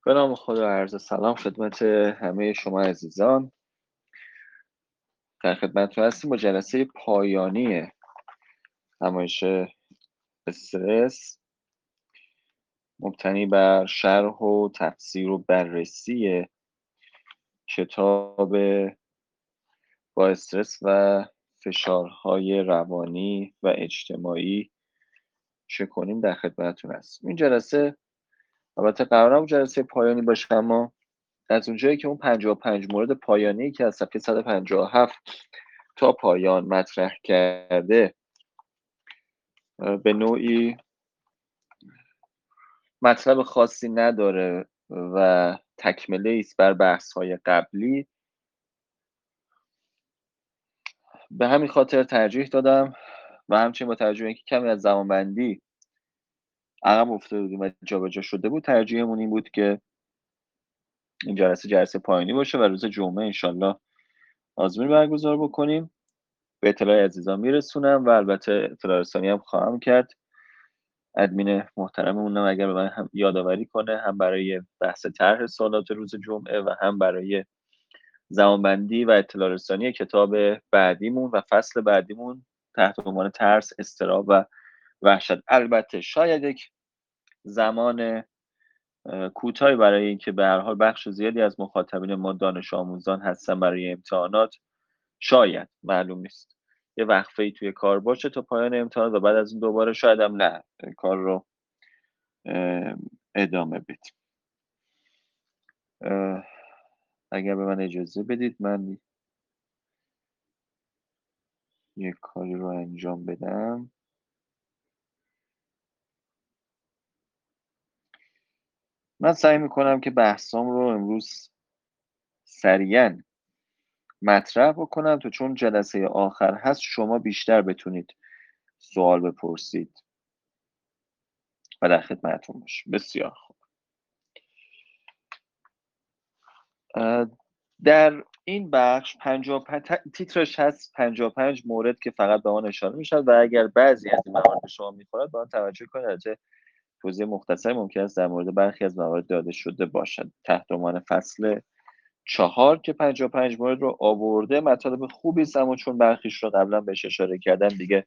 به نام خدا، عرض سلام خدمت همه شما عزیزان. در خدمتتون هستیم با جلسه پایانی نمایش استرس مبتنی بر شرح و تفسیر و بررسی کتاب با استرس و فشارهای روانی و اجتماعی چه کنیم در خدمتتون هستیم. این جلسه البته قرار نبود جلسه پایانی باشه، اما از اونجایی که اون 55 مورد پایانی که از صفحه 157 تا پایان مطرح کرده به نوعی مطلب خاصی نداره و تکمله است بر بحث‌های قبلی، به همین خاطر ترجیح دادم و همچنین با توجه به اینکه کمی از زمانبندی عقب افتاده بودیم و جابجا شده بود، ترجیحمون این بود که این جلسه پایانی باشه و روز جمعه انشالله آزمون برگزار بکنیم. به اطلاع عزیزان میرسونم و البته اطلاع رسانی هم خواهم کرد. ادمین محترممونم اگر به من هم یادآوری کنه، هم برای بحث طرح سوالات روز جمعه و هم برای زمانبندی و اطلاع رسانی کتاب بعدیمون و فصل بعدیمون تحت عنوان ترس، اضطراب و وحشت. البته شاید یک زمان کوتاهی برای اینکه به هر حال بخش زیادی از مخاطبین ما دانش آموزان هستن برای امتحانات، شاید معلوم نیست یه وقفه‌ای توی کار باشه تا پایان امتحانات و بعد از اون دوباره شاید هم نه کار رو ادامه بدیم. اگر به من اجازه بدید من یک کاری رو انجام بدم. من سعی میکنم که بحثام رو امروز سریعا مطرح بکنم تا چون جلسه آخر هست شما بیشتر بتونید سوال بپرسید و در خدمتتون باشم. بسیار خوب. در این بخش تیترش هست 55 مورد که فقط به آن اشاره میشد و اگر بعضی از این موارد شما میخورد به آن توجه کنید. البته توضیح مختصری ممکن است در مورد برخی از موارد داده شده باشد. تحت عنوان فصل 4 که 55 مورد رو آورده، مطالب خوبی است، اما چون برخیش رو قبلا بهش اشاره کردم دیگه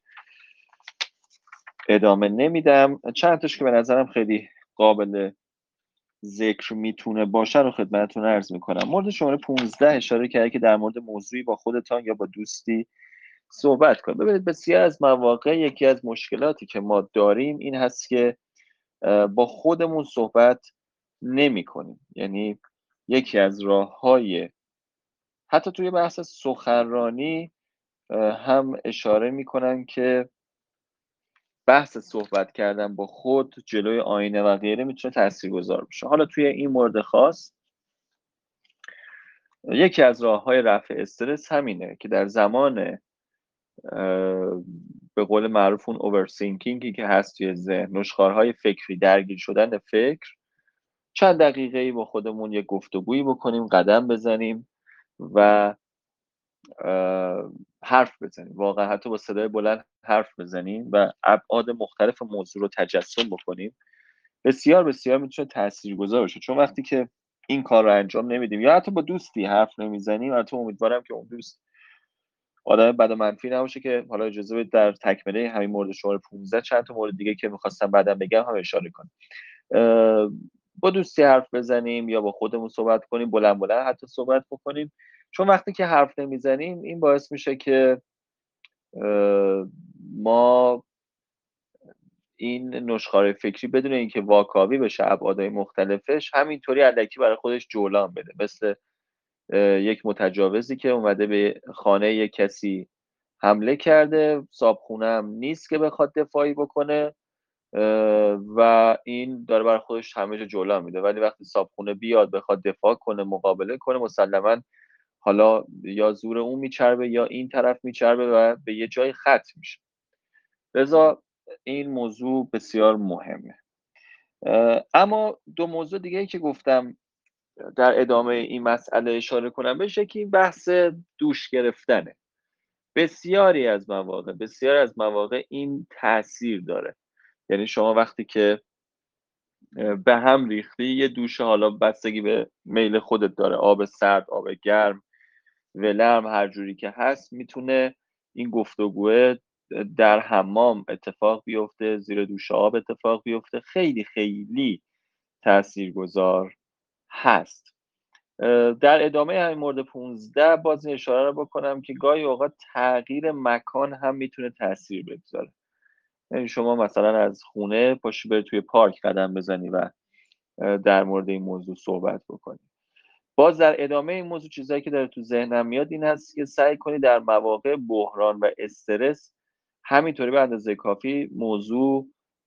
ادامه نمیدم. چند تاش که به نظرم خیلی قابل ذکر میتونه باشه رو خدمتتون عرض میکنم. مورد شماره 15 اشاره کرده که در مورد موضوعی با خودتان یا با دوستی صحبت کنید. ببینید بسیار از مواقع یکی از مشکلاتی که ما داریم این هست که با خودمون صحبت نمی کنیم. یعنی یکی از راه‌های حتی توی بحث سخنرانی هم اشاره میکنن که بحث صحبت کردن با خود جلوی آینه و غیره میتونه تاثیرگذار باشه. حالا توی این مورد خاص یکی از راه‌های رفع استرس همینه که در زمان به قول معروف اون اوورثینکینگی که هست توی ذهن، نشخوارهای فکری، درگیر شدن فکر، چند دقیقه‌ای با خودمون یه گفتگویی بکنیم، قدم بزنیم و حرف بزنیم. واقعا حتی با صدای بلند حرف بزنیم و ابعاد مختلف موضوع رو تجسم بکنیم. بسیار بسیار میتونه تاثیرگذار باشه، چون وقتی که این کار رو انجام نمیدیم یا حتی با دوستی حرف نمیزنیم، البته امیدوارم که اون دوست آدم بد و منفی نباشه که حالا اجازه بدید در تکمله همین مورد شماره 15 چند تا مورد دیگه که می‌خواستم بعدم بگم هم اشاره کنم. با دوستی حرف بزنیم یا با خودمون صحبت کنیم، بلند بلند حتی صحبت بکنیم، چون وقتی که حرف نمیزنیم این باعث میشه که ما این نشخوار فکری بدون اینکه واکاوی بشه ابعادهای مختلفش، همینطوری الکی برای خودش جولان بده، مثل یک متجاوزی که اومده به خانه یک کسی حمله کرده، صاحبخونه هم نیست که بخواد دفاعی بکنه و این داره برای خودش همه جا جولان میده، ولی وقتی صاحبخونه بیاد بخواد دفاع کنه، مقابله کنه، مسلما حالا یا زور اون میچربه یا این طرف میچربه و به یه جای ختم میشه. لذا این موضوع بسیار مهمه. اما دو موضوع دیگه ای که گفتم در ادامه این مسئله اشاره کنم بهش، که این بحث دوش گرفتنه. بسیاری از مواقع این تاثیر داره. یعنی شما وقتی که به هم ریختی، یه دوش، حالا بستگی به میل خودت داره، آب سرد، آب گرم، ولرم، هر جوری که هست، میتونه این گفتگوه در حمام اتفاق بیفته، زیر دوش آب اتفاق بیفته، خیلی خیلی تاثیرگذار هست. در ادامه همین مورد 15 باز این اشاره رو بکنم که گاهی اوقات تغییر مکان هم میتونه تاثیر بگذاره. یعنی شما مثلا از خونه پاشی بری توی پارک قدم بزنی و در مورد این موضوع صحبت بکنی. باز در ادامه این موضوع چیزایی که داره تو ذهنم میاد این هست که سعی کنی در مواقع بحران و استرس، همینطوری به اندازه کافی موضوع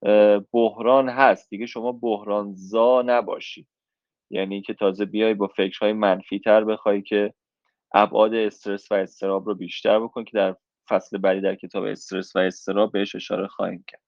بحران هست دیگه، شما بحرانزا نباشی. یعنی که تازه بیای با فکرهای منفی تر بخوای که ابعاد استرس و اضطراب رو بیشتر بکن، که در فصل بعدی در کتاب استرس و اضطراب بهش اشاره خواهیم کرد.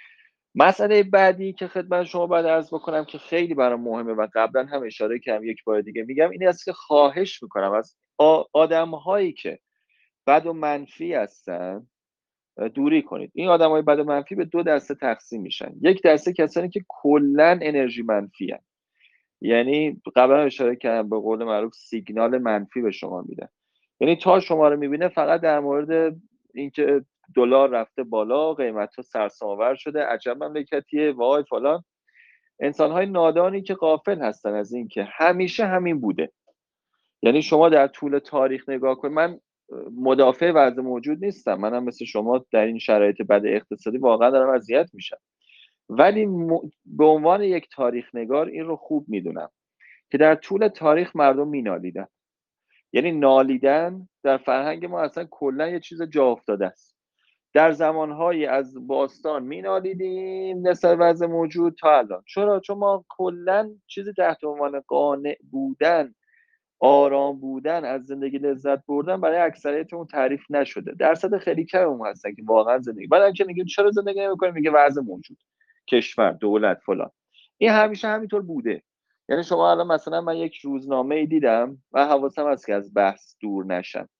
مسئله بعدی که خدمت شما باید عرض بکنم که خیلی برام مهمه و قبلا هم اشاره کردم، یک بار دیگه میگم، این است که خواهش میکنم از آدم‌هایی که بد و منفی هستن دوری کنید. این آدم‌های بد و منفی به دو دسته تقسیم میشن. یک دسته کسانی که کلا انرژی منفی هستن، یعنی قبلا اشاره کردم، به قول معروف سیگنال منفی به شما میدن. یعنی تا شما رو میبینه فقط در مورد اینکه دلار رفته بالا، قیمت‌ها سرسام‌آور شده، عجب مملکتیه، وای فلان. انسان‌های نادانی که غافل هستن از این که همیشه همین بوده. یعنی شما در طول تاریخ نگاه کنید، من مدافع وضع موجود نیستم، منم مثل شما در این شرایط بد اقتصادی واقعا دارم اذیت میشم، ولی به عنوان یک تاریخ نگار این رو خوب میدونم که در طول تاریخ مردم مینالیدن. یعنی نالیدن در فرهنگ ما اصلا کلا یه چیز جا افتاده است. در زمانهایی از باستان مینالیدیم نسبت وضع موجود تا الان. چون ما کلا چیزی تحت عنوان قانع بودن، آرام بودن، از زندگی لذت بردن برای اکثریتمون تعریف نشده. درصد خیلی کممون هستن که واقعا زندگی، بعدم که میگیم چرا زندگی نمی‌کنیم، میگه وضع موجود، کشور، دولت، فلان. این همیشه همینطور بوده. یعنی شما الان مثلا من یک روزنامه دیدم و حواسم هست که از بحث دور نشم.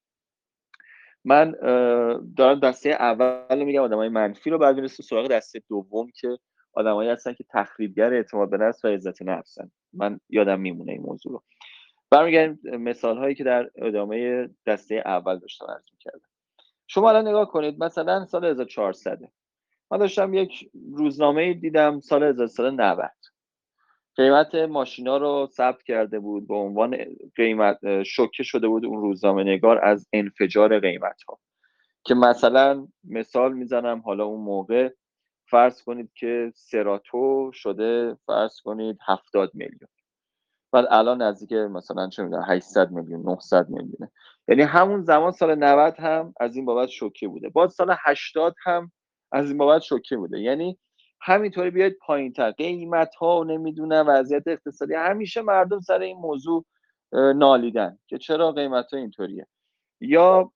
من دارم دسته اول میگم، آدمای منفی رو، بعد میرسه سراغ دسته دوم که آدمایی هستن که تخریبگر اعتماد به نفس و عزت نفسن. من یادم میمونه این موضوع رو. برمیگردیم مثال هایی که در ادامه دسته اول داشتم عرض می‌کردم. شما الان نگاه کنید، مثلا سال 1400 من داشتم یک روزنامه دیدم، سال 1390 قیمت ماشینا رو ثبت کرده بود به عنوان قیمت، شوکه شده بود اون روزنامه نگار از انفجار قیمت ها، که مثلا مثال میزنم، حالا اون موقع فرض کنید که سراتو شده فرض کنید 70 میلیون، بعد الان نزدیک مثلا چه میدونم 800 میلیون 900 میلیونه. یعنی همون زمان سال 90 هم از این بابت شوکه بوده، باز سال 80 هم از این بابت شوکه بوده. یعنی همینطوری بیاید پایین‌تر قیمت ها و نمیدونم وضعیت اقتصادی، همیشه مردم سر این موضوع نالیدن که چرا قیمت ها اینطوریه. یا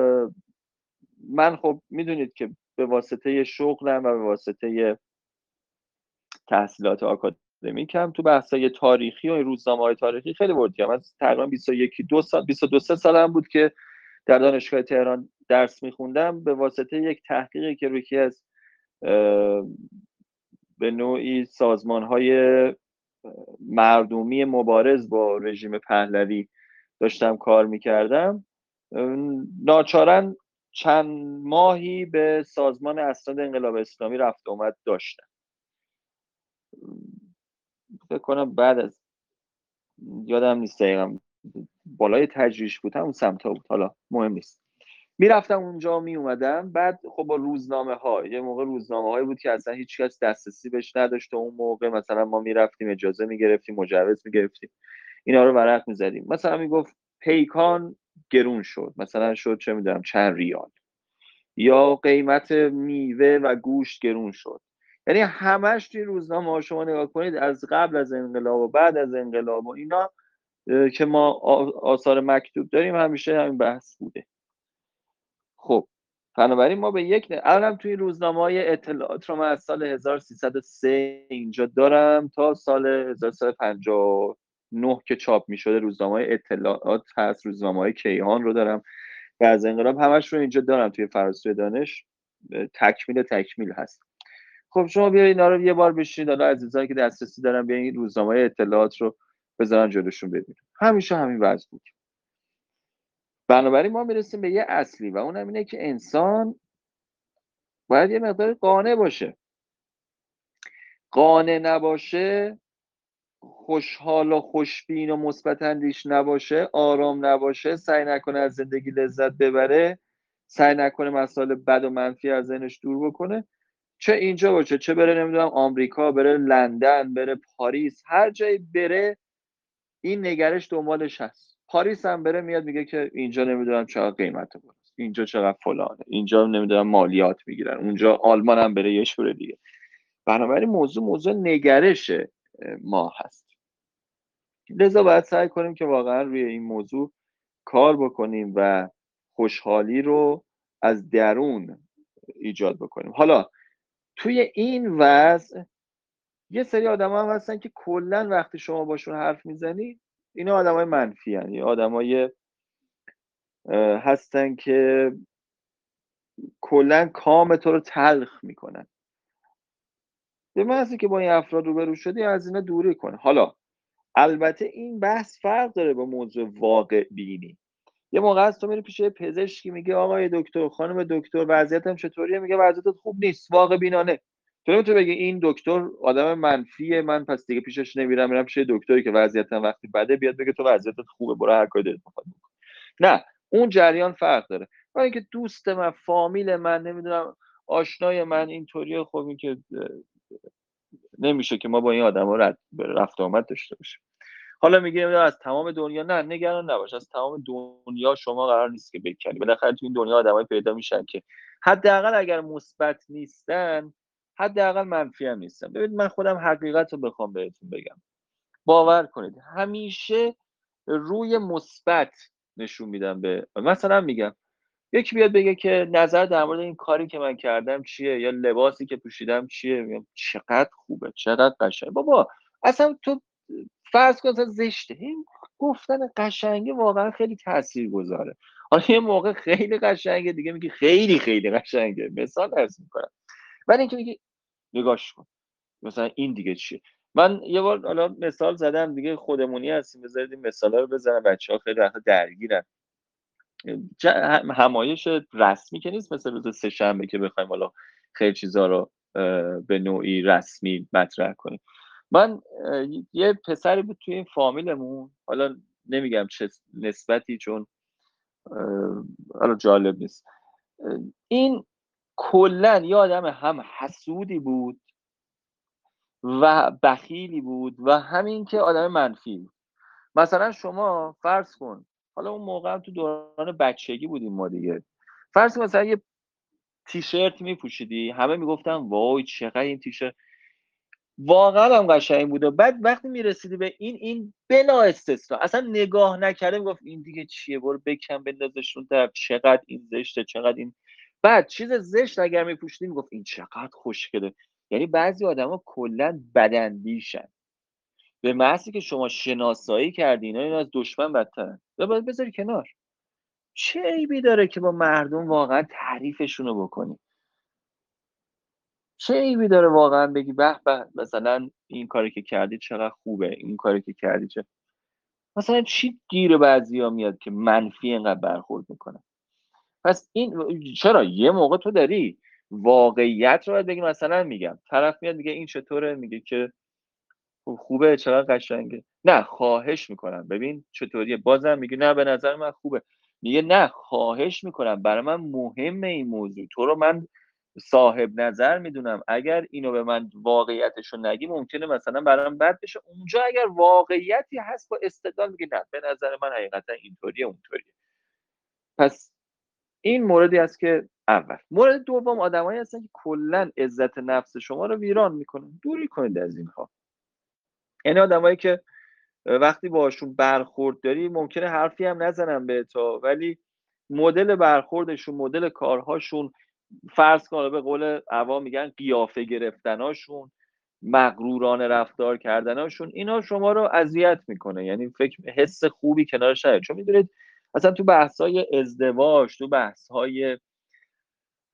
من خب میدونید که به واسطه شغلم و به واسطه تحصیلات آکادمیکم تو بحث‌های تاریخی و این روزنامه‌های تاریخی خیلی وردیم. من تقریبا 22 سالم بود که در دانشگاه تهران درس میخوندم، به واسطه یک تحقیقی که روی یکی از به نوعی سازمان‌های مردمی مبارز با رژیم پهلوی داشتم کار میکردم، ناچارن چند ماهی به سازمان اسناد انقلاب اسلامی رفت اومد داشتم. فکر کنم بعد از، یادم نیست دقیقا، بالای تجریش بود، همون سمتا بود، حالا مهم نیست. میرفتم اونجا می اومدم، بعد خب با روزنامه ها، یه موقع روزنامه هایی بود که اصلا هیچ کس دسترسی بهش نداشت و اون موقع مثلا ما میرفتیم اجازه میگرفتیم، مجوز میگرفتیم، اینا رو ورق میزدیم. مثلا میگفت پیکان گرون شد، مثلا شد چه میدونم چند ریال، یا قیمت میوه و گوشت گرون شد. یعنی همش توی روزنامه ها شما نگاه کنید، از قبل از انقلاب و بعد از انقلاب و اینا که ما آثار مکتوب داریم، همیشه همین بحث بوده. خب بنابراین ما به یک الانم توی روزنامه‌های اطلاعات رو من از سال 1303 اینجا دارم تا سال 1359 که چاپ می‌شده، روزنامه‌های اطلاعات هست، روزنامه‌های کیهان رو دارم و از انقلاب همش رو اینجا دارم توی فراسوی دانش، تکمیل هست. خب شما بیاین اینا رو یه بار بشینید، حالا عزیزانی که دسترسی دارن بیاین روزنامه اطلاعات رو بذارن جلوشون ببینن، همیشه همین وضع بود. بنابراین ما میرسیم به یه اصلی و اونم اینه که انسان باید یه مقدار قانع باشه. قانع نباشه، خوشحال و خوشبین و مثبت اندیش نباشه، آرام نباشه، سعی نکنه از زندگی لذت ببره، سعی نکنه مسائل بد و منفی از ذهنش دور بکنه، چه اینجا باشه چه بره نمیدونم آمریکا، بره لندن، بره پاریس، هر جایی بره این نگرش دنبالش هست. پاریس هم بره میاد میگه که اینجا نمیدونم چقدر قیمته بالاست، اینجا چقدر فلانه، اینجا نمیدونم مالیات میگیرن، اونجا آلمان هم بره یه شوره دیگه. بنابراین موضوع نگرش ما هست. لذا باید سعی کنیم که واقعا روی این موضوع کار بکنیم و خوشحالی رو از درون ایجاد بکنیم. حالا توی این وضع یه سری آدم هم هستن که کلا وقتی شما باشون حرف میزنید اینا آدمای منفی هستن، آدمای هستن که کلا کام تو رو تلخ میکنن. به محضی که با این افراد روبرو شدی از اینا دوری کن. حالا البته این بحث فرق داره با موضوع واقع بینی. یه موقع هست تو میری پیش پزشکی میگه آقای دکتر، خانم دکتر، وضعیتم چطوریه؟ میگه وضعیتت خوب نیست. واقع بینانه. تو نمیتونی بگی این دکتر آدم منفیه، من پس دیگه پیشش نمیرم، میرم پیش دکتری که وضعیتم وقتی بده بیاد بگه تو وضعیتت خوبه برو هر کاری دلت میخواد بکن. نه، اون جریان فرق داره. با اینکه دوست من، فامیل من، نمیدونم آشنای من اینطوریه، خب این که نمیشه که ما با این آدما رفت آمد داشته باشیم. حالا میگه از تمام دنیا، نه نگران نباش، از تمام دنیا شما قرار نیست که بکنی. بالاخره تو این دنیا آدمایی پیدا میشن که حداقل اگر مثبت نیستن حداقل منفی هم نیستن. ببینید من خودم حقیقت رو بخوام بهتون بگم، باور کنید همیشه روی مثبت نشون میدم. به مثلا میگم یکی بیاد بگه که نظر در مورد این کاری که من کردم چیه، یا لباسی که پوشیدم چیه، میگم چقدر خوبه، چقدر قشنگه. بابا اصلا تو فرض کن اصلا زشته. این گفتن قشنگه واقعا خیلی تاثیرگذاره. حالا یه موقع خیلی قشنگه دیگه میگی خیلی خیلی قشنگه، مثال عرض میکنم. ولی اینکه میگی نگاش کن مثلا این دیگه چیه. من یه بار حالا مثال زدم دیگه، خودمونی هستیم، بذارید این مثالا رو بزنم، بچه‌ها خیلی وقت درگیرن. همایش رسمی که نیست مثل روز سه‌شنبه که بخوایم حالا خیلی چیزا رو به نوعی رسمی مطرح کنیم. من یه پسری بود توی این فامیلمون، حالا نمیگم چه نسبتی چون حالا جالب نیست. این کلا یه آدم هم حسودی بود و بخیلی بود و همین که آدم منفی بود. مثلا شما فرض کن، حالا اون موقع هم تو دوران بچگی بودیم ما دیگه، فرض کن مثلا یه تیشرت میپوشیدی همه میگفتن وای چقدر این تیشرت واقعا هم قشنگ بود، و بعد وقتی میرسیدی به این بلا استثنا اصلا نگاه نکرده میگفت این دیگه چیه، برو بکن بندازشون در، چقدر این زشته، چقدر این. بعد چیز زشت اگر میپوشیدی میگفت این چقدر خوشگله. یعنی بعضی آدما کلا بداندیشن، به محضی که شما شناسایی کردی اینا از دشمن بدترن. باید بذاری کنار. چه عیبی داره که با مردم واقعا تعریفشون رو بکنی؟ چه عیبی داره واقعا بگی به به مثلا این کاری که کردی چقدر خوبه، این کاری که کردی چه مثلا چی گیر بعضیا میاد که منفی اینقدر برخورد میکنه. پس این چرا یه موقع تو داری واقعیت رو باید بگی. مثلا میگم طرف میاد میگه این چطوره، میگه که خوبه، چقدر قشنگه. نه خواهش میکنم ببین چطوریه، بازم میگه نه به نظر من خوبه. میگه نه خواهش میکنم برای من مهمه این موضوع، تو رو من صاحب نظر میدونم، اگر اینو به من واقعیتش رو نگی ممکنه مثلا برام بد بشه. اونجا اگر واقعیتی هست با استدلال میگه نه به نظر من حقیقتا اینطوریه اونطوریه. پس این موردی است که اول. مورد دوم آدمایی هستن که کلا عزت نفس شما رو ویران میکنن. دوری کنید از اینها. یعنی آدمایی که وقتی باشون برخورد داری ممکنه حرفی هم نزنن به تو، ولی مدل برخوردشون، مدل کارهاشون، فرض کن به قول عوام میگن قیافه گرفتناشون، مغرورانه رفتار کردناشون، اینا شما رو اذیت میکنه. یعنی حس خوبی کنارش نیاد. چون میدونید اصلا تو بحث‌های ازدواج، تو بحث‌های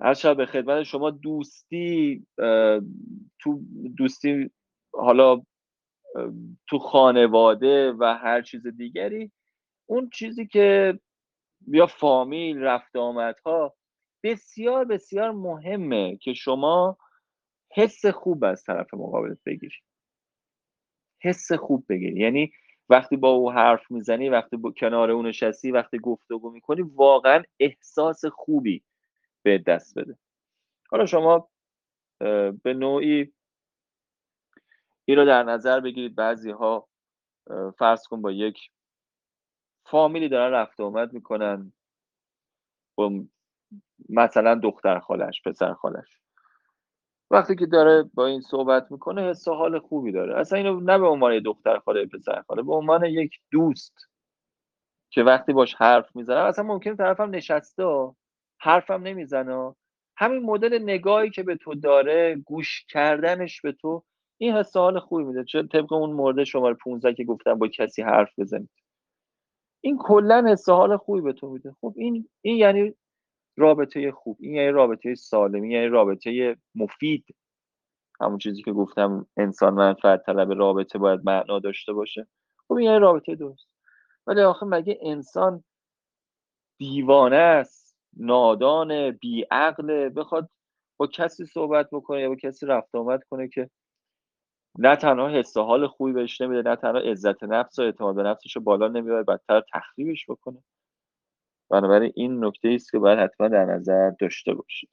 هر شب به خدمت شما. دوستی تو دوستی، حالا تو خانواده و هر چیز دیگری، اون چیزی که یا فامیل، رفت آمدها، بسیار بسیار مهمه که شما حس خوب از طرف مقابلت بگیری. حس خوب بگیری یعنی وقتی با او حرف میزنی، وقتی با کنار اون نشستی، وقتی گفتگو میکنی، واقعا احساس خوبی به دست بده. حالا شما به نوعی این رو در نظر بگیرید، بعضی ها فرض کن با یک فامیلی دارن رفت و آمد میکنن، با مثلا دختر خالش، پسر خالش، وقتی که داره با این صحبت میکنه حس و حال خوبی داره. اصلا اینو نه به عنوان دختر خاله، پسر خاله، به عنوان یک دوست که وقتی باش حرف میزنه، اصلا ممکنه طرفم نشسته و حرفم نمیزنه، همین مدل نگاهی که به تو داره، گوش کردنش به تو، این حس و حال خوبی میده. چه طبق اون مورد شماره 15 که گفتم با کسی حرف بزنید، این کلا حس و حال خوبی به تو میده. خب این یعنی رابطه خوب، این یعنی رابطه سالم، این یعنی رابطه مفید. همون چیزی که گفتم انسان منفعت طلب، رابطه باید معنا داشته باشه. خب این یعنی رابطه درست. ولی آخه مگه انسان دیوانه است، نادان، بیعقل، بخواد با کسی صحبت بکنه یا با کسی رفت آمد کنه که نه تنها حس و حال خوبی بهش نمیده، نه تنها عزت نفس و اعتماد به نفسش رو بالا نمیبره، بدتر تخریبش بکنه. بنابراین این نکته است که باید حتما در نظر داشته باشید.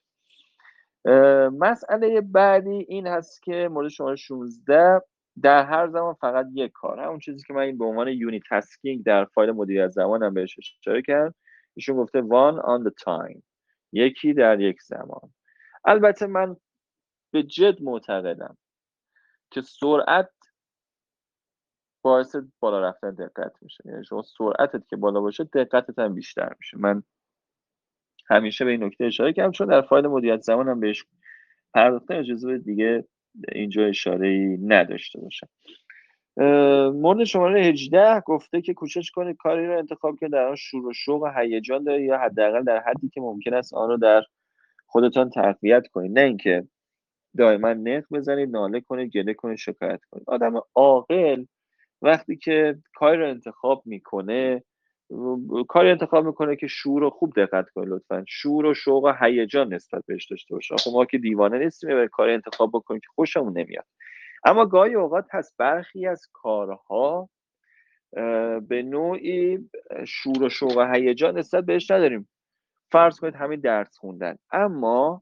مسئله بعدی این هست که مورد شماره 16، در هر زمان فقط یک کار. همون چیزی که من این به عنوان یونی تاسکینگ در فایل مدیریت زمانم بهش اشاره کردم. ایشون گفته one on the time، یکی در یک زمان. البته من به جد معتقدم که سرعت باعث بالا رفتن دقت میشه. یعنی شما سرعتت که بالا باشه، دقتت هم بیشتر میشه. من همیشه به این نکته اشاره کردم، چون در فایل مدیریت زمانم بهش پرداختن، اجازه دیگه اینجا اشاره‌ای نداشته باشم. مورد شماره 18 گفته که کوشش کنید کاری رو انتخاب کنید در آن شور و شوق و هیجان دارید، یا حداقل در حدی که ممکن است آن رو در خودتان تقویت کنید، نه اینکه دائما نق بزنید، ناله کنید، گله کنید، شکایت کنید. آدم عاقل وقتی که کاری رو انتخاب میکنه، کاری انتخاب میکنه که شور و خوب دقت کنید لطفا، شور و شوق و هیجان نسبت بهش داشته باشه. آخه ما که دیوانه نیستیم برای کاری انتخاب بکنیم که خوشمون نمیاد. اما گاهی اوقات هست برخی از کارها به نوعی شور و شوق و هیجان نسبت بهش نداریم. فرض کنید همین درس خوندن، اما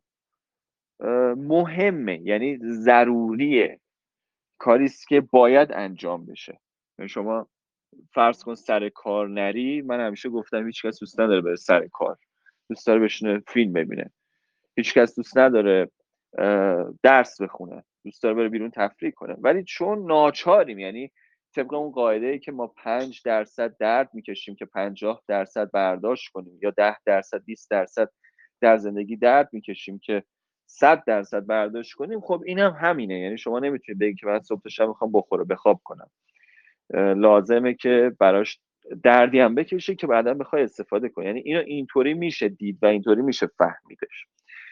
مهمه، یعنی ضروریه، کاریست که باید انجام بشه. شما فرض کن سر کار نری، من همیشه گفتم هیچ کس دوست نداره بره سر کار، دوست داره بشینه فیلم ببینه. هیچ کس دوست نداره درس بخونه، دوست داره بره بیرون تفریح کنه. ولی چون ناچاریم، یعنی طبق اون قاعده‌ای که ما 5% درد میکشیم که 50% برداشت کنیم، یا 10%، 20% در زندگی درد میکشیم که 100% برداشت کنیم. خب این هم همینه. یعنی شما نمیتونید بگید که من صبح تا شب میخوام بخواب کنم. لازمه که براش دردی هم بکشه که بعدا بخوای استفاده کنی. یعنی اینو اینطوری میشه دید و اینطوری میشه فهمیدش.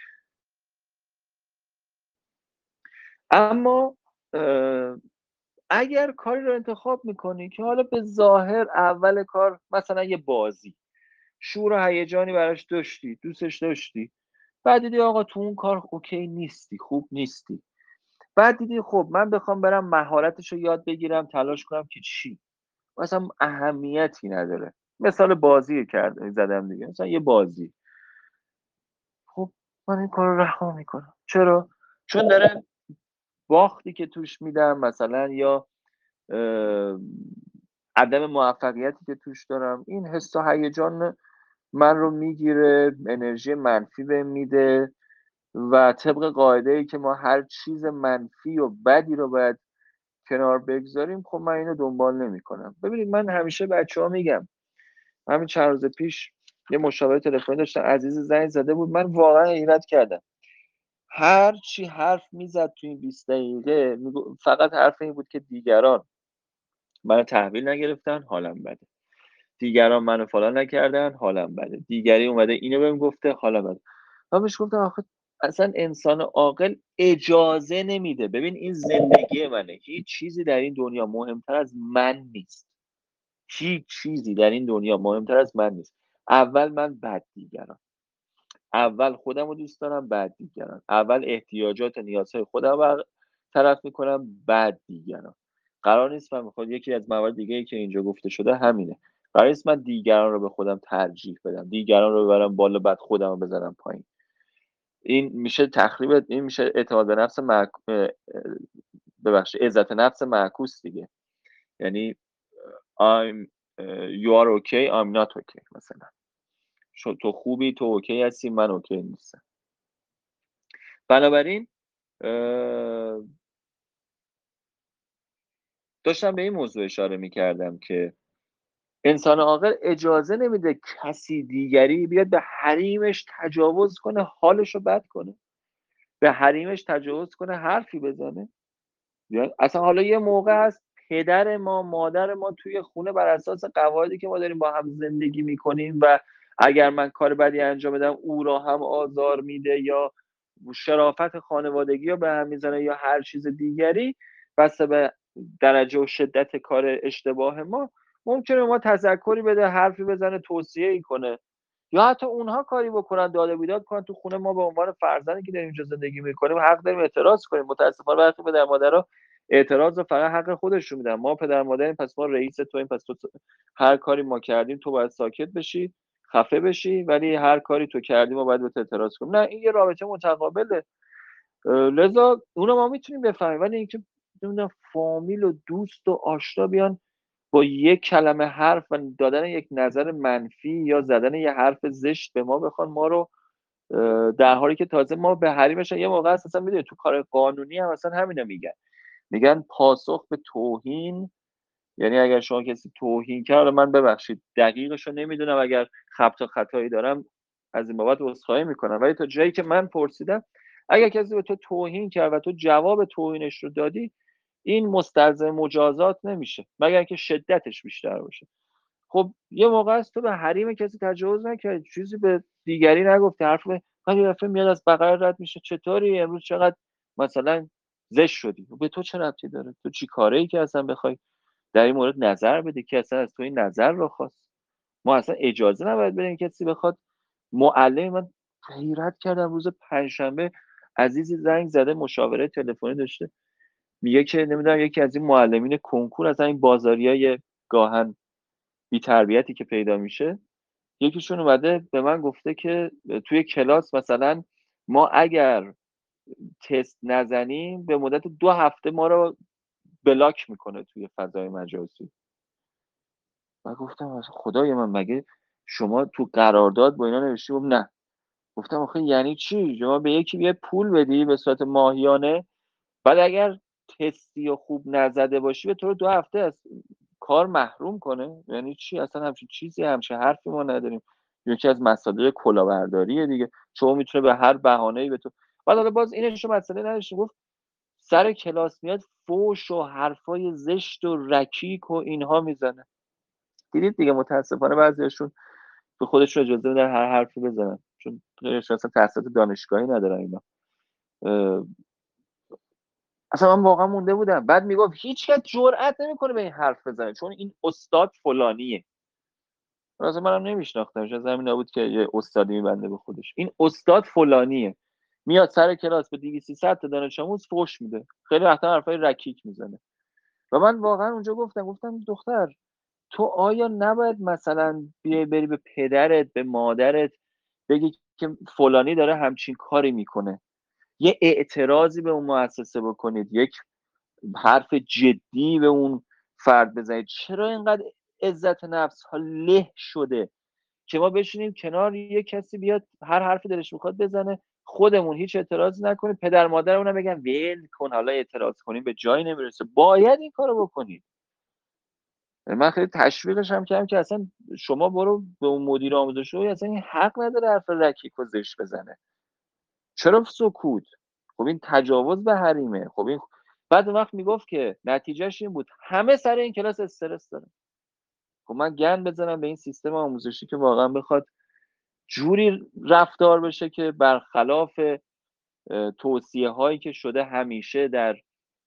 اما اگر کاری رو انتخاب میکنی که حالا به ظاهر اول کار مثلا یه بازی، شور و هیجانی براش داشتی، دوستش داشتی، بعد دیدی آقا تو اون کار اوکی نیستی، خوب نیستی، بعد دیدی خب من بخوام برم مهارتش رو یاد بگیرم، تلاش کنم که چی، مثلا اهمیتی نداره. مثال بازی زدم دیگه، مثلا یه بازی، خب من این کار رو رها میکنم. چرا؟ چون داره باختی که توش میدم مثلا، یا عدم موفقیتی که توش دارم، این حس و هیجان من رو میگیره، انرژی منفی بهم میده، و طبق قاعده‌ای که ما هر چیز منفی و بدی رو باید کنار بگذاریم، خب من اینو دنبال نمیکنم. ببینید من همیشه بچه‌ها میگم، همین چند روز پیش یه مشاور تلفنی داشتم، عزیز زنگ زده بود، من واقعا حیرت کردم. هر چی حرف میزد تو این 20 دقیقه، فقط حرف این بود که دیگران منو تحویل نگرفتن، حالم بده. دیگران منو فلان نکردن، حالم بده. دیگری اومده اینو بهم گفته، حالم بده. من بهش گفتم آخه اصلا انسان عاقل اجازه نمیده. ببین این زندگی منه، هیچ چیزی در این دنیا مهمتر از من نیست. هیچ چیزی در این دنیا مهمتر از من نیست. اول من، بعد دیگران. اول خودم رو دوست دارم، بعد دیگران. اول احتیاجات و نیازهای خودم رو طرف میکنم، بعد دیگران. قرار نیست من میخواد یکی از موارد دیگه ای که اینجا گفته شده همینه. قرار نیست من دیگران رو به خودم ترجیح بدم، دیگران رو ببرم بالا بعد خودم رو بزنم پایین. این میشه تخریب، این میشه اعتماد به نفس ببخشید عزت نفس معکوس دیگه. یعنی I'm you are okay I'm not okay. مثلا تو خوبی، تو اوکی هستی، من اوکی نیستم. بنابراین داشتم به این موضوع اشاره میکردم که انسان عاقل اجازه نمیده کسی دیگری بیاد به حریمش تجاوز کنه، حالش رو بد کنه، به حریمش تجاوز کنه، حرفی بزنه. اصلا حالا یه موقع هست پدر ما، مادر ما توی خونه بر اساس قواعدی که ما داریم با هم زندگی میکنیم و اگر من کار بدی انجام بدم او را هم آزار میده یا شرافت خانوادگی رو به هم میزنه یا هر چیز دیگری، بسته به درجه و شدت کار اشتباه ما ممکنه ما تذکری بده، حرفی بزنه، توصیه‌ای کنه، یا حتی اونها کاری بکنن، داد و بیداد کنن تو خونه. ما به عنوان فرزندی که داریم اینجا زندگی میکنیم حق داریم اعتراض کنیم. متاسفانه برخی پدر مادرها اعتراض رو فقط حق خودشون میدن. ما پدر مادریم، پس ما رئیس تویم، پس تو هر کاری ما کردیم تو باید ساکت بشی، خفه بشی، ولی هر کاری تو کردی ما باید بهت اعتراض کنیم. نه، این یه رابطه متقابله. لذا اونو ما میتونیم بفهمیم، ولی اینکه نمیدونم فامیل و دوست و آشنا بیان با یک کلمه حرف و دادن یک نظر منفی یا زدن یه حرف زشت به ما بخوان ما رو، در حالی که تازه ما به حریمش یه موقع اصلا میدونی تو کار قانونی هم اصلا همینو میگن پاسخ به توهین. یعنی اگر شما کسی توهین کرد، من ببخشید دقیقش رو نمیدونم، اگر خطایی دارم از این بابت عذرخواهی میکنم، ولی تا جایی که من پرسیدم اگر کسی به تو توهین کرد و تو جواب توهینش رو دادی، این مستلزم مجازات نمیشه مگر اینکه شدتش بیشتر باشه. خب یه موقع است تو به حریم کسی تجاوز نکردی، چیزی به دیگری نگفتی، حرف من یه دفعه میاد از بغل رد میشه، چطوری امروز، چقدر مثلا زشت شدی. به تو چه ربطی داره؟ تو چی کاره ای که اصلا بخوای در این مورد نظر بده؟ که اصلا از تو این نظر رو خواست؟ ما اصلا اجازه نباید بدیم کسی بخواد. معلم من حیرت کردم روز پنجشنبه عزیزی زنگ زده، مشاوره تلفنی داشته، میگه که نمیدونم یکی از این معلمین کنکور، از این بازاریای گاهن بی تربیتی که پیدا میشه، یکیشون اومده به من گفته که توی کلاس مثلا ما اگر تست نزنیم به مدت 2 هفته ما رو بلاک میکنه توی فضای مجازی. من گفتم خدای من، مگه شما تو قرارداد با اینا نوشتی؟ گفت نه. گفتم آخه یعنی چی؟ شما به یکی یه پول بدی به صورت ماهیانه، بعد اگر تستی و خوب نزده باشی به تو رو 2 هفته از کار محروم کنه؟ یعنی چی؟ اصلا همچین چیزی، همچین حرفی ما نداریم. یکی از مصادر کلاهبرداریه دیگه. شما میتونه به هر بهانه‌ای به تو. بعد حالا باز اینش مسئله نداشت، گفت سر کلاس میاد فوش و حرفای زشت و رکیک و اینها میزنه. دیدید دیگه، متاسفانه بعضیاشون به خودشون اجازه میدن هر حرفی بزنن، چون غیرش اصلا تحصیلات دانشگاهی ندارن اینا. اصلا من واقعا مونده بودم. بعد میگفت هیچ کس جرئت نمیکنه به این حرف بزنه چون این استاد فلانیه. راز منم نمیشناختمش، از همین نبود که یه استادی میبنده به خودش. این استاد فلانیه، میاد سر کلاس به 200 تا دانش آموز فوش میده، خیلی وقتا حرفای رکیک میزنه. و من واقعا اونجا گفتم دختر، تو آیا نباید مثلا بیای بری به پدرت، به مادرت بگی که فلانی داره همچین کاری میکنه، یه اعتراضی به اون مؤسسه بکنید، یک حرف جدی به اون فرد بزنید؟ چرا اینقدر عزت نفس ها له شده که ما بشینیم کنار یه کسی بیاد هر حرفی دلش میخواد بزنه، خودمون هیچ اعتراضی نکنیم، پدر مادرمون هم بگن ول کن، حالا اعتراض کنیم به جایی نمیرسه. باید این کارو بکنید. من خیلی تشویقش هم کردم که اصلا شما برو به اون مدیر آموزشی، اصلا این حق نداره حرف رکیک و زشت بزنه. چرا سکوت؟ خب این تجاوز به حریمه. خب این بعد اون وقت میگفت که نتیجهش این بود همه سر این کلاس استرس دارن. خب من گند بزنم به این سیستم آموزشی که واقعا بخواد جوری رفتار بشه که برخلاف توصیه هایی که شده همیشه در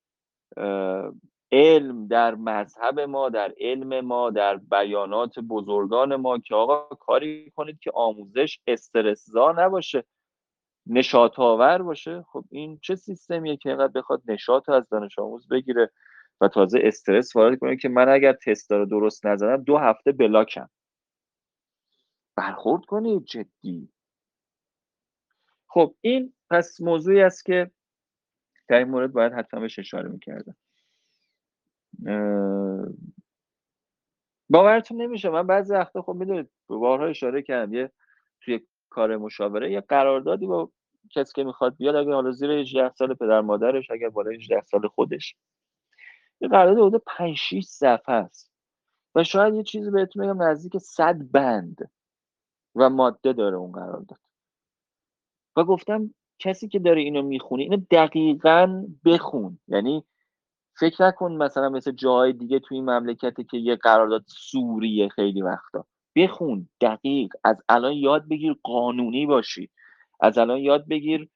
علم، در مذهب ما، در علم ما، در بیانات بزرگان ما که آقا کاری کنید که آموزش استرس‌زا نباشه، نشاط آور باشه. خب این چه سیستمیه که اینقدر بخواد نشاط از دانش آموز بگیره و تازه استرس وارد کنه که من اگر تستا رو درست نزنم 2 هفته بلاکم. برخورد کنید جدی. خب این پس موضوعی است که در این مورد باید حتما بهش اشاره میکردم. باورتون نمیشه من بعضی وقتا خب میدونید بارها اشاره کردم یه توی کار مشاوره یه قراردادی با کسی که میخواد بیاد، اگه حالا زیر 18 سال پدر مادرش، اگر بالای 18 سال خودش، یه قرارداد حدود 5-6 صفحه است و شاید یه چیزی بهتون بگم نزدیک 100 بند و ماده داره اون قرارداد. و گفتم کسی که داره اینو میخونه اینو دقیقاً بخون. یعنی فکر نکن مثلا مثل جای دیگه توی این مملکته که یه قرارداد سوریه، خیلی وقتا بخون دقیق، از الان یاد بگیر قانونی باشی، از الان یاد بگیر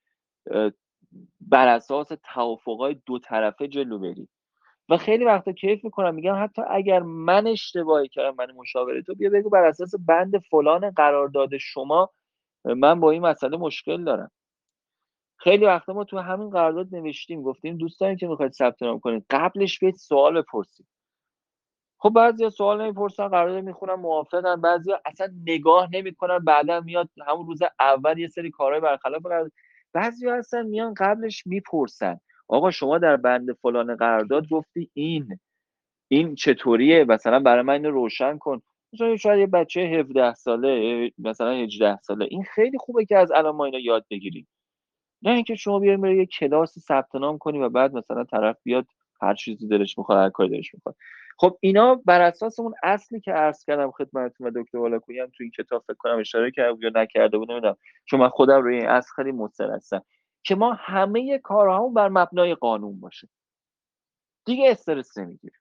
بر اساس توافقای دو طرفه جلو بری. و خیلی وقتا کیف میکنم میگم حتی اگر من اشتباهی کردم، من مشاوره تو، بیا بگو بر اساس بند فلان قرارداد شما من با این مسئله مشکل دارم. خیلی وقتا ما تو همین قرارداد نوشتیم گفتیم دوستانی که میخواید ثبت نام کنید قبلش بیاید سوال بپرسید. خب بعضیا سوال نمیپرسن، قرارداد میخونن موافقن، بعضیا اصلا نگاه نمیکنن، بعدا میاد همون روز اول یه سری کارهای برخلاف قرارداد. بعضیا هستن میان قبلش میپرسن آقا شما در بند فلان قرارداد گفتی این چطوریه، مثلا برای من اینو روشن کن. مثلا شاید یه بچه 17 ساله، مثلا 18 ساله، این خیلی خوبه که از الان ما اینو یاد بگیریم، نه اینکه شما بیاید برای یه کلاس ثبت نام کنی و بعد مثلا طرف بیاد هر چیزی دلش میخواد، هر کاری دلش میخواد. خب اینا بر اساس اون اصلی که عرض کردم خدمتتون و دکتر هولاکویی هم تو این کتاب فکر کنم اشاره کرده یا نکرده بود نمیدونم، چون من خودم روی این اصل خیلی مصر هستم که ما همه کارهامون بر مبنای قانون باشه، دیگه استرس نمیگیریم.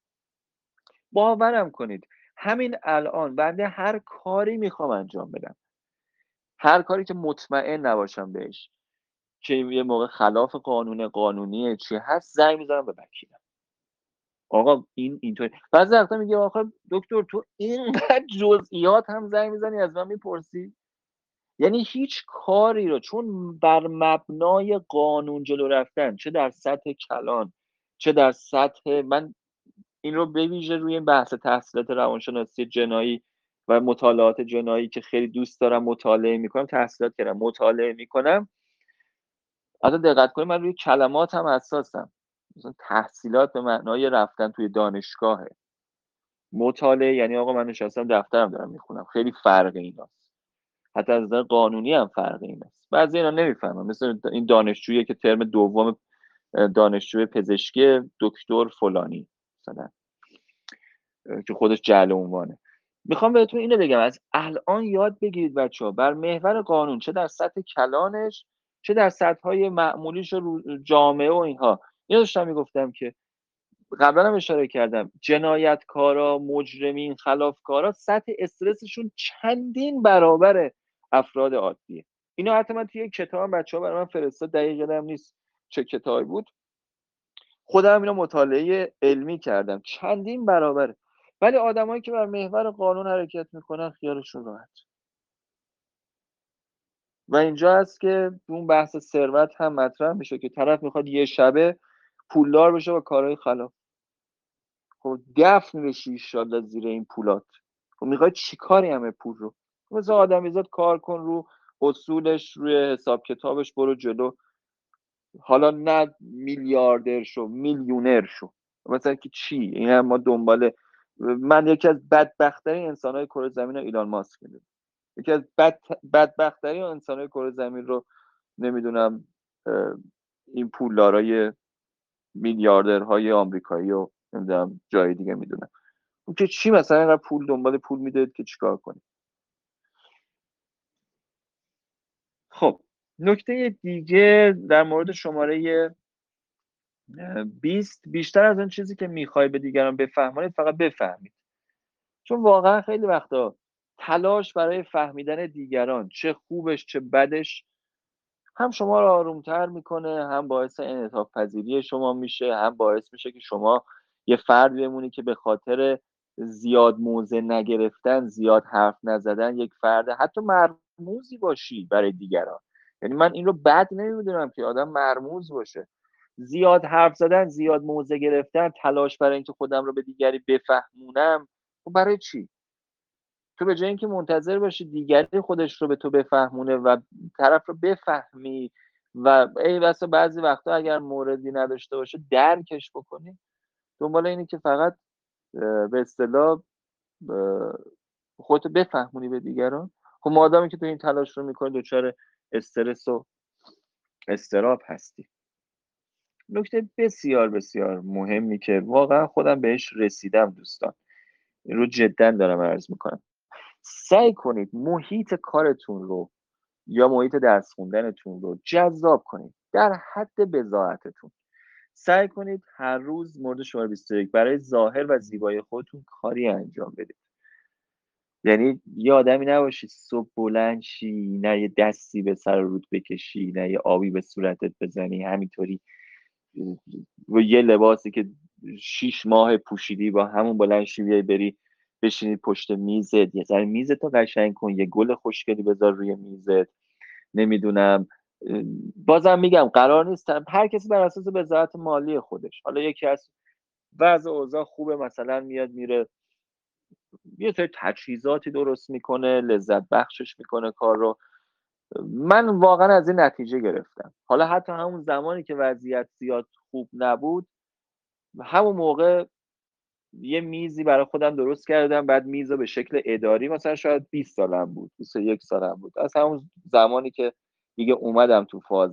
باورم کنید همین الان بنده هر کاری میخوام انجام بدم، هر کاری که مطمئن نباشم بهش که یه موقع خلاف قانونیه چی هست، زنگ میزنم به وکیلم آقا این اینطوری. بعضی وقتا میگه آخه دکتر تو اینقدر جزئیات هم زنگ میزنی از من میپرسی. یعنی هیچ کاری رو چون بر مبنای قانون جلو رفتن، چه در سطح کلان چه در سطح، من این رو به ویژه روی این بحث تحصیلات روانشناسی جنایی و مطالعات جنایی که خیلی دوست دارم مطالعه میکنم، تحصیلات کردم مطالعه میکنم، حتی دقت کنید من روی کلمات هم حساسم. مثلا تحصیلات به معنای رفتن توی دانشگاهه، مطالعه یعنی آقا من نشستم دفترم دارم میخونم، خیلی فرق ایناست. حتی از نظر قانونی هم فرق ایناست. بعضی اینا نمیفهمم، مثل این دانشجویی که ترم دوم دانشجوی پزشکی دکتر فلانی مثلا که خودش جعل عنوانه. میخوام بهتون اینو بگم از الان یاد بگیرید بچه‌ها بر محور قانون، چه در سطح کلانش چه در سطح‌های معمولیش جامعه و اینها. اینو داشتم میگفتم که قبلا هم اشاره کردم، جنایتکارا، مجرمین، خلافکارا سطح استرسشون چندین برابر افراد عادیه. اینو حتی من توی یک کتاب بچه‌ها برای من فرستاد، دقیق یادم نیست چه کتابی بود، خودم اینو مطالعه علمی کردم، چندین برابره. ولی آدمایی که بر محور قانون حرکت میکنن خیالشون راحت. و اینجا هست که اون بحث ثروت هم مطرح میشه که طرف میخواد یه شبه پولدار بشه با کارهای خلاف. خب دفن بشی ایشالله زیر این پولات. خب میخوای چیکاری همه پول رو؟ مثلا آدمیزاد کار کن رو اصولش، روی حساب کتابش برو جلو. حالا نه میلیاردر شو، میلیونر شو، مثلا که چی؟ این هم ما دنباله. من یکی از بدبخت‌ترین انسان‌های کره زمین رو ایلان ماسک میدونم، یکی از بدبخت‌ترین انسان‌های کره زمین رو نمیدونم این پولدارای میلیاردرهای آمریکایی و نمیدونم جای دیگه میدونم. اون که چی مثلا اینقدر پول دنبال پول میدهید که چیکار کنید؟ خب نکته دیگه در مورد شماره 20، بیشتر از اون چیزی که میخوای به دیگران بفهمانید فقط بفهمید. چون واقعا خیلی وقتا تلاش برای فهمیدن دیگران، چه خوبش چه بدش، هم شما رو آرومتر میکنه، هم باعث انعطاف پذیری شما میشه، هم باعث میشه که شما یه فرد بمونی که به خاطر زیاد موضع نگرفتن، زیاد حرف نزدن، یک فرد حتی مرموزی باشی برای دیگران. یعنی من این رو بد نمیدونم که آدم مرموز باشه. زیاد حرف زدن، زیاد موضع گرفتن، تلاش برای اینکه خودم رو به دیگری بفهمونم، خب برای چی؟ تو به جای اینکه منتظر باشی دیگری خودش رو به تو بفهمونه و طرف رو بفهمی و ای بسا بعضی وقتا اگر موردی نداشته باشه درکش بکنی، دنبال اینی که فقط به اصطلاح خودتو بفهمونی به دیگران. خب مادامی که تو این تلاش رو میکنی دچار استرس و استراب هستی. نکته بسیار بسیار مهمی که واقعا خودم بهش رسیدم دوستان، این رو جدا دارم عرض میکنم، سعی کنید محیط کارتون رو یا محیط درس خوندنتون رو جذاب کنید در حد بضاعتتون. سعی کنید هر روز مورد شماره 21 برای ظاهر و زیبایی خودتون کاری انجام بدید. یعنی یه آدمی نباشید صبح بلند شی، نه یه دستی به سر رود بکشی، نه یه آبی به صورتت بزنی، همینطوری و یه لباسی که 6 ماه پوشیدی با همون بلند شی بیای بری بشینی پشت میزت، یه ذره میزتو قشنگ کن، یه گل خوشگلی بذار روی میزت. نمیدونم، بازم میگم قرار نیست هر کسی بر اساس وضعیت مالی خودش، حالا یکی از وضع اوضاع خوبه مثلا میاد میره یه سری تجهیزاتی درست میکنه، لذت بخشش میکنه کار رو. من واقعا از این نتیجه گرفتم، حالا حتی همون زمانی که وضعیت زیاد خوب نبود، همون موقع یه میزی برای خودم درست کردم، بعد میز رو به شکل اداری، مثلا شاید 20 سالم بود، 21 سالم بود، از همون زمانی که دیگه اومدم تو فاز،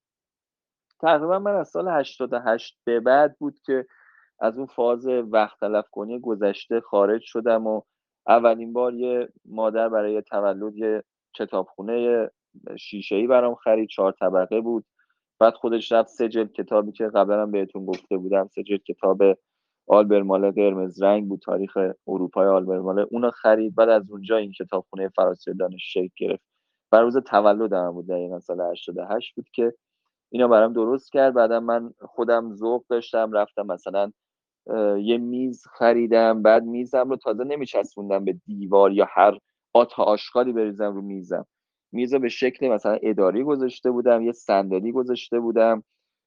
تقریبا من از سال 88 به بعد بود که از اون فاز وقت تلف کنی گذشته خارج شدم و اولین بار یه مادر برای تولد یه کتابخونه شیشه‌ای برام خرید، 4 طبقه بود. بعد خودش رفت 3 جلد کتابی که قبلا هم بهتون گفته بودم، 3 جلد کتاب آلبر ماله قرمز رنگ بود، تاریخ اروپای آلبر ماله، اونو خرید. بعد از اونجا این کتابخونه فراسوی دانش شکل گرفت. بر روز تولدم بود، دقیقا سال 88 بود که اینا برام درست کرد. بعدا من خودم ذوق داشتم رفتم مثلا یه میز خریدم، بعد میزم رو تازه نمیچسبوندم به دیوار یا هر آت آشغالی بریزم رو میزم، میز رو به شکل مثلا اداری گذاشته بودم، یه صندلی گذاشته بودم.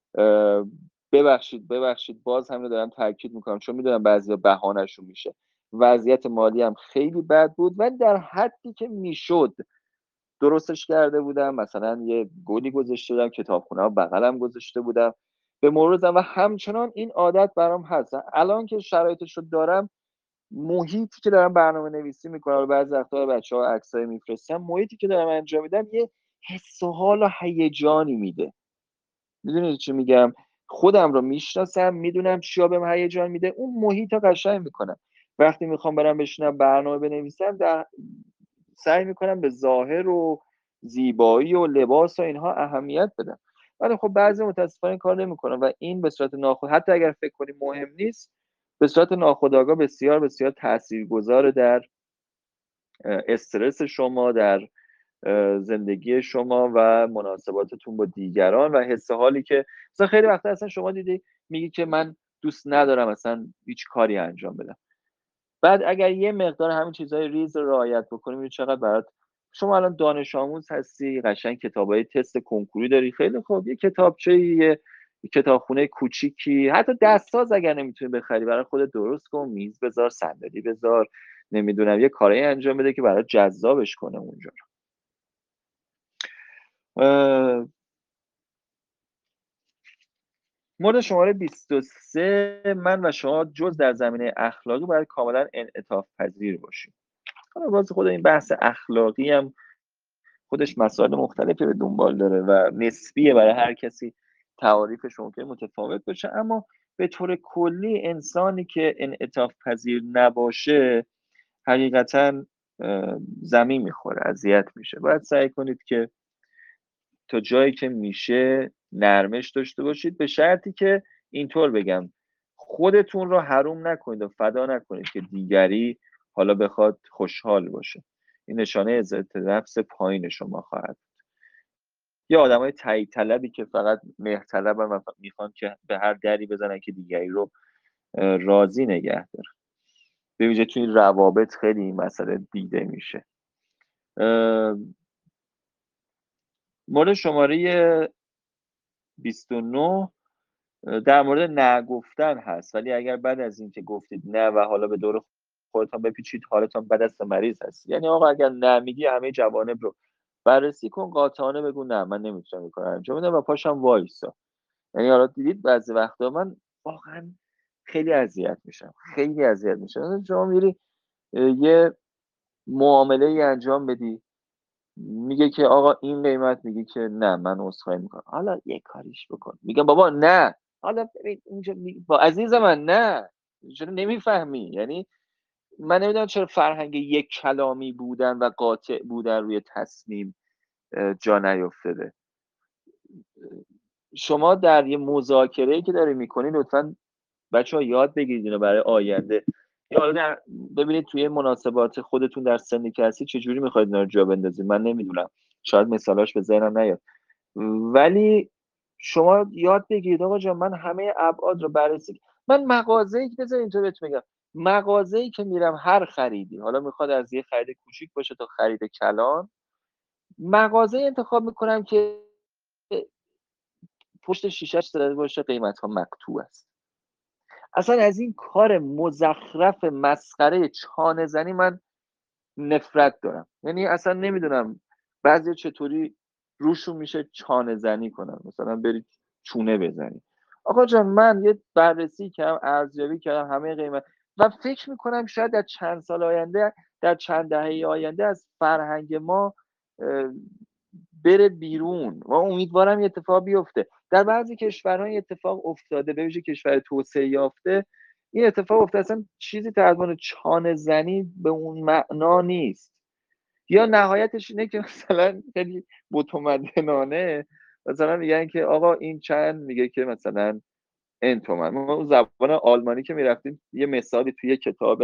ببخشید باز هم رو دارم تاکید میکنم چون میدونم بعضیا بهانه‌شون میشه، وضعیت مالی هم خیلی بد بود و در حدی که میشد درستش کرده بودم. مثلا یه گلی گذاشته بودم، کتابخونه ها بغلم گذاشته بودم به موردم و همچنان این عادت برام هست. الان که شرایطش رو دارم، محیطی که دارم برنامه نویسی میکنم، بعضی وقتا بچه ها عکسای میفرستم، محیطی که دارم انجام میدم یه حس و حال و هیجانی میده. میدونید چی میگم؟ خودم رو میشناسم، میدونم چیا بهم هیجان میده، اون محیط رو قشنگ میکنم. وقتی میخوام برم بشینم برنامه بنویسم، سعی میکنم به ظاهر و زیبایی و لباس و اینها اهمیت بدم. ولی خب بعضی متاسفانه این کار نمیکنم و این به صورت ناخود، حتی اگر فکر کنی مهم نیست، به صورت ناخودآگاه بسیار بسیار تاثیرگذار در استرس شما، در زندگی شما و مناسباتتون با دیگران و حس حالی که مثلا خیلی وقتا اصلا شما دیدی میگی که من دوست ندارم اصلا هیچ کاری انجام بدم، بعد اگر یه مقدار همین چیزهای ریز رو رعایت بکنیم چقدر برات، شما الان دانش آموز هستی، قشنگ کتابای تست کنکوری داری، خیلی خوب یه کتابچه، یه کتابخونه کوچیکی، حتی دستساز اگر نمیتونی بخری برای خودت درست کن، میز بذار، صندلی بذار، نمیدونم یه کاری انجام بده که برات جذابش کنه اونجا. مورد شماره 23، من و شما جز در زمینه اخلاقی باید کاملا انعطاف پذیر باشیم. حالا باز خود این بحث اخلاقی هم خودش مسائل مختلفی به دنبال داره و نسبیه، برای هر کسی تعاریفش ممکن متفاوت باشه، اما به طور کلی انسانی که انعطاف پذیر نباشه حقیقتا زمین میخوره، اذیت میشه. باید سعی کنید که تا جایی که میشه نرمش داشته باشید، به شرطی که اینطور بگم خودتون رو حروم نکنید و فدا نکنید که دیگری حالا بخواد خوشحال باشه. این نشانه عزت نفس پایین شما خواهد. یا آدمای تایید طلبی که فقط مهرطلبن و میخوان که به هر دری بزنن که دیگری رو راضی نگه دارن. به ویژه توی روابط خیلی این مسئله دیده میشه. مورد شماره 29 در مورد نگفتن هست، ولی اگر بعد از این که گفتید نه و حالا به دور خودتان بپیچید حالتان بد است مریض هست. یعنی آقا اگر نمیگی همه جوانب رو بررسی کن، قاطعانه بگو نه من نمیتونم این کارو انجام بدم و پاشم وایسا. یعنی حالا دیدید بعضی وقتا من واقعا خیلی اذیت میشم، خیلی اذیت میشم. شما میری یه معامله ای انجام بدی، میگه که آقا این قیمت، میگه که نه من عذرخواهی میکنم، حالا یه کاریش بکن، میگم بابا نه، حالا ببین اینجا با عزیز من نه، چرا نمیفهمی؟ یعنی من نمیدونم چرا فرهنگ یک کلامی بودن و قاطع بودن روی تصمیم جا نیفتاده. شما در یه مذاکره‌ای که داری میکنی لطفاً بچه‌ها یاد بگیرید اینو برای آینده. یا حالا ببینید توی مناسبات خودتون در سنی که هستی چجوری میخواید اینا رو جا بندازید، من نمیدونم، شاید مثالاش به ذهنم نیاد، ولی شما یاد بگیرید آقا جان من همه ابعاد رو بررسی. من مغازه‌ای که بذار اینطور بهت بگم، مغازه‌ای که میرم هر خریدی، حالا میخواد از یه خرید کوچیک باشه تا خرید کلان، مغازه‌ای انتخاب میکنم که پشت شیشه‌اش زده باشه قیمت‌ها مقطوع است. اصلا از این کار مزخرف مسخره چانه زنی من نفرت دارم. یعنی اصلا نمیدونم بعضی چطوری روشون میشه چانه زنی کنن، مثلا برید چونه بزنی. آقا جان من یه بررسی کردم، ارزیابی کردم همه قیمت و فکر میکنم شاید در چند سال آینده، در چند دهه آینده از فرهنگ ما بره بیرون و امیدوارم یه اتفاق بیفته. در بعضی کشورها این اتفاق افتاده، به ویژه کشور توسعه یافته این اتفاق افتاده. اصلا چیزی تقریبا چانه زنی به اون معنا نیست. یا نهایتش اینه که مثلا خیلی متمدنانه مثلا میگن که آقا این چند، میگه که مثلا این تومن. ما اون زبان آلمانی که میرفتیم یه مثالی توی کتاب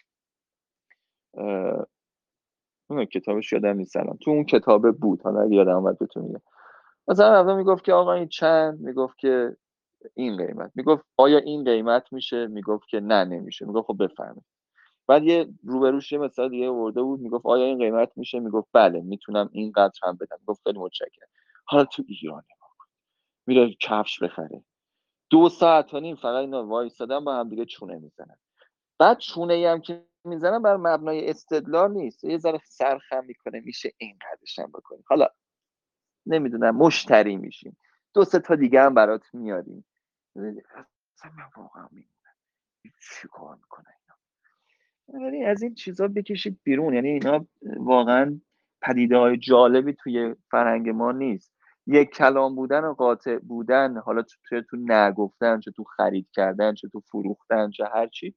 اون کتابش یادم نیست الان، تو اون کتاب بود، حالا اگه یادم اومد بهتون میگم. مثلا اول میگفت که آقا این چند، میگفت که این قیمت، میگفت آیا این قیمت میشه، میگفت که نه نمیشه، میگفت خب بفرمایید. بعد یه روبروش یه مثال دیگه آورده بود، میگفت آیا این قیمت میشه، میگفت بله میتونم اینقدر هم بدم، میگفت خیلی متشکرم. حالا تو ایران میره کفش بخره 2 ساعت و نیم فقط اینا وایسادن با هم دیگه چونه میزنن. بعد چونه ای هم که میزنن بر مبنای استدلال نیست، یه ذره سرخم میکنه میشه اینقدرش هم بکنیم، حالا نمیدونم مشتری میشیم 2-3 تا دیگه هم برات میاریم. اصلا من واقعا چی کار میکنه اینا؟ ولی از این چیزا بکشید بیرون. یعنی اینا واقعا پدیده های جالبی توی فرهنگ ما نیست. یک کلام بودن و قاطع بودن، حالا چه تو نگفتن، چه تو خرید کردن، چه تو فروختن، چه هر چی،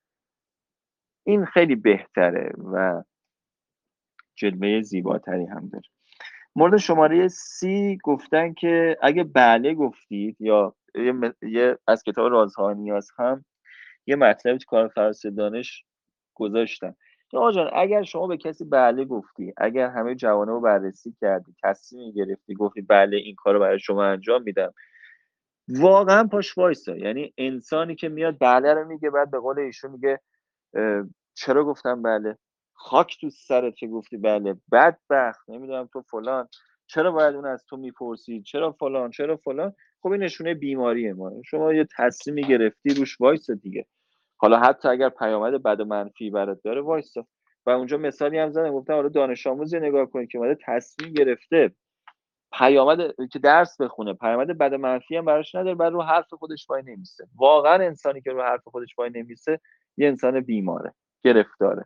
این خیلی بهتره و جلوه زیباتری هم داره. مورد شماره 30 گفتن که اگه بله گفتید، یا یه از کتاب رازها و نیاز هم یه مطلبی تو کار فراسه دانش گذاشتن. آقا جان اگر شما به کسی بله گفتی، اگر همه جوانب رو بررسی کردی، تصمیم گرفتی، گفتی بله این کار رو برای شما انجام میدم، واقعا پاش وایسا. یعنی انسانی که میاد بله رو میگه، بعد به قول ایشون میگه چرا گفتم بله، خاک تو سرت که گفتی بله، بدبخت، نمیدونم تو فلان، چرا باید اون از تو میپرسید، چرا فلان، چرا فلان. خب این نشونه بیماری ما. شما یه تصمیمی گرفتی روش وایسا دیگه، حالا حتی اگر پیامد بد و منفی برات داره وایسا. و اونجا مثالی هم زدم، گفتم حالا دانش آموزی نگاه کنید که اومده تصمیم گرفته پیامد که درس بخونه، پیامد بد و منفی هم براش نداره، بعد رو حرف خودش وای نمیسه. واقعا انسانی که رو حرف خودش وای نمیسه یه انسان بیماره، گرفتاره.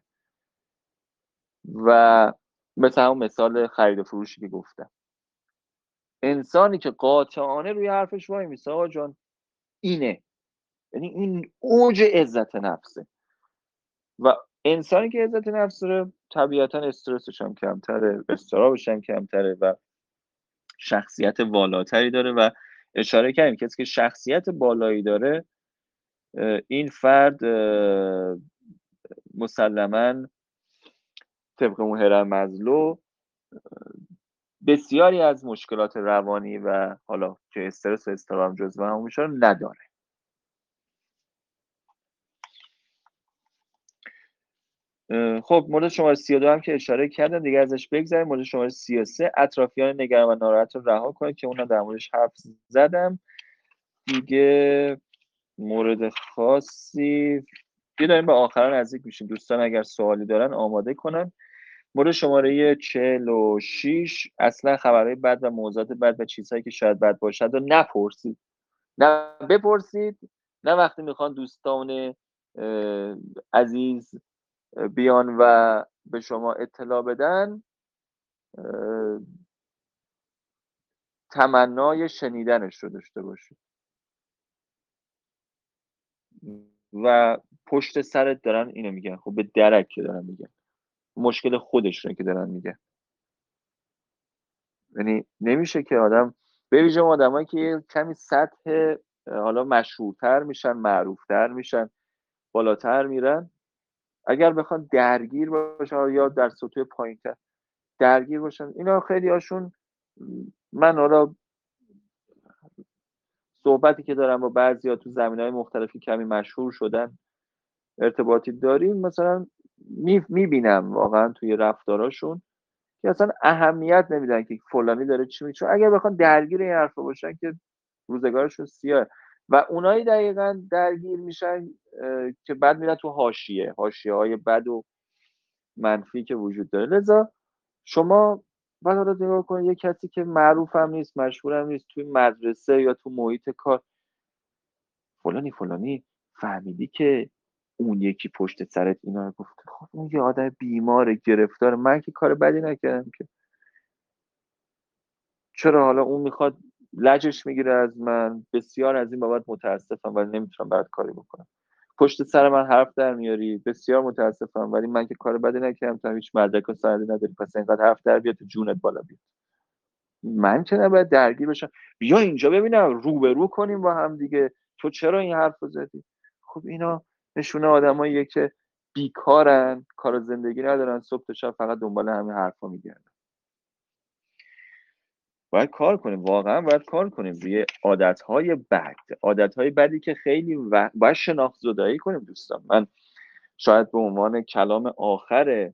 و مثل همون مثال خرید و فروشی که گفتم، انسانی که قاطعانه روی حرفش وای میسه آقا جان اینه، یعنی این اوج عزت نفسه. و انسانی که عزت نفس داره طبیعتا استرسش هم کمتره، اضطرابش هم کمتره و شخصیت والاتری داره. و اشاره کردیم کسی که شخصیت بالایی داره این فرد مسلما طبق اون هرم مزلو بسیاری از مشکلات روانی و حالا که استرس و اضطراب جزو همون میشه رو نداره. خب مورد شماره 32 هم که اشاره کردم دیگه ازش بگذاریم. مورد شماره 33 اطرافیان نگران و ناراحت رو رها کنید که اونم در موردش حرف زدم دیگه. مورد خاصی دیگه داریم به آخر نزدیک میشیم. دوستان اگر سوالی دارن آماده کنن. مورد شماره 46 اصلا خبرهای بد و موضوعات بد و چیزهایی که شاید بد باشد رو نپرسید، نه بپرسید، نه وقتی میخوان دوستان عزیز بیان و به شما اطلاع بدن تمنای شنیدنش رو داشته باشید و پشت سرت دارن اینو میگن. خب به درک که دارن میگن، مشکل خودشونه که دارن میگن. یعنی نمیشه که آدم به ویژه آدمایی که یه کمی سطح حالا مشهورتر میشن، معروفتر میشن، بالاتر میرن، اگر بخوان درگیر باشن یا در سطوح پایینتر درگیر باشن، اینا خیلی هاشون، من حالا صحبتی که دارم با بعضیا تو زمینهای مختلفی کمی مشهور شدن ارتباطی داریم، مثلا میبینم واقعا توی رفتاراشون که اصلا اهمیت نمیدن که فلانی داره چی میگه، چون اگر بخوان درگیر این حرفا باشن که روزگارشون سیاه. و اونایی دقیقا درگیر میشن که بعد میرن تو حاشیه های بد و منفی که وجود داره. لذا شما بعد حالا نگاه کنید یه کسی که معروف هم نیست، مشهور هم نیست، توی مدرسه یا تو محیط کار فلانی فهمیدی که اون یکی پشت سرت اینا رو گفته، خب اون یه آدم بیماره گرفتار، من که کار بدی نکردم که، چرا حالا اون میخواد لجش میگیره از من؟ بسیار از این بابت متاسفم ولی نمیتونم برات کاری بکنم. پشت سر من حرف در میاری، بسیار متاسفم ولی من که کار بدی نکردم، تو هیچ مدرک و سندی نداری، پس اینقدر حرف در بیاد تو جونت بالا بیاد. من که نباید درگیر بشم. بیا اینجا ببینم، روبرو کنیم با هم دیگه، تو چرا این حرف رو زدی؟ خب اینا نشونه آدماییه که بیکارن، کار زندگی ندارن، صبح تا شب فقط دنبال همین حرفا میگردن. باید کار کنیم، واقعا باید کار کنیم روی عادتهای بدی که خیلی باید شناخت زدایی کنیم. دوستان من شاید به عنوان کلام آخر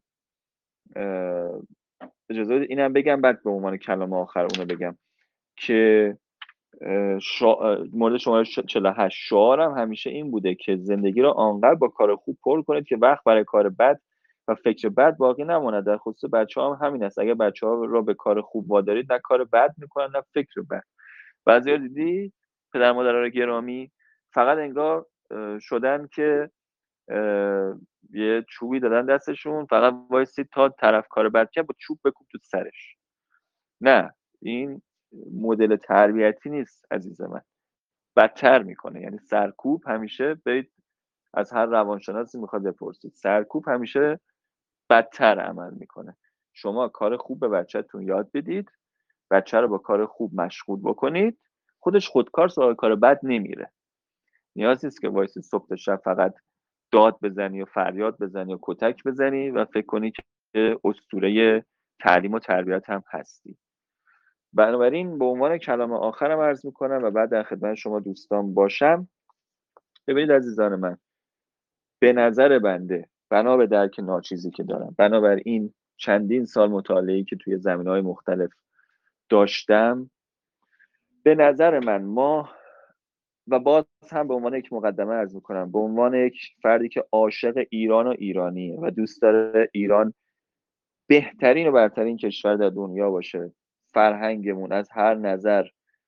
اجازه بدید اینم بگم، بعد به عنوان کلام آخر اونو بگم که مورد شماره 48 شعارم همیشه این بوده که زندگی را آنقدر با کار خوب پر کنید که وقت برای کار بد و فکر بد باقی نماند. در خصوص بچه‌ها هم همین است. اگر بچه‌ها را به کار خوب وادارید، نه کار بد میکنن نه فکر بد. بعضیا دیدی پدر مادران گرامی فقط انگار شدن که یه چوبی دادن دستشون، فقط وایسید تا طرف کار بد کرد با چوب بکوب تو سرش. نه، این مدل تربیتی نیست عزیز من، بدتر میکنه. یعنی سرکوب همیشه، برید از هر روانشناسی میخواد بپرسید، سرکوب همیشه بدتر عمل میکنه. شما کار خوب به بچه‌تون یاد بدید، بچه رو با کار خوب مشغول بکنید، خودش خودکار سراغ کار بد نمیره. نیاز نیست که وایسی صبح تا شب فقط داد بزنی و فریاد بزنی و کتک بزنی و فکر کنی که اسطوره تعلیم و تربیت هم هستی. بنابراین به عنوان کلام آخرم عرض میکنم و بعد در خدمت شما دوستان باشم. ببینید عزیزان من، به نظر بنده، بنا به درک ناچیزی که دارم، بنابر این چندین سال مطالعه‌ای که توی زمینه‌های مختلف داشتم، به نظر من ما، و باز هم به عنوان یک مقدمه عرض میکنم، به عنوان یک فردی که عاشق ایران و ایرانیه و دوست داره ایران بهترین و برترین کشور در دنیا باشه، فرهنگمون از هر نظر،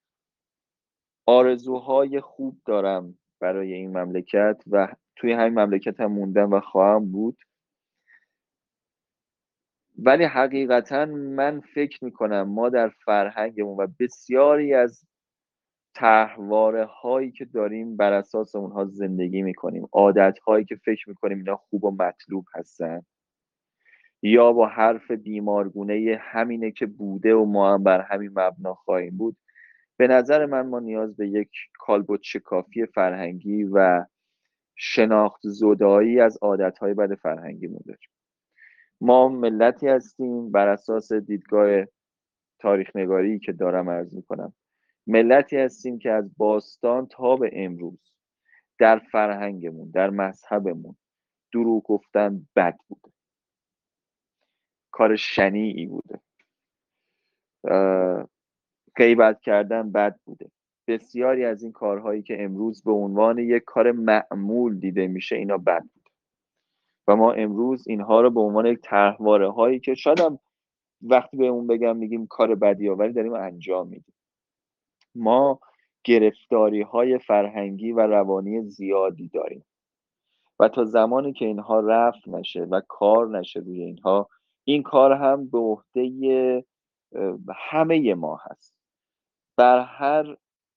آرزوهای خوب دارم برای این مملکت و توی همین مملکت هم موندم و خواهم بود. ولی حقیقتا من فکر میکنم ما در فرهنگمون و بسیاری از طرحواره هایی که داریم بر اساس اونها زندگی میکنیم، عادت هایی که فکر میکنیم اینا خوب و مطلوب هستن، یا با حرف بیمارگونه همینه که بوده و ما هم بر همین مبنا خواهیم بود. به نظر من ما نیاز به یک کالبد شکافی فرهنگی و شناخت زدایی از عادتهای بد فرهنگیمون داریم. ما ملتی هستیم بر اساس دیدگاه تاریخ نگاری که دارم عرض میکنم، ملتی هستیم که از باستان تا به امروز در فرهنگمون، در مذهبمون دروغ گفتن بد بوده، کار شنیعی بوده، غیبت کردن بد بوده. بسیاری از این کارهایی که امروز به عنوان یک کار معمول دیده میشه اینا بد بوده و ما امروز اینها رو به عنوان یک طرحواره هایی که شاید هم وقتی به اون بگم میگیم کار بدی ولی داریم انجام میدیم. ما گرفتاری های فرهنگی و روانی زیادی داریم و تا زمانی که اینها رفع نشه و کار نشه روی اینها، این کار هم به عهده همه ما هست. بر هر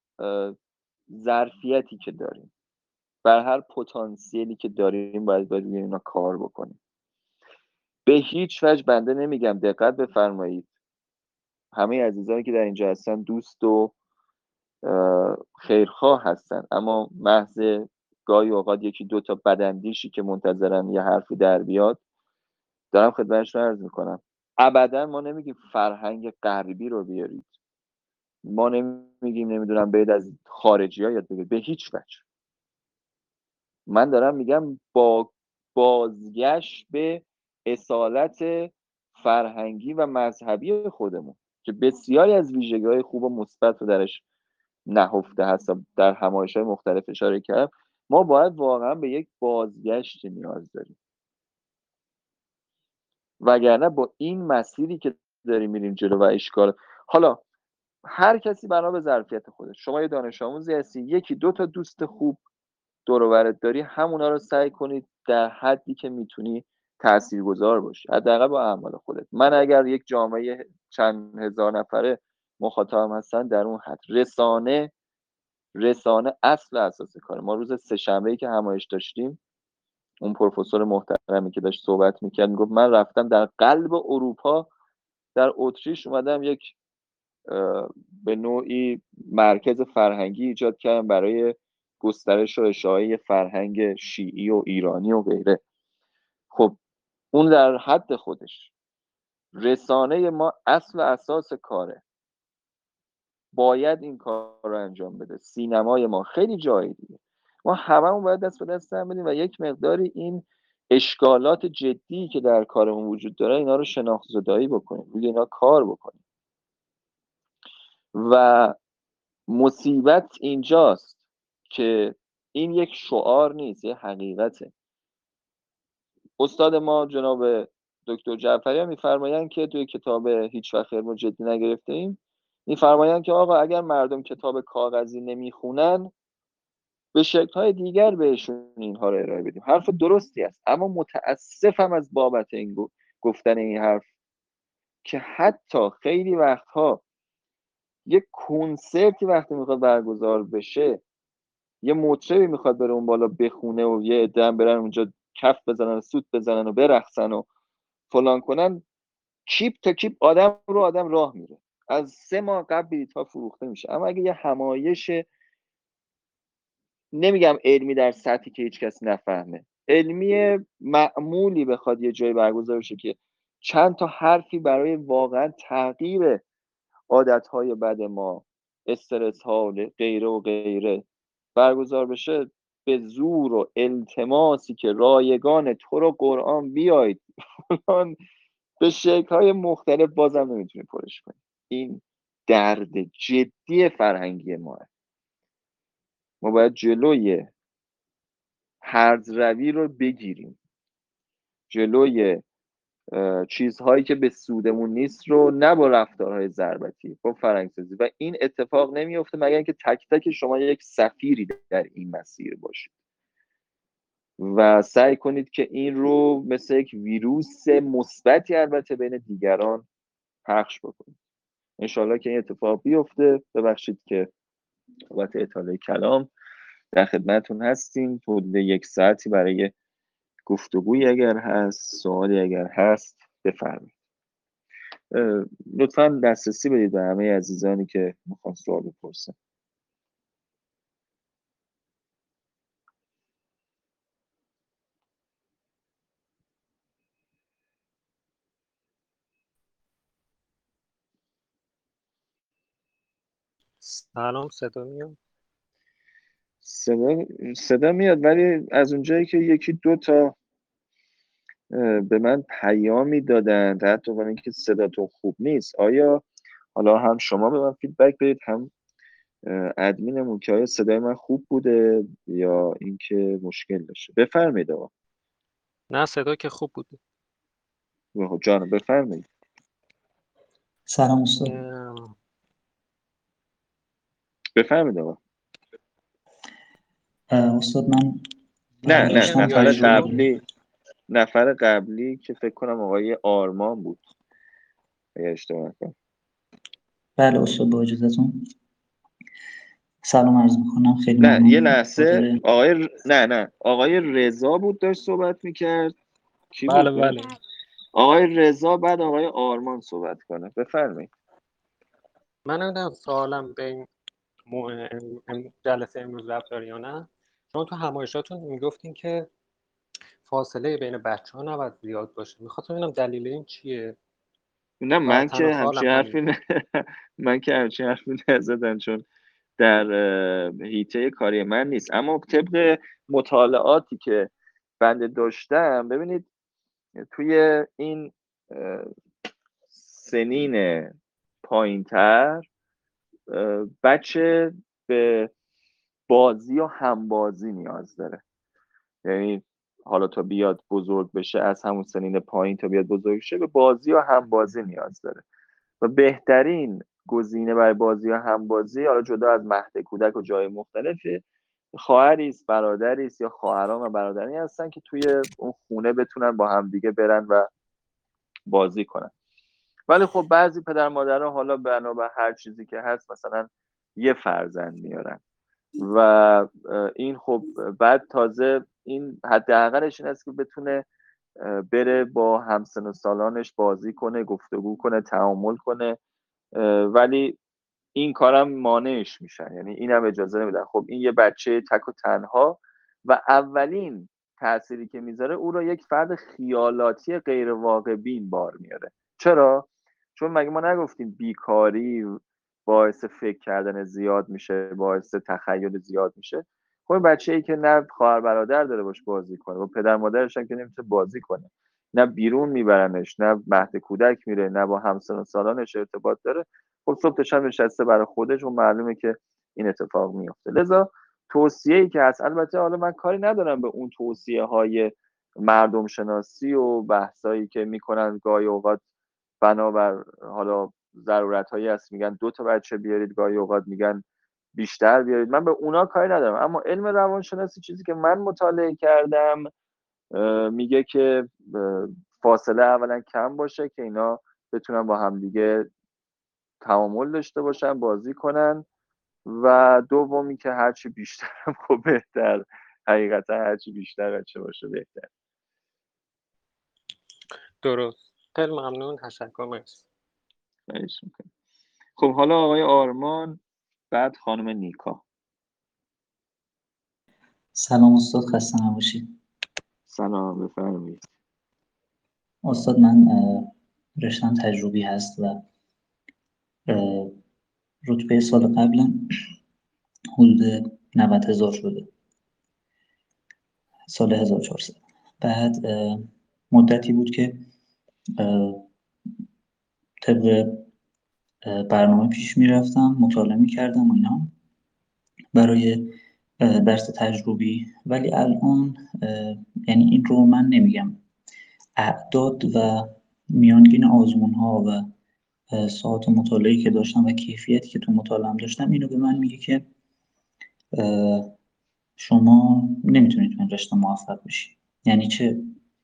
ظرفیتی که داریم، بر هر پتانسیلی که داریم باید روی اینا کار بکنیم. به هیچ وجه بنده نمیگم، دقت بفرمایید، همه عزیزانی که در اینجا هستن دوست و خیرخواه هستن، اما محض گاهی اوقات یکی دو تا بداندیشی که منتظرن یه حرفی در بیاد دارم خدمتشون عرض میکنم. ابدا ما نمیگیم فرهنگ غربی رو بیارید، ما نمیگیم نمیدونم برید از خارجی ها یاد بگیرید، به هیچ وجه. من دارم میگم با بازگشت به اصالت فرهنگی و مذهبی خودمون که بسیاری از ویژگی‌های خوب و مثبت رو درش نهفته هست. در همایش‌های مختلف اشاره کردم. ما باید واقعا به یک بازگشت نیاز داریم، وگرنه با این مسیری که داریم میریم جلو و اشکال، حالا هر کسی بنا به ظرفیت خودش، شما یه دانش آموزی هستی، یکی دو تا دوست خوب دور و برت داری، همونا رو سعی کنید در حدی که میتونی تاثیرگذار باشی، حداقل با اعمال خودت. من اگر یک جامعه چند هزار نفره مخاطبم هستن، در اون حد رسانه اصل اساس کار ما. روز سه‌شنبه‌ای که همایش داشتیم، اون پروفسور محترمی که داشت صحبت میکرد میگفت من رفتم در قلب اروپا، در اتریش اومدم یک به نوعی مرکز فرهنگی ایجاد کردم برای گسترش و اشاعه فرهنگ شیعی و ایرانی و غیره. خب اون در حد خودش. رسانه ما اصل و اساس کاره، باید این کار رو انجام بده. سینمای ما خیلی جای دیگه، ما هممون باید دست به دست هم بدیم و یک مقداری این اشکالات جدی که در کارمون وجود داره اینا رو شناخت زدایی بکنیم، روی اینا کار بکنیم. و مصیبت اینجاست که این یک شعار نیست، یه حقیقته. استاد ما جناب دکتر جعفری میفرمایند که توی کتاب هیچ وقت علم جدی نگرفته ایم، میفرمایند که آقا اگر مردم کتاب کاغذی نمیخونن، به شکل‌های دیگر بهشون اینها رو ارائه بدیم. حرف درستی است، اما متاسفم از بابت این گفتن این حرف که حتی خیلی وقتها یک کنسرتی وقتی میخواد برگزار بشه، یه مطربی میخواد بره اون بالا بخونه و یه عده هم برن اونجا کف بزنن و سوت بزنن و برقصن و فلان کنن، کیپ تا کیپ آدم راه میره. از 3 ماه قبل بلیط‌ها فروخته میشه. اما اگه یه همایش، نمیگم علمی در سطحی که هیچ کس نفهمه، علمی معمولی بخواد یه جایی برگزار بشه که چند تا حرفی برای واقعا تغییر عادتهای بد ما، استرس ها و غیره و غیره برگزار بشه، به زور و التماسی که رایگان تو رو قرآن بیاید فلان، به شکل‌های مختلف بازم نمیتونی پرش کنی. این درد جدی فرهنگی ما. ما باید جلوی هرزروی رو بگیریم، جلوی چیزهایی که به سودمون نیست رو، نه با رفتارهای ضربتی، با فرهنگسازی. و این اتفاق نمیفته مگر اینکه تک تک شما یک سفیری در این مسیر باشید و سعی کنید که این رو مثل یک ویروس مثبتی البته بین دیگران پخش بکنید. انشالله که این اتفاق بیفته. ببخشید که بابت اطاله کلام، در خدمتتون هستیم. حدود 1 ساعتی برای گفتگوی اگر هست، سوالی اگر هست بفرمایید. لطفا دسترسی بدید به همه عزیزانی که میخوان سوال بپرسن. سلام، صدا میاد؟ صدا میاد، ولی از اونجایی که یکی دو تا به من پیامی دادن حتی با اینکه صداتون خوب نیست، آیا حالا هم شما به من فیدبک بدید هم ادمینمون که آیا صدای من خوب بوده یا اینکه مشکل داشته. بفرمایید آقا. نه، صدا که خوب بود. جانم بفرمایید. سلام استاد. بفرمایید آقا. استاد من نه نفر قبلی که فکر کنم آقای آرمان بود اگه اشتباه نکنم. بله استاد، با اجازهتون سلام عرض میکنم. خیلی نه ممنون. یه لحظه آقای رضا بود داشت صحبت میکرد. کی بله بود؟ بله، آقای رضا بعد آقای آرمان صحبت کنه. بفرمایید. من نمیدونم سوالم به این جلسه امروز ربط داره یا نه. شما تو همایشاتون میگفتین که فاصله بین بچه ها نباید زیاد باشه. میخواستم ببینم دلیل این چیه. نه و من تنها که همچین سوالم همین. حرفی نزدم، چون در حیطه کاری من نیست. اما طبق مطالعاتی که بنده داشتم، ببینید توی این سنین پایینتر بچه به بازی و همبازی نیاز داره. یعنی حالا تا بیاد بزرگ بشه، از همون سنین پایین تا بیاد بزرگ شه، به بازی و همبازی نیاز داره و بهترین گزینه برای بازی و همبازی، حالا جدا از مهد کودک و جای مختلفی، خواهری است، برادری است یا خواهران و برادرانی هستن که توی اون خونه بتونن با همدیگه برن و بازی کنن. ولی خب بعضی پدر مادرها حالا بنابر هر چیزی که هست مثلا یه فرزند میارن و این خب بعد تازه این حداقلش این است که بتونه بره با همسن و سالانش بازی کنه، گفتگو کنه، تعامل کنه، ولی این کارم مانعش میشن، یعنی اینم اجازه نمیدن. خب این یه بچه تک و تنها و اولین تأثیری که میذاره او رو یک فرد خیالاتی غیر واقع بین بار میاره. چرا؟ چون مگه ما نگفتیم بیکاری باعث فکر کردن زیاد میشه، باعث تخیل زیاد میشه؟ خب بچه‌ای که نه خواهر برادر داره باش بازی کنه و پدر مادرش هم که نمیتونه بازی کنه، نه بیرون میبرنش، نه مهد کودک میره، نه با همسن و سالانش ارتباط داره، خب صبح تا شب نشسته برای خودش و معلومه که این اتفاق میفته. لذا توصیه‌ای که هست، البته حالا من کاری ندارم به اون توصیه‌های مردم شناسی و بحثایی که میکنن گاهی اوقات بنابر حالا ضرورت‌هایی هست میگن 2 تا بچه بیارید، گاهی اوقات میگن بیشتر بیارید. من به اونا کاری ندارم، اما علم روانشناسی چیزی که من مطالعه کردم میگه که فاصله اولا کم باشه که اینا بتونن با همدیگه تعامل داشته باشن، بازی کنن، و دومی که هرچی بیشتر خب بهتر. حقیقتا هرچی بیشتر بچه باشه بهتر. درست. خیلی ممنون، تشکر، مرسی. خب حالا آقای آرمان، بعد خانم نیکا. سلام استاد، خسته نباشید. سلام، بفرمایید. استاد من رشتم تجربی هست و رتبه سال قبلم حدود 90,000 شده، سال 1400. بعد مدتی بود که طبق برنامه پیش میرفتم، مطالعه میکردم و اینا برای درس تجربی. ولی الان یعنی این رو من نمیگم، اعداد و میانگین آزمون ها و ساعات مطالعه‌ای که داشتم و کیفیتی که تو مطالعه‌ام داشتم اینو به من میگه که شما نمیتونید تو این رشته موفق بشی. یعنی چه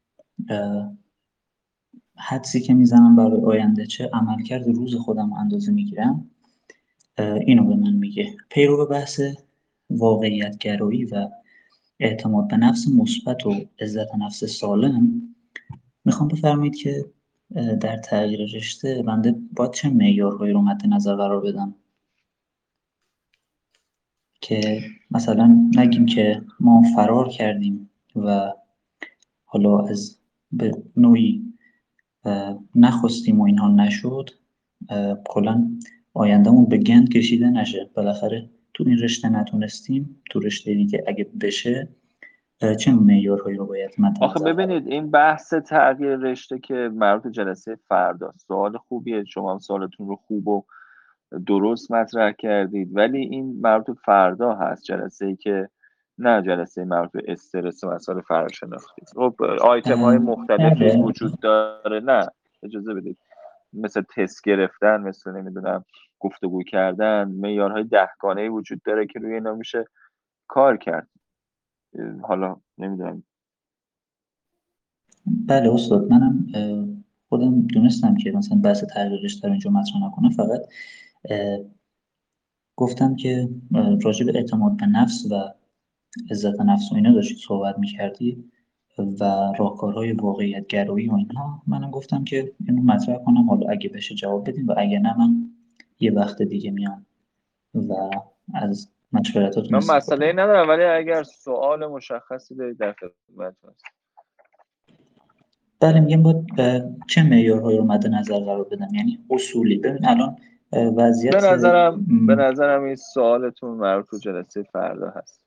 حدسی که میزنم برای آینده، چه عملکرد روز خودم اندازه میگیرم، اینو به من میگه. پیرو بحث واقعیت گرایی و اعتماد به نفس مثبت و عزت نفس سالم، میخوام بفرمایید که در تغییر رشته بنده باید چه معیارهایی رو مد نظر قرار بدم که مثلا نگیم که ما فرار کردیم و حالا از به نوعی نخواستیم و اینها نشد، کلا آیندهمون به گند کشیده نشه. بالاخره تو این رشته نتونستیم، تو رشته دیگه اگه بشه چه معیارهایی رو باید مد آخه نظر قرار ببینید بدیم؟ این بحث تغییر رشته که مربوط به جلسه فردا، سوال خوبیه، شما هم سوالتون رو خوب و درست مطرح کردید، ولی این مربوط به فردا هست، جلسه ای که نه جلسه مربوط به استرس و مسائل فراشناختی. خب آیتم های مختلفی بله. وجود داره، نه اجازه بدید، مثل تست گرفتن، مثل نمیدونم گفتگو کردن، معیارهای 10 گانه‌ای وجود داره که روی اینا میشه کار کرد. حالا نمیدونم. بله استاد، منم خودم دونستم که مثلا بحث تغییر رشته رو اینجا مطرح نکنم، فقط گفتم که راجع به اعتماد به نفس و عزت نفس و اینا داشتید صحبت می‌کردی و راهکارهای واقعیت گرایی و اینها، منم گفتم که اینو مطرح کنم، حالا اگه بشه جواب بدیم و اگه نه من یه وقت دیگه میام و از مشورتاتون من استفاده مسئله میکنم. ندارم، ولی اگر سوال مشخصی دارید در خدمتتون هستم. بله، میگم باید چه معیارهایی رو مد نظر قرار بدم، یعنی اصولی. ببین الان به وضعیت نظرم این سوالتون مربوط به جلسه فردا هست.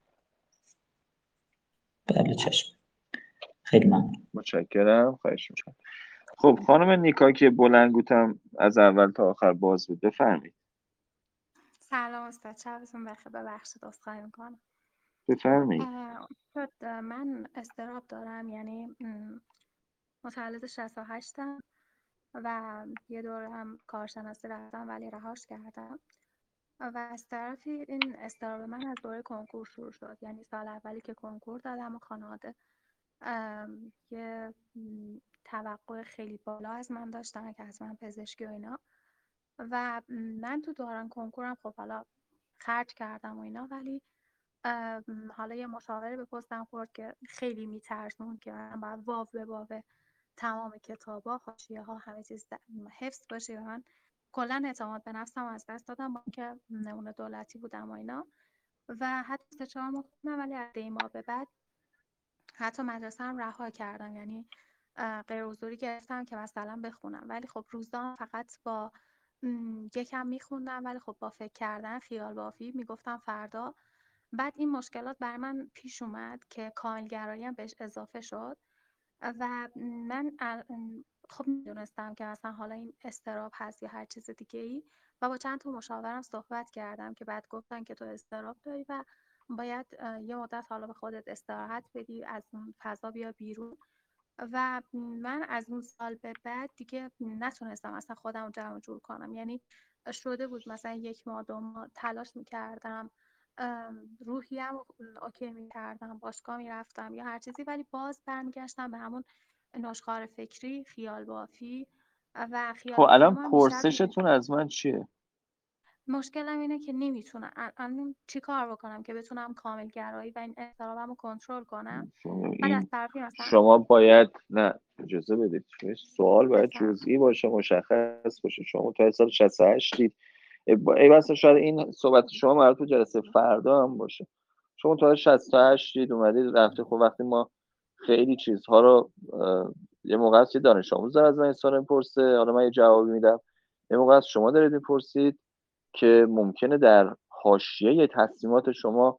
بله چشم، خیلی ممنون. متشکرم، خواهش میکنم. خب خانم نیکا که بلندگوتم از اول تا آخر باز بود، بفرمایید. سلام استاد، شبتون بخیر. ببخشید عذرخواهی میکنم. بفرمایید. من اضطراب دارم، یعنی متولد 68م و یه دوره هم کارشناسی رفتم ولی رهاش کردم و از طرفی این اضطراب من از دوره کنکور شروع شد. یعنی سال اولی که کنکور دادم و خانواده یه توقع خیلی بالا از من داشتن که از من پزشکی و اینا، و من تو دوران کنکورم خب حالا خرج کردم و اینا، ولی حالا یه مشاوره به پستم خورد که خیلی میترسون که من باید واو به واو تمام کتابا، حاشیه ها، همه چیز حفظ باشه و من کلا اعتماد به نفسم از دست دادم، با اینکه نمونه دولتی بودم و اینا و حتی 3-4 ماه خوندم، ولی از دی ماه به بعد حتی مدرسه هم رها کردم. یعنی غیر حضوری گرفتم که مثلا بخونم، ولی خب روزا فقط با یکم میخوندم، ولی خب با فکر کردن، خیال بافی میگفتم فردا. بعد این مشکلات بر من پیش اومد که کاملگرایی هم بهش اضافه شد و من خب میدونستم که مثلا حالا این اضطراب هست یا هر چیز دیگه ای، و با چند تا مشاورم صحبت کردم که بعد گفتن که تو اضطراب داری و باید یه مدت حالا به خودت استراحت بدی، از اون فضا بیا بیرون. و من از اون سال به بعد دیگه نتونستم اصلا خودم رو جمع جور کنم. یعنی شده بود مثلا 1 ماه 2 ماه تلاش میکردم، روحیم اوکی میکردم، باشگاه میرفتم یا هر چیزی، ولی باز برمیگشتم به همون نشخوار فکری، خیال بافی و خب خیال بافی الان هم بیشتر پرسشتون از من چیه؟ مشکلم اینه که نمیتونم الان چی کار بکنم که بتونم کامل گرایی و این اضطرابم رو کنترل کنم. بعد از این طرفی مثلا شما باید، نه اجازه بدید، سوال باید بفهم. جزئی باشه، مشخص باشه. شما تا سال 68 دید، ای بسا شاید این صحبت شما مربوط به جلسه فردا هم باشه. شما تا 68 دید اومدید رفته. خب وقتی ما خیلی چیزها رو یه موقع هست یه دانش آموز داره از من این سوال میپرسه، حالا من یه جوابی میدم، یه موقع هست شما دارید میپرسید که ممکنه در حاشیه تصمیمات شما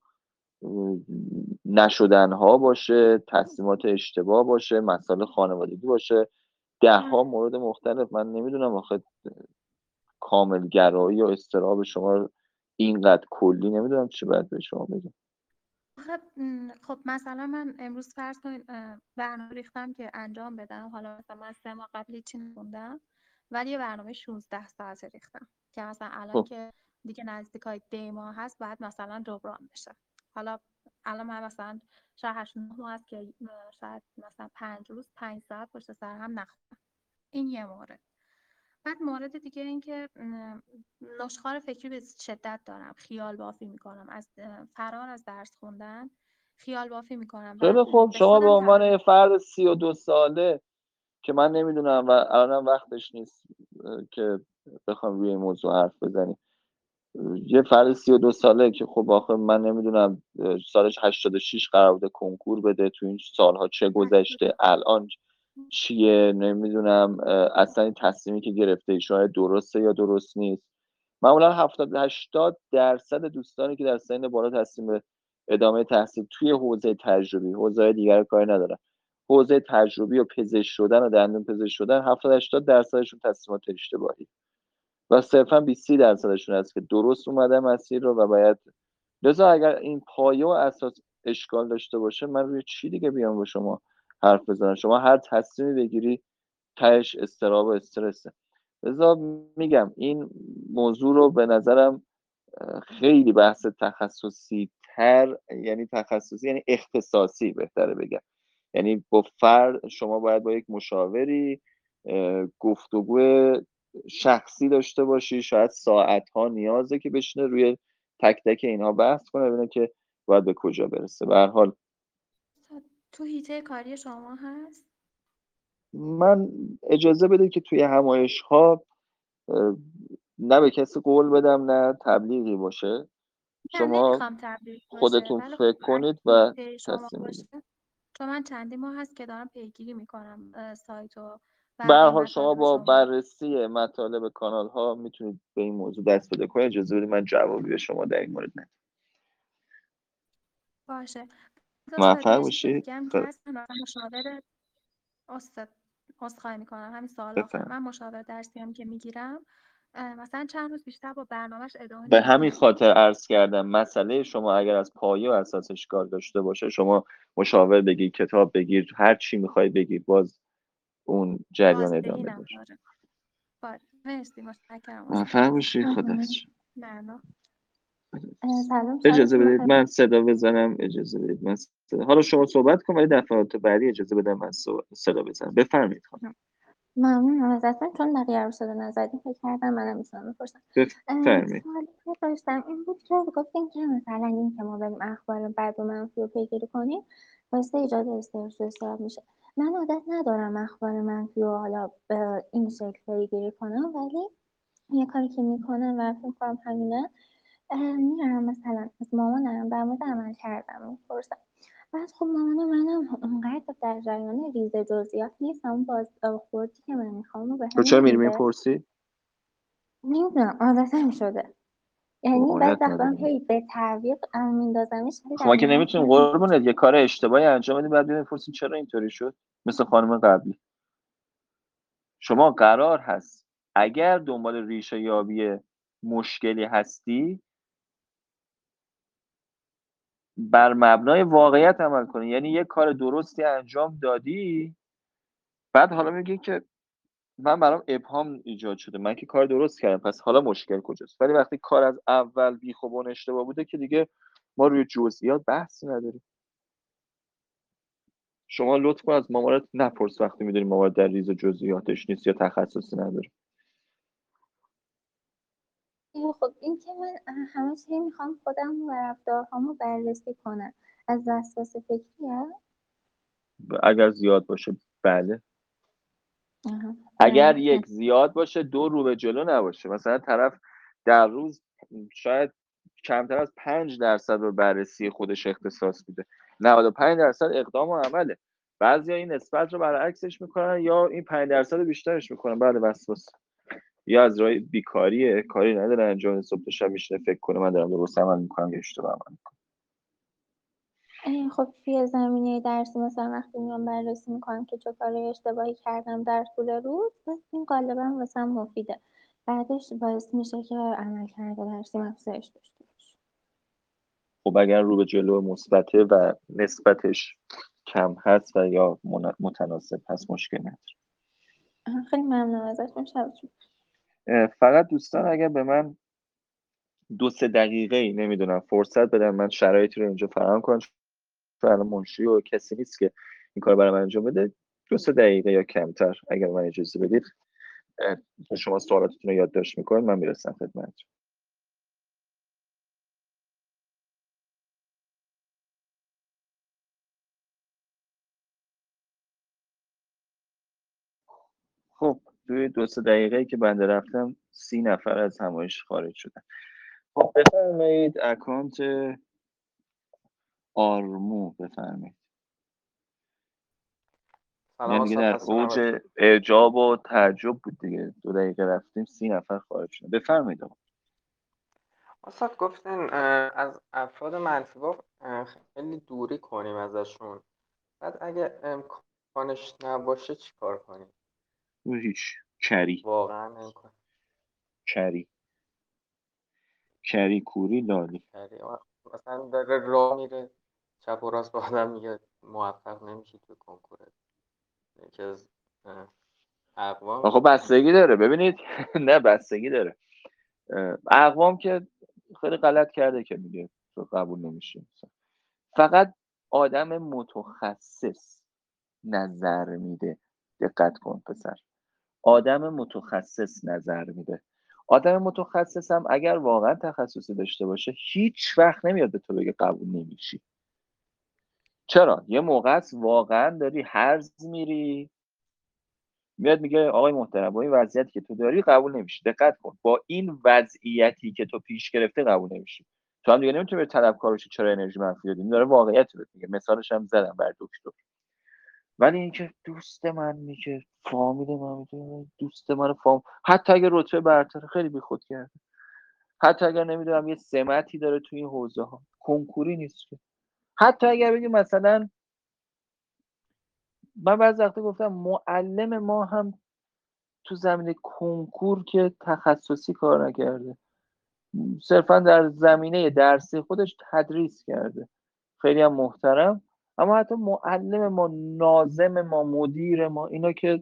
نشدن ها باشه، تصمیمات اشتباه باشه، مسائل خانوادگی باشه، 10 مورد مختلف. من نمیدونم آخه کامل گرایی و اضطراب شما اینقدر کلی نمیدونم چی باید به شما بگم. خب مثلا من امروز فرض کنید برنامه ریختم که انجام بدم، حالا مثلا من 3 ماه قبل هیچی نخوندم ولی یه برنامه 16 ساعته ریختم که مثلا الان خب که دیگه نزدیکای دی ماه هست باید مثلا جبران بشه. حالا الان من مثلا شاید 8-9 ماه هست که شاید مثلا 5 روز 5 ساعت پشت سر هم نخوندم. این یه مورد. بعد مورد دیگه این که نشخوار فکری به شدت دارم، خیال بافی میکنم، از فرار از درس خوندن خیال بافی میکنم و خیلی خوب، به شما به خودم عنوان یه فرد 32 ساله که من نمیدونم و الانم وقتش نیست که بخوام روی این موضوع حرف بزنیم، یه فرد 32 ساله که خب آخه من نمیدونم سالش 86 قرار بوده کنکور بده، تو این سالها چه گذشته، الان چیه، نمیدونم اصلا این تصمیمی که گرفته شاید درسته یا درست نیست. معمولا 70-80% دوستانی که در سن بالا تصمیم به ادامه تحصیل توی حوزه تجربی، حوزه دیگر کاری ندارن، حوزه تجربی و پزشک شدن و دندون پزشک شدن 70-80%شون تصمیمات اشتباهی و صرفا 20-30%شون هست که درست اومدن مسیر رو و باید. لذا اگر این پایه و اساس اشکال داشته باشه، من روی چی دیگه بیام با شما حرف بزنم؟ شما هر تصمیمی بگیری تهش اضطراب و استرسه. لذا میگم این موضوع رو به نظرم خیلی بحث تخصصی تر، یعنی تخصصی یعنی اختصاصی بهتره بگم، یعنی با فرد شما باید با یک مشاوری گفتگو شخصی داشته باشی، شاید ساعت‌ها نیازه که بشینه روی تک تک اینها بحث کنه ببینه که باید به کجا برسه. به هر حال تو حیطه کاری شما هست؟ من اجازه بده که توی همایش‌ها نه به کسی قول بدم نه تبلیغی باشه. نه شما نمیخوام تبدیل باشه، خودتون ولی خب فکر اگه کنید تو و حیطه شما تصمیم بگیرید. باشه، چون من چندین ماه هست که دارم پیگیری میکنم سایت و به هر بقیه حال شما مطالب با شما. بررسی مطالب کانال ها میتونید به این موضوع دست پیدا کنید. اجازه بدید من جوابی به شما در این مورد ندم. باشه. دو تا موفق یه چیز باشید. دیگه هم که هست، مثلا مشاور استاد عذرخواهی میکنم همین سوال آخر، بفهم. من مشاور درسی هم که میگیرم مثلا چند روز بیشتر با برنامهش ادامه به همین نمیدم. خاطر عرض کردم مسئله شما اگر از پایه و اساسش کار داشته باشه، شما مشاور بگیر، کتاب بگیر، هر چی میخوای بگیر، باز اون جریان بازدهی ادامه داره. نداره. باشه مرسی، متشکرم استاد. موفق باشید. خدا ممنون. سلام، اجازه شبتون بدید بخیر. من صدا بزنم. اجازه بدید من صدا. حالا شما صحبت کن ولی دفعات بعدی اجازه بدم من صدا بزنم. بفرمایید خانم. ممنونم ازتون، چون بقیه رو صدا نزدیم فکر کردم منم میتونم بپرسم. بفرمایید. سوالی که داشتم این بود که گفتین که مثلا این که ما بریم اخبار بد و منفی رو پیگیری کنیم باعث ایجاد استرس و اضطراب میشه. من عادت ندارم اخبار منفی رو حالا به این شکل پیگیری کنم، ولی یه کاری که میکنم و فکر کنم همینه، میرم مثلا از مامانم در مورد عمل کردم میپرسم. بعد خب مامان منم اونقدر در جریان ریز جزئیات نیست، اما بازخوردی که من میخوام رو به تو هم چرا میری نمیده. میپرسی؟ نمیدونم عادتم شده، یعنی عادت بعد وقتا نداریم. هی به تعویق میندازمش، ولی خب ما در که نهایت نمیتونیم می‌فهمم. قربونت یه کار اشتباهی انجام بدیم بعد بپرسیم چرا اینطوری شد، مثل خانم قبلی. شما قرار هست اگر دنبال ریشه یابی مشکلی هستی بر مبنای واقعیت عمل کنی، یعنی یه کار درستی انجام دادی بعد حالا میگی که من برام ابهام ایجاد شده، من که کار درست کردم پس حالا مشکل کجاست. ولی وقتی کار از اول بیخوبان اشتباه بوده که دیگه ما روی جزئیات بحثی نداریم. شما لطف کن از مامانت نپرس وقتی میدونی مامانت در ریز جزئیاتش نیست یا تخصصی نداره. خب این که من همه چی میخوام خودم و رفتارهامو بررسی کنم، از وسواس فکریه. اگر زیاد باشه بله. آها. اگر یک زیاد باشه دو رو به جلو نباشه. مثلا طرف در روز شاید کمتر از 5% رو بررسی خودش اختصاص میده، 95% اقدام و عمله. بعضیا این نسبت رو برعکسش میکنن یا این 5% رو بیشترش میکنن. بله وسواس یا از راه بیکاریه، کاری نداره انجام، صبح تا شب میشینه فکر کنه من دارم درست عمل میکنم یا اشتباه عمل میکنم. خب توی زمینه درسی مثلا وقتی میام بررسی میکنم که چه کاری اشتباهی کردم در طول روز، پس این غالبا واسم مفیده، بعدش باعث میشه که عملکرد درسی افزایش داشته باشه. خب اگر رو به جلو مثبته و نسبتش کم هست و یا متناسب هست مشکل نداره. خیلی ممنون ازتون، شبتون. فقط دوستان اگر به من 2-3 دقیقه نمیدونم فرصت بدن من شرایطی رو اینجا فراهم کنم، چون الان منشی و کسی نیست که این کار برای من انجام بده، 2-3 دقیقه یا کمتر اگر من اجازه بدید شما سوالاتتون رو یادداشت میکنید من میرسم خدمتتون. خب توی 2-3 دقیقه‌ای که بنده رفتم 30 نفر از همایش خارج شدن. خب بفرمایید اکانت آرمو بفرمایید. سلام دیگه استاد، در خسته نباشید. اوج اعجاب و تعجب بود دیگه 2 دقیقه رفتیم 30 نفر خارج شدن. بفرمایید. استاد گفتن از افراد منفی با خیلی دوری کنیم ازشون. بعد اگه امکانش نباشه چی کار کنیم؟ هیچ. کری واقعا امکان کوری لالی. مثلا داره راه میره چپ و راست به آدم میگه موفق نمیشی تو کنکور. یکی از اقوام آخه بستگی داره ببینید. نه بستگی داره. اقوام که خیلی غلط کرده که میگه تو قبول نمیشه. فقط آدم متخصص نظر میده. دقت کن پسر. آدم متخصص نظر میده. آدم متخصص هم اگر واقعا تخصصی داشته باشه هیچ وقت نمیاد به تو بگه قبول نمیشی. چرا؟ یه موقع است واقعا داری هرز میری، میاد میگه آقای محترم با این وضعیتی که تو داری قبول نمیشی. دقت کن، با این وضعیتی که تو پیش گرفته قبول نمیشی. تو هم دیگه نمیتونی به طلبکار باشی چرا انرژی منفی دادی. داره واقعیت رو میگه. مثالش هم زدم بر دکتر. ولی اینکه دوست من میگه فامیل من میگه دوست من حتی اگر رتبه برتر خیلی بیخود کرده، حتی اگر نمیدونم یه سمتی داره تو این حوزه ها، کنکوری نیست که. حتی اگر بگیم مثلا من بعضی وقتا گفتم معلم ما هم تو زمینه کنکور که تخصصی کار نکرده، صرفا در زمینه درسی خودش تدریس کرده، خیلی هم محترم. اما حتی معلم ما، ناظم ما، مدیر ما، اینا که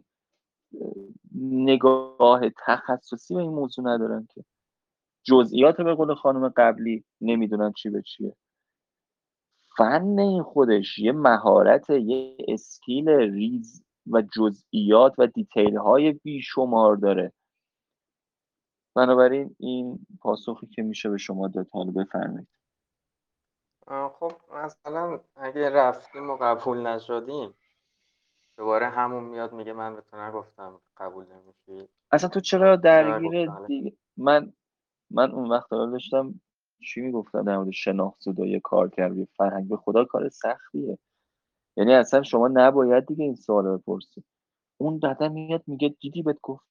نگاه تخصصی به این موضوع ندارن که جزئیات به قول خانم قبلی نمیدونن چی به چیه. فن این خودش یه مهارت، یه اسکیل ریز و جزئیات و دیتیل های بیشمار داره. بنابراین این پاسخی که میشه به شما داد. حالا بفرمایید. خب مثلا اگه رفتیم و قبول نشدیم دوباره همون میاد میگه من به تو نگفتم قبول نمیشی. اصلا تو چرا درگیر نگفتم. من اون وقت داشتم چی میگفتم در مورد شناخت کارکردی فرهنگ. به خدا کار سختیه. یعنی اصلا شما نباید دیگه این سوال رو بپرسید. اون بعدا میاد میگه دیدی بهت گفتم.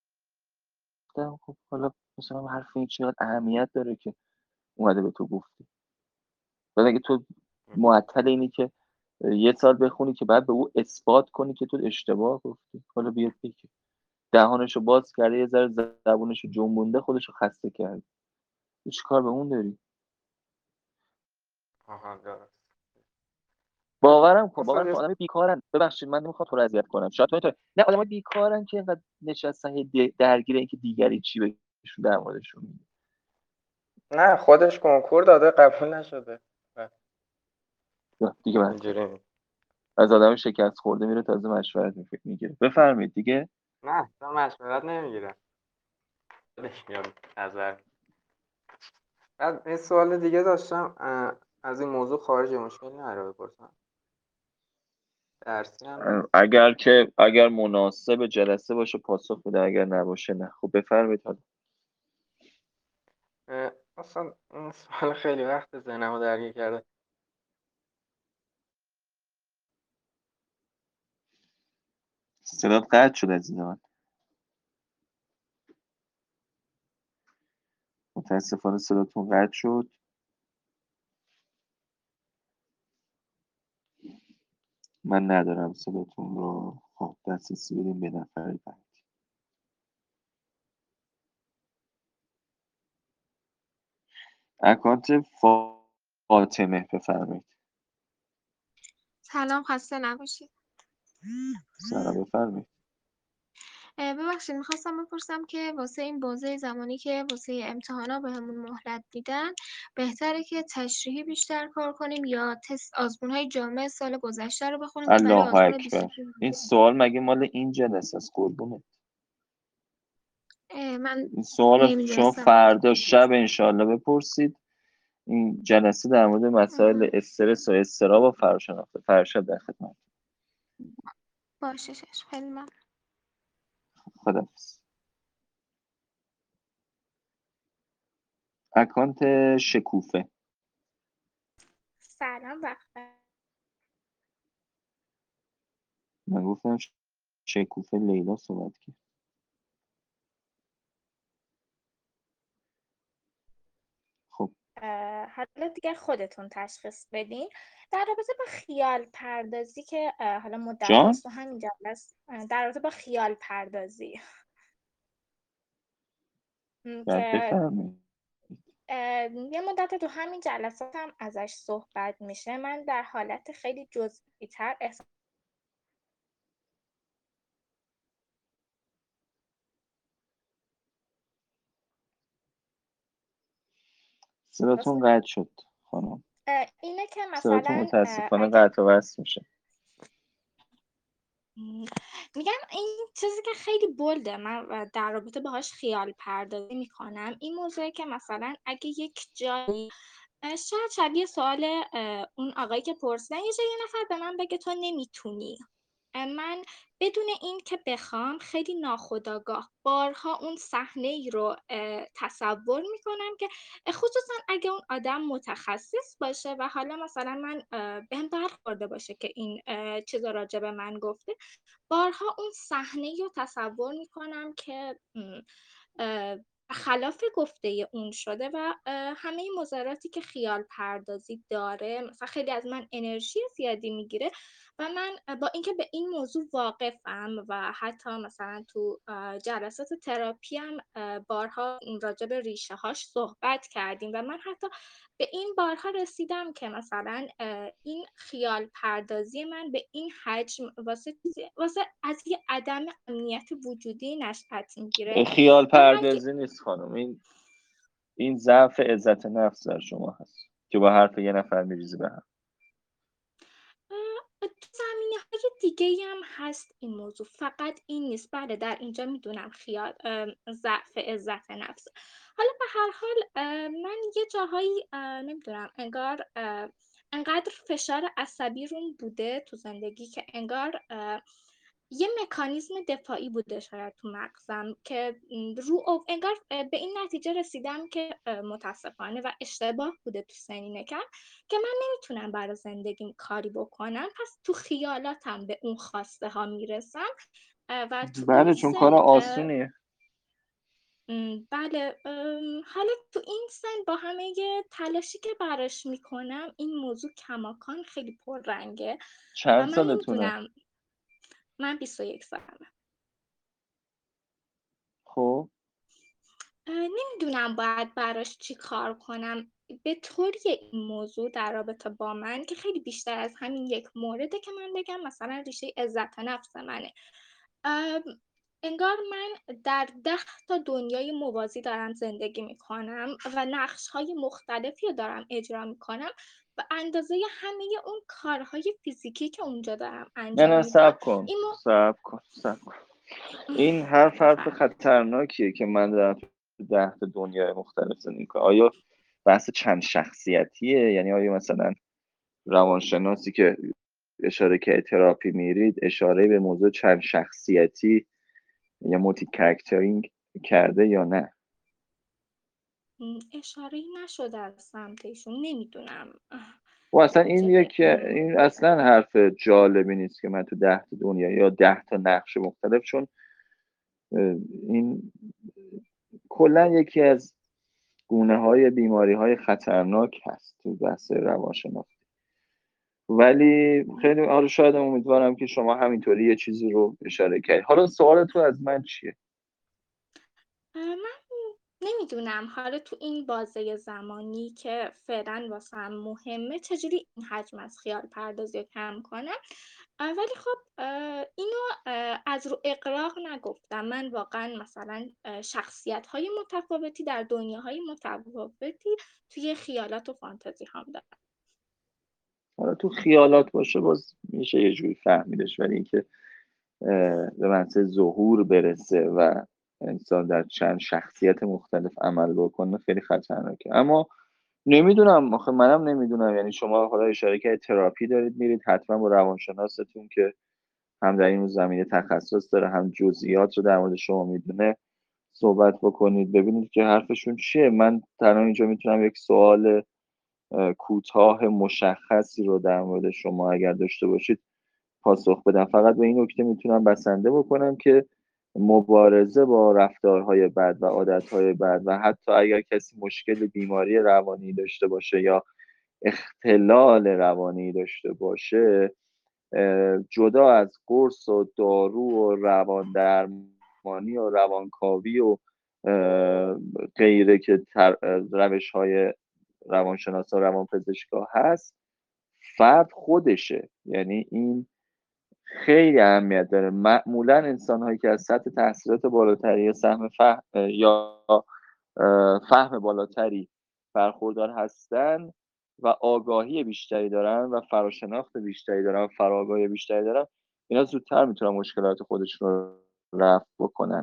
خب حالا مثلا حرف این چقدر اهمیت داره که اومده به تو گفتی. بعد اگه تو معطل اینی که یه سال بخونی که بعد به او اثبات کنی که تو اشتباه گفتی، حالا بیاد بگی دهانشو باز کرده یه ذره زبونشو جنبونده خودشو خسته کرده، تو چی کار به اون داری؟ درست. باورم کن مثلا آدم بیکارن. ببخشید من نمیخوام تو رو اذیت کنم، شاید تو نه، آدم بیکارن که اینقدر نشستن درگیر اینکه دیگری چی بهشون در موردشون میگه. نه خودش کنکور داده قبول نشده دیگه بعد اینجوری. از آدم شکست خورده میره تازه مشورت میگیره. بفرمایید دیگه. نه مشورت نمیگیره، خودش میاد نظر. بعد این سوال دیگه داشتم از این موضوع خارج مشکل نره بپرسم. درسی هم اگر مناسب جلسه باشه پاسخ بده، اگر نباشه نه. خب بفرمایید. حالا اصلا این سوال خیلی وقت ذهنمو درگیر کرده. صدات قطع شد عزیز من. متاسفانه صداتون قطع شد. من ندارم صداتون رو. خب دسترسی بدیم به نفر بعد. اکانت فاطمه بفرمایید. سلام، خسته نباشید. سلام بفرمایید. ببخشید میخواستم بپرسم که واسه این بازه زمانی که واسه امتحانا بهمون مهلت میدن بهتره که تشریحی بیشتر کار کنیم یا تست آزمون‌های جامع سال گذشته رو بخونیم که برای الله آزمون اکبر. 22 این سوال مگه مال این جلسه است قربونه؟ من این سوال شما نمیدونستم. فردا شب انشالله بپرسید. این جلسه در مورد مسائل استرس و اضطراب و فراشناخته. فرشاد در خدمت. باشه چشم، خیلی ممنون. خداحافظ. اکانت شکوفه. سلام وقت من گفتم شکوفه. لیلا صحبت کرد. حالا دیگه خودتون تشخیص بدین. در رابطه با خیال پردازی که حالا مدت جان هاست تو همین جلسه، در رابطه با خیال پردازی باید که بفهمید. یه مدت تو همین جلسات هم ازش صحبت میشه، من در حالت خیلی جزئی تر صداتون قطع شد خانم، اینه که صداتون مثلا متاسفانه اگه قطع و وصل میشه. میگم این چیزی که خیلی بولده، من در رابطه باهاش خیال پردازی میکنم، این موضوعی که مثلا اگه یک جایی شاید شبیه سوال اون آقایی که پرسیدن، یه جایی یه نفر به من بگه تو نمیتونی، من بدون این که بخوام خیلی ناخودآگاه بارها اون صحنه ای رو تصور میکنم که خصوصا اگه اون آدم متخصص باشه و حالا مثلا من بهم برخورده باشه که این چیزا راجع به من گفته، بارها اون صحنه رو تصور میکنم که خلاف گفته اون شده و همه این مضراتی که خیال پردازی داره، مثلا خیلی از من انرژی زیادی میگیره و من با اینکه به این موضوع واقفم و حتی مثلا تو جلسات تراپی هم بارها راجع به ریشه هاش صحبت کردیم و من حتی به این بارها رسیدم که مثلا این خیال پردازی من به این حجم واسه از یه عدم امنیت وجودی نشأت میگیره خیال و من پردازی نیست خانم، این ضعف عزت نفس در شما هست که با حرف یه نفر میریزی به هم. تو زمینه‌های دیگه‌ای هم هست این موضوع، فقط این نیست. بله در اینجا میدونم خیال ضعف عزت نفس. حالا به هر حال من یه جاهایی نمیدونم انگار انقدر فشار عصبی روم بوده تو زندگی که انگار یه مکانیزم دفاعی بوده شاید تو مغزم که انگار به این نتیجه رسیدم که متاسفانه و اشتباه بوده تو سنین کم که من نمیتونم برای زندگیم کاری بکنم، پس تو خیالاتم به اون خواسته ها میرسم و تو این بله چون کار سن آسونیه. بله حالا تو این سن با همه تلاشی که براش میکنم این موضوع کماکان خیلی پررنگه و چند من سالتونه؟ نمیدونم. من 21 سالمه. خب نمیدونم باید براش چی کار کنم به طوری این موضوع در رابطه با من که خیلی بیشتر از همین یک مورده که من بگم مثلا ریشه عزت نفس منه. انگار من در 10 تا دنیای موازی دارم زندگی میکنم و نقش‌های مختلفی رو دارم اجرا میکنم و اندازه همه اون کارهای فیزیکی که اونجا دارم انجام نه میدم صبر کن این صبر کن. این حرف بفهم. خطرناکیه که من دارم تو 10 تا دنیای مختلف زندگی میکنم. آیا بحث چند شخصیتیه؟ یعنی آیا مثلا روانشناسی که اشاره که تراپی میرید اشاره به موضوع چند شخصیتی یا مولتی کاراکترینگ کرده یا نه؟ اشاره‌ای نشده از سمت ایشون، نمیدونم و اصلا راجع به این اصلا حرف جالبی نیست که من تو 10 تا دنیا یا 10 تا نقش مختلف، چون این کلا یکی از گونه‌های بیماری‌های خطرناک هست تو بحث روانشناسی. ولی خیلی حالا شاید امیدوارم که شما همینطوری یه چیزی رو اشاره کردید. حالا سوال تو از من چیه؟ من نمیدونم حالا تو این بازه زمانی که فعلا واسم مهمه چجوری این حجم از خیال پردازی رو کم کنم، ولی خب اینو از رو اغراق نگفتم. من واقعا مثلا شخصیت‌های متفاوتی در دنیاهای متفاوتی توی خیالات و فانتزی هم دارم. حالا تو خیالات باشه باز میشه یه جوری فهمیدش، ولی اینکه به منصب ظهور برسه و انسان در چند شخصیت مختلف عمل بکنه خیلی خطرناکه. اما نمیدونم، آخه منم نمیدونم. یعنی شما حالا اشاره که تراپی دارید میرید، حتما با روانشناستون که هم در این زمینه تخصص داره هم جزئیات رو در مورد شما میدونه صحبت بکنید، ببینید که حرفشون چیه. من تنها اینجا میتونم یک سوال کوتاه مشخصی رو در مورد شما اگر داشته باشید پاسخ بدم. فقط به این نکته میتونم بسنده بکنم که مبارزه با رفتارهای بد و عادتهای بد و حتی اگر کسی مشکل بیماری روانی داشته باشه یا اختلال روانی داشته باشه، جدا از قرص و دارو و روان درمانی و روانکاوی و غیره که روش های روانشناس و روانپزشکا هست، فرد خودشه. یعنی این خیلی اهمیت داره. معمولا انسان هایی که از سطح تحصیلات بالاتری یا فهم بالاتری برخوردار هستن و آگاهی بیشتری دارن و فراشناخت بیشتری دارن و فراآگاهی بیشتری دارن، اینا زودتر میتونن مشکلات خودشون رو رفع بکنن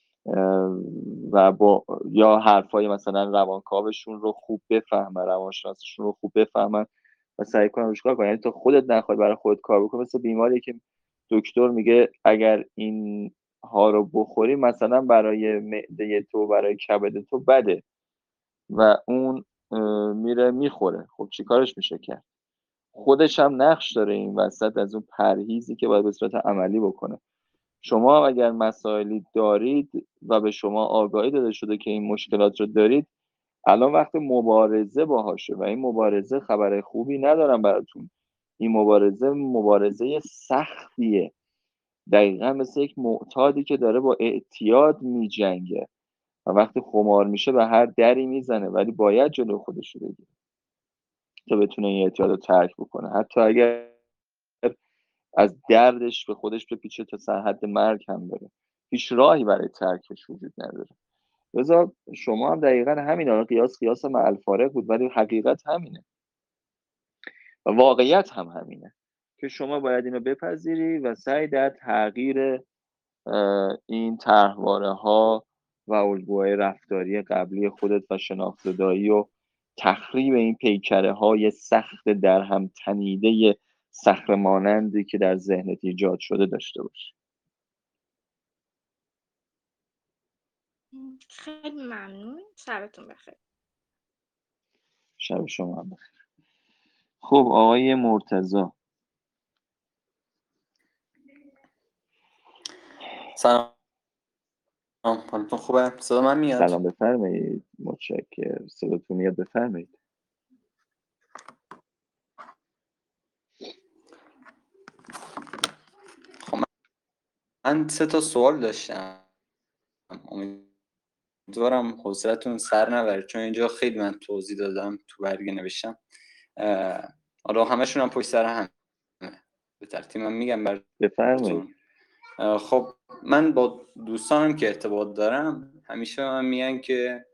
و یا حرفای مثلا روانکاوشون رو خوب بفهمن، روانشناسشون رو خوب بفهمن و سعی کنن روش کار کنن. یعنی تو خودت نخوای برای خودت کار بکنی، مثل بیماری که دکتر میگه اگر این ها رو بخوری مثلا برای معده تو، برای کبد تو بده و اون میره میخوره، خب چی کارش میشه کرد؟ خودش هم نقش داره این وسط از اون پرهیزی که باید به صورت عملی بکنه. شما اگر مسائلی دارید و به شما آگاهی داده شده که این مشکلات رو دارید، الان وقت مبارزه باهاشه و این مبارزه خبر خوبی ندارم براتون. این مبارزه سختیه، دقیقا مثل یک معتادی که داره با اعتیاد میجنگه و وقتی خمار میشه به هر دری میزنه، ولی باید جلو خودش رو بگیره تا بتونه این اعتیاد رو ترک بکنه، حتی اگر از دردش به خودش بپیچه تا سرحد مرگ هم بره، هیچ راهی برای ترکش وجود نداره. لذا شما هم دقیقا همین، الان قیاس مع الفارق بود ولی حقیقت همینه و واقعیت هم همینه که شما باید اینو بپذیری و سعی در تغییر این طرحواره ها و الگوهای رفتاری قبلی خودت و شناخته‌داری و تخریب این پیکره های سخت در هم تنیده صخره مانندی که در ذهنت ایجاد شده داشته باشی. خیلی ممنون. شبتون بخیر. شب شما هم بخیر. خب آقای مرتضی. سلام، حالتون خوبه؟ صدا من میاد؟ سلام، بفرمایید. متشکرم، صداتون میاد، بفرمایید. خب من 3 تا سوال داشتم، امیدوارم حوصلتون سر نبره چون اینجا خیلی من توضیح دادم تو برگه نوشتم. حالا همشون هم پشت سر هم به ترتیب من میگم بفرمایید. براتون. خب من با دوستانم که ارتباط دارم همیشه من میگن که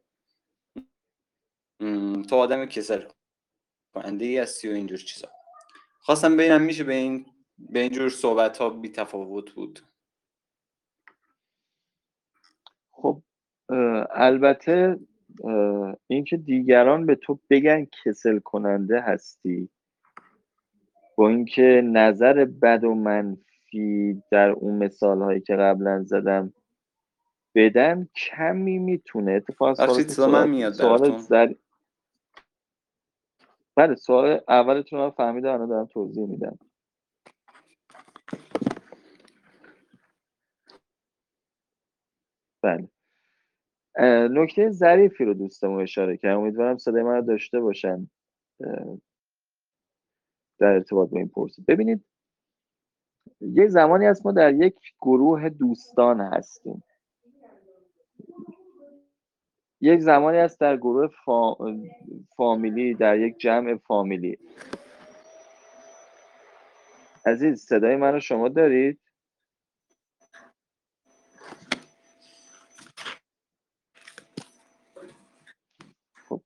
تو آدم کسل کننده ای هستی و اینجور چیزا. خواستم ببینم میشه به اینجور صحبت ها بی تفاوت بود؟ خب البته اینکه دیگران به تو بگن کسل کننده هستی با اینکه نظر بد و منفی در اون مثال هایی که قبلا زدم بدن، کمی میتونه اتفاقا سوال بله، سوال اولتون رو فهمیدم، الان دارم توضیح میدم. بله، نکته ظریفی رو دوستمون اشاره کرد، امیدوارم صدای من رو داشته باشن در ارتباط با این پرسید. ببینید، یه زمانی هست ما در یک گروه دوستان هستیم، یک زمانی هست در گروه فامیلی، در یک جمع فامیلی. عزیز، صدای من رو شما دارید؟ خب.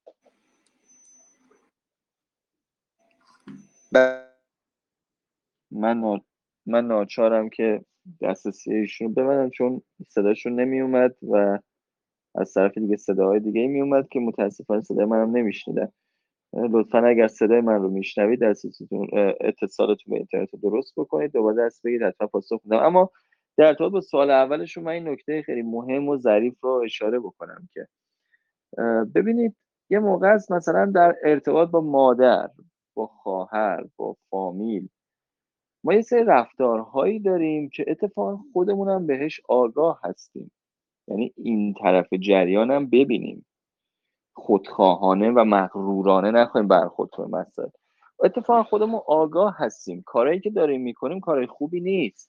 من ناچارم که دسترسی ایشون ببندم چون صداشون نمی اومد و از طرف دیگه صداهای دیگه می اومد که متاسفانه صدای منم نمیشنیدم. لطفا اگر صدای من رو میشنوید اتصالتون به اینترنت رو درست بکنید، دوباره دست بگید، حتما پاسخ میدم. اما در ارتباط با سوال اولشون من این نکته خیلی مهم و ظریف رو اشاره بکنم که ببینید، یه موقع است مثلا در ارتباط با مادر، با خواهر، با فامیل، ما یه سری رفتارهایی داریم که اتفاقا خودمونم بهش آگاه هستیم، یعنی این طرف جریانم ببینیم، خودخواهانه و مغرورانه نخواهیم برخورد کنیم. مثلا اتفاقا خودمون آگاه هستیم کارهایی که داریم میکنیم کارهای خوبی نیست.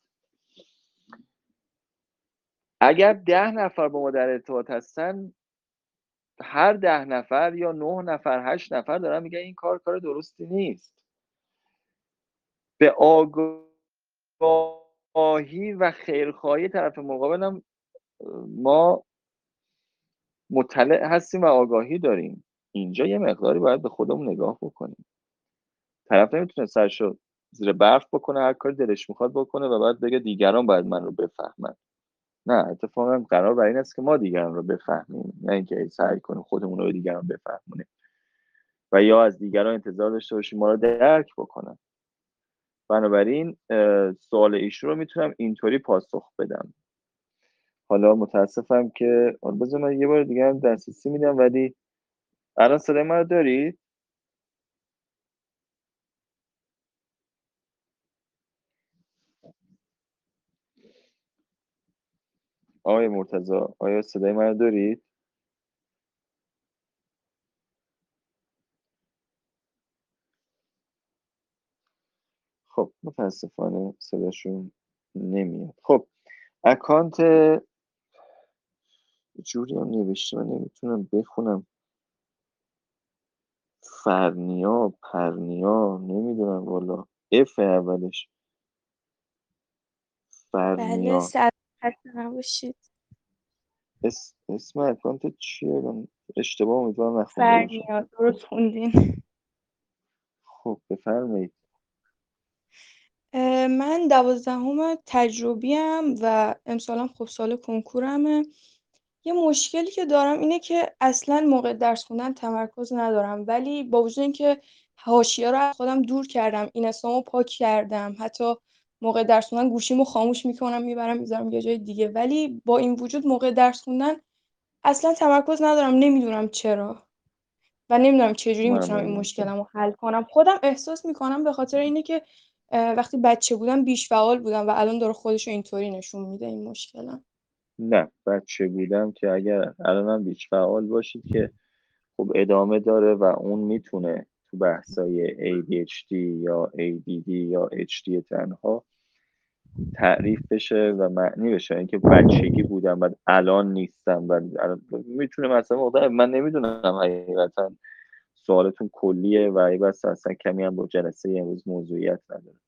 اگر 10 نفر با ما در ارتباط هستن، هر 10 نفر یا 9 نفر 8 نفر دارن میگن این کار درستی نیست. به آگاهی و خیرخواهی طرف مقابلم ما مطلع هستیم و آگاهی داریم. اینجا یه مقداری باید به خودمون نگاه بکنیم. طرف نمیتونه سرشو زیر برف بکنه، هر کاری دلش میخواد بکنه و بعد بگه دیگران باید من رو بفهمن. نه، اتفاقا قرار بر این است که ما دیگران رو بفهمیم، نه اینکه سعی کنیم خودمون رو به دیگران بفهمونیم و یا از دیگران انتظار داشته باشیم ما رو درک بکنن. بنابراین سوال ایشون رو میتونم اینطوری پاسخ بدم. حالا متاسفم که بذار من یه بار دیگه هم دسترسی میدم، ولی الان صدای من رو دارید؟ آقای مرتضی، آیا صدای من رو دارید؟ خب متاسفانه صداشون نمیاد. خب اکانت جوری هم نوشته من نمیتونم بخونم، پرنیا نمیدونم والا، اف اولش، بله، فرنیا. سلام، خسته نباشید. اسم اکانت چیه؟ من اشتباه امیدوارم نخونده باشم. فرنیا، درست خوندین. خب بفرمایید. من 12 تجربیم و امسالم خب سال کنکورمه. یه مشکلی که دارم اینه که اصلا موقع درس خوندن تمرکز ندارم، ولی با وجود اینکه حاشیه رو از خودم دور کردم، اینستامو پاک کردم، حتی موقع درس خوندن گوشیمو خاموش میکنم میبرم میذارم یه جای دیگه، ولی با این وجود موقع درس خوندن اصلا تمرکز ندارم. نمیدونم چرا و نمیدونم چجوری میتونم این ممنونم. مشکلم رو حل کنم. خودم احساس میکنم به خاطر اینه که وقتی بچه بودم بیش فعال بودم و الان داره خودش رو اینطوری نشون میده این مشکلم. نه، بچه بودم که اگر الانم بیش فعال باشید که خب ادامه داره و اون میتونه تو بحثای ADHD یا ADD یا HD تنها تعریف بشه و معنی بشه، اینکه بچگی بودم و الان نیستم و میتونه مثلا موقع من نمیدونم حقیقتا سوالتون کلیه و ای بس اصلا کمی هم با جلسه امروز موضوعیت نداره.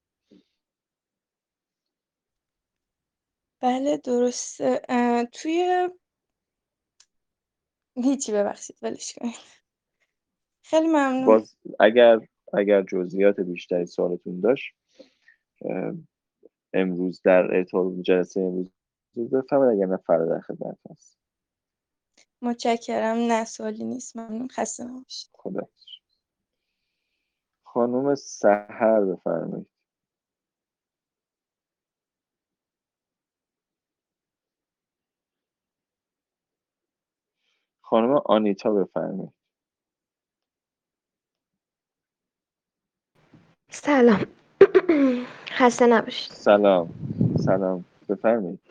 بله درسته. توی هیچی، ببخشید ولش کنید. خیلی ممنون. باز اگر جزئیات بیشتری سوالتون داشت امروز در ارتباط به جلسه امروز بفرمایید، اگر نه فردا در خدمت هست. متشکرم. نه سوالی نیست. ممنون. خسته نباشید. خدا. خانم سحر بفرمایید. خانم آنیتا بفرمایید. سلام. خسته نباشید. سلام بفرمایید.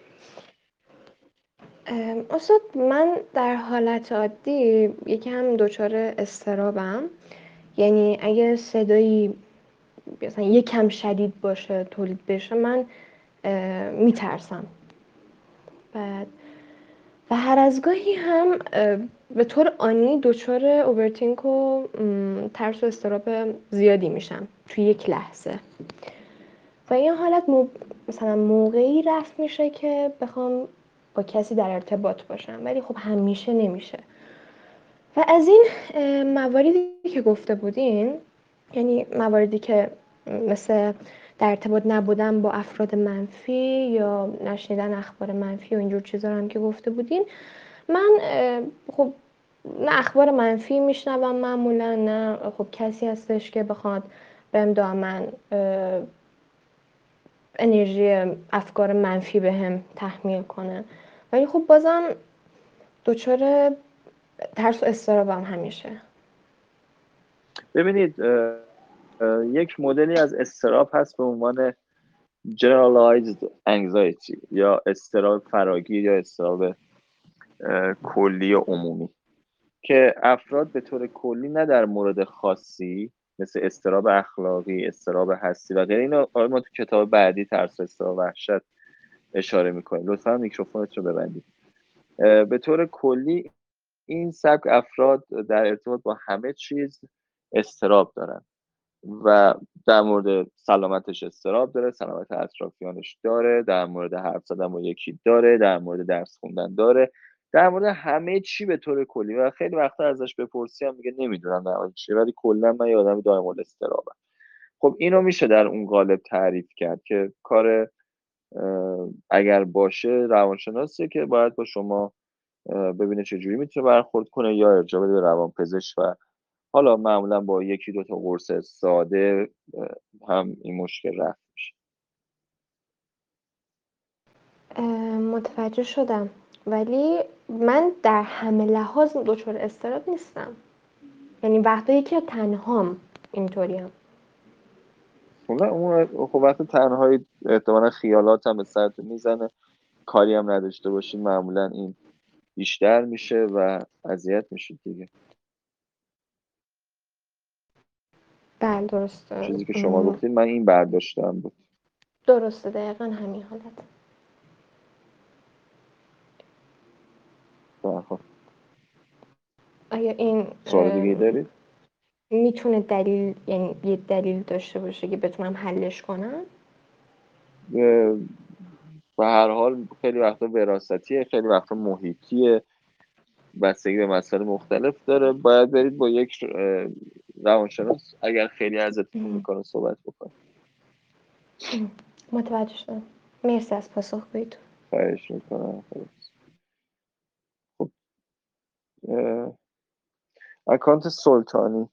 استاد، من در حالت عادی یکم دچار اضطرابم، یعنی اگه صدایی مثلا یکم شدید باشه تولید بشه من میترسم. بعد و هر از گاهی هم به طور آنی دچار اوورتینک و ترس و اضطراب زیادی میشم توی یک لحظه و این حالت مثلا موقعی رفع میشه که بخوام با کسی در ارتباط باشم، ولی خب همیشه نمیشه. و از این مواردی که گفته بودین، یعنی مواردی که مثل در ارتباط نبودن با افراد منفی یا نشنیدن اخبار منفی و اینجور چیزا هم که گفته بودین، من خب نه اخبار منفی میشنوم معمولا، نه خب کسی هستش که بخواد بهم دائما انرژی افکار منفی بهم تحمیل کنه، ولی خب بازم دچار ترس و اضطرابم همیشه. ببینید یک مدلی از اضطراب هست به عنوان generalized anxiety یا اضطراب فراگیر یا اضطراب کلی و عمومی که افراد به طور کلی نه در مورد خاصی مثل اضطراب اخلاقی، اضطراب هستی و غیره، اینا ما تو کتاب بعدی ترس اضطراب وحشت اشاره میکنیم. لطفا میکروفونت رو ببندید. به طور کلی این سبک افراد در ارتباط با همه چیز اضطراب دارن و در مورد سلامتش اضطراب داره، سلامت اطرافیانش داره، در مورد حرف زدن با یکی داره، در مورد درس خوندن داره، در مورد همه چی به طور کلی. و خیلی وقتا ازش بپرسی هم میگه نمیدونم در مورد چیه، ولی کلا من یه آدمی دائم اضطرابم. خب اینو میشه در اون قالب تعریف کرد که کار اگر باشه روانشناسیه که باید با شما ببینه چجوری میتونه برخورد کنه یا ارجاع بده به روانپزشک و حالا معمولا با یکی دو تا قرص ساده هم این مشکل رفع میشه. متوجه شدم، ولی من در همه لحاظ دچار اضطراب نیستم. یعنی وقتایی که تنهام اینطوریم. خب وقتی تنهایی احتمالا خیالات هم به سرت میزنه، کاری هم نداشته باشین، معمولا این بیشتر میشه و اذیت میشید دیگه. بله درسته. چیزی که شما گفتید من این برداشتم بود. درسته، دقیقا همین حالت. خب آیا این سوال دیگه دارید؟ میتونه دلیل، یعنی یه دلیل داشته باشه که بتونم حلش کنم؟ به هر حال خیلی وقتا وراثتیه، خیلی وقتا محیطیه، بستگی به مسائل مختلف داره. باید برید با یک روانشناس اگر خیلی ازتون میکنه صحبت بکنید. متوجه شدم. مرسی از پاسخگوییتون. خواهش میکنم. خب اکانت سلطانی.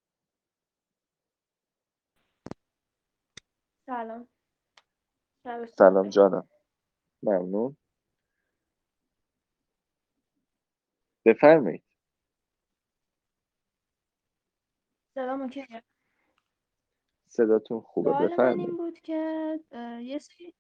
سلام. سلام جانم. ممنون. بفرمایید. سلام اوکیه. صداتون خوبه. سوال من این بفرمایید. بود که یه سری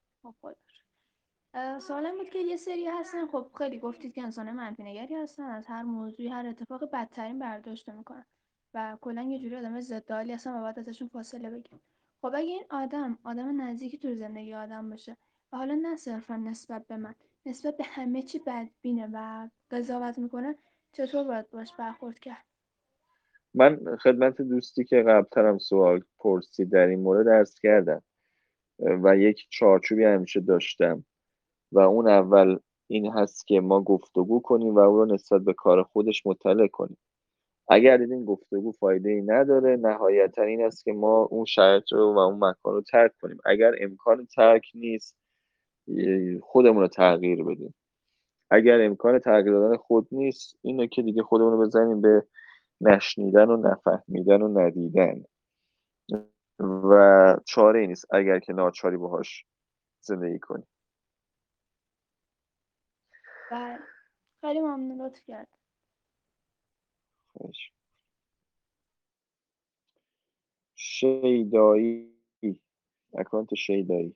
سوالم بود که یه سری هستن، خب خیلی گفتید که انسان منفی نگری هستن، از هر موضوعی هر اتفاقی بدترین برداشت میکنن و کلا یه جوری آدم ضدعالی هستن و باید ازشون فاصله بگیریم. خب اگه این آدم نزدیکی تو زندگی آدم باشه و حالا نه صرفا نسبت به من، نسبت به همه چی بدبینه و قضاوت میکنه، چطور باید باش برخورد کرد؟ من خدمت دوستی که قبلترم سوال پرسید در این مورد عرض کردم و یک چارچوبی همیشه داشتم و اون اول این هست که ما گفتگو کنیم و او رو نسبت به کار خودش مطلع کنیم. اگر دیدیم گفتگو فایده ای نداره، نهایتا این است که ما اون شرایط رو و اون مکان رو ترک کنیم. اگر امکان ترک نیست خودمون رو تغییر بدیم. اگر امکان تغییر دادن خود نیست، اینه که دیگه خودمون رو بزنیم به نشنیدن و نفهمیدن و ندیدن و چاره ای نیست اگر که ناچاری باهاش زندگی کنیم. بله خیلی ممنون، لطف کرد. شیدایی، اکانت شیدایی.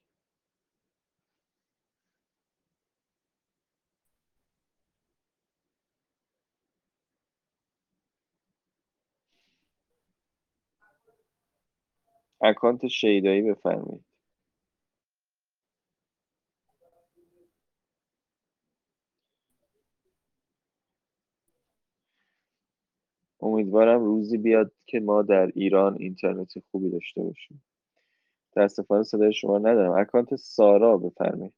اکانت شیدایی بفرمایید. امیدوارم روزی بیاد که ما در ایران اینترنت خوبی داشته باشیم. متاسفانه صدای شما ندارم. اکانت سارا بفرمایید.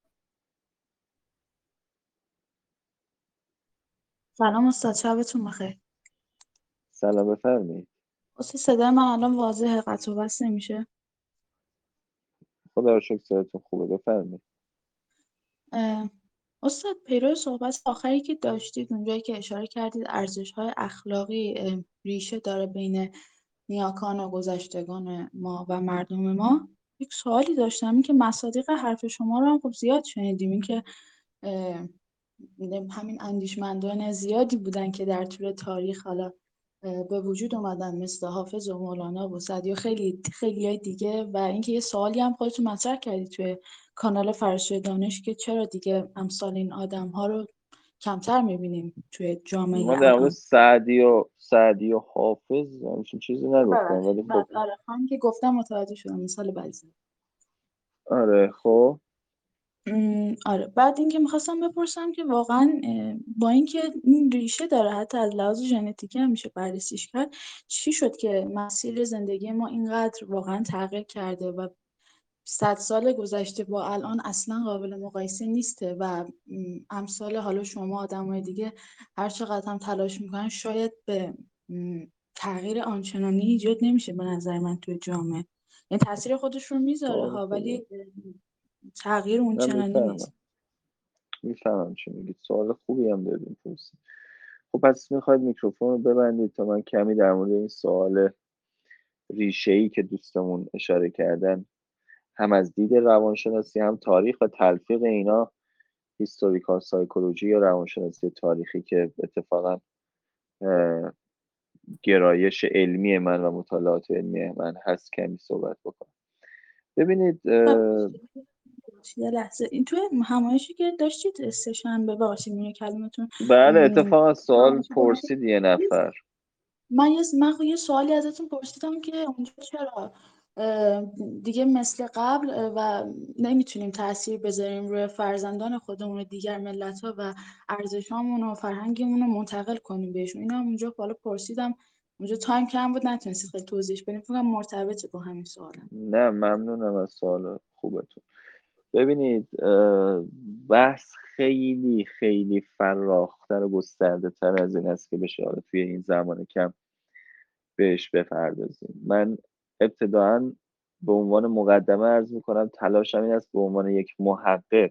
سلام استاد، شبتون بخیر. سلام بفرمایید. استاد صدای من الان واضحه، قطع و وصل نمیشه؟ خدا رو شکر صداتون خوبه. بفرمایید. استاد پیرو صحبت آخری که داشتید، اونجایی که اشاره کردید ارزش‌های اخلاقی ریشه داره بین نیاکان و گذشتگان ما و مردم ما، یک سوالی داشتم. این که مصادیق حرف شما رو هم خب زیاد شنیدیم، این که همین اندیشمندان زیادی بودن که در طول تاریخ حالا به وجود اومدن مثل حافظ و مولانا و سعدی و خیلی های دیگه. و اینکه یه سوالی هم خودتون مطرح کردید توی کانال فرشته دانش که چرا دیگه امثال این آدم ها رو کمتر میبینیم توی جامعه ما در مورد الان. سعدی و حافظ همچین چیزی نگفتم، ولی خب آره خانم که گفتم متوجه شدم مثال بعضی. آره خب آره بعد اینکه میخواستم بپرسم که واقعا با اینکه این ریشه داره حتی از لحاظ ژنتیکی هم میشه بررسیش کرد، چی شد که مسیر زندگی ما اینقدر واقعا تغییر کرده و 100 سال گذشته با الان اصلا قابل مقایسه نیسته و امثال حالا شما آدمای دیگه هر چقدر هم تلاش میکنن شاید به تغییر آنچنانی ایجاد نمیشه به نظر من توی جامعه. یعنی تاثیر خودش رو میذاره ها، ولی تغییر اون من چنانی نیست. میفهمم چی میگید. سوال خوبی هم داریم پرسید. خب پس میخواید میکروفون رو ببندید تا من کمی در مورد این سوال ریشه‌ای که دوستمون اشاره کردن، هم از دید روانشناسی هم تاریخ و تلفیق اینا، هیستوریکال سایکولوژی یا روانشناسی تاریخی که اتفاقا گرایش علمی من و مطالعات علمی من هست کمی صحبت بکنم. ببینید یه لحظه این توی همایشی که داشتید سه‌شنبه باشید میونه کلمتون بله اتفاقا سوال پرسید یه نفر. من یه سوالی ازتون پرسیدم که اونجا چرا دیگه مثل قبل و نمیتونیم تأثیر بذاریم روی فرزندان خودمون و دیگر ملت‌ها و ارزشامون و فرهنگمون رو منتقل کنیم بهشون. اینا هم اونجا بالا پرسیدم، اونجا تایم کم بود نتونستید خیلی توضیح بدیم. فکر کنم مرتبطه با همین سوالم. نه ممنونم از سوال خوبتون. ببینید بحث خیلی خیلی فراختر و گسترده تر از این است که بشه حالا توی این زمان کم بهش بپردازیم. من ابتداعاً به عنوان مقدمه عرض میکنم تلاشم این است به عنوان یک محقق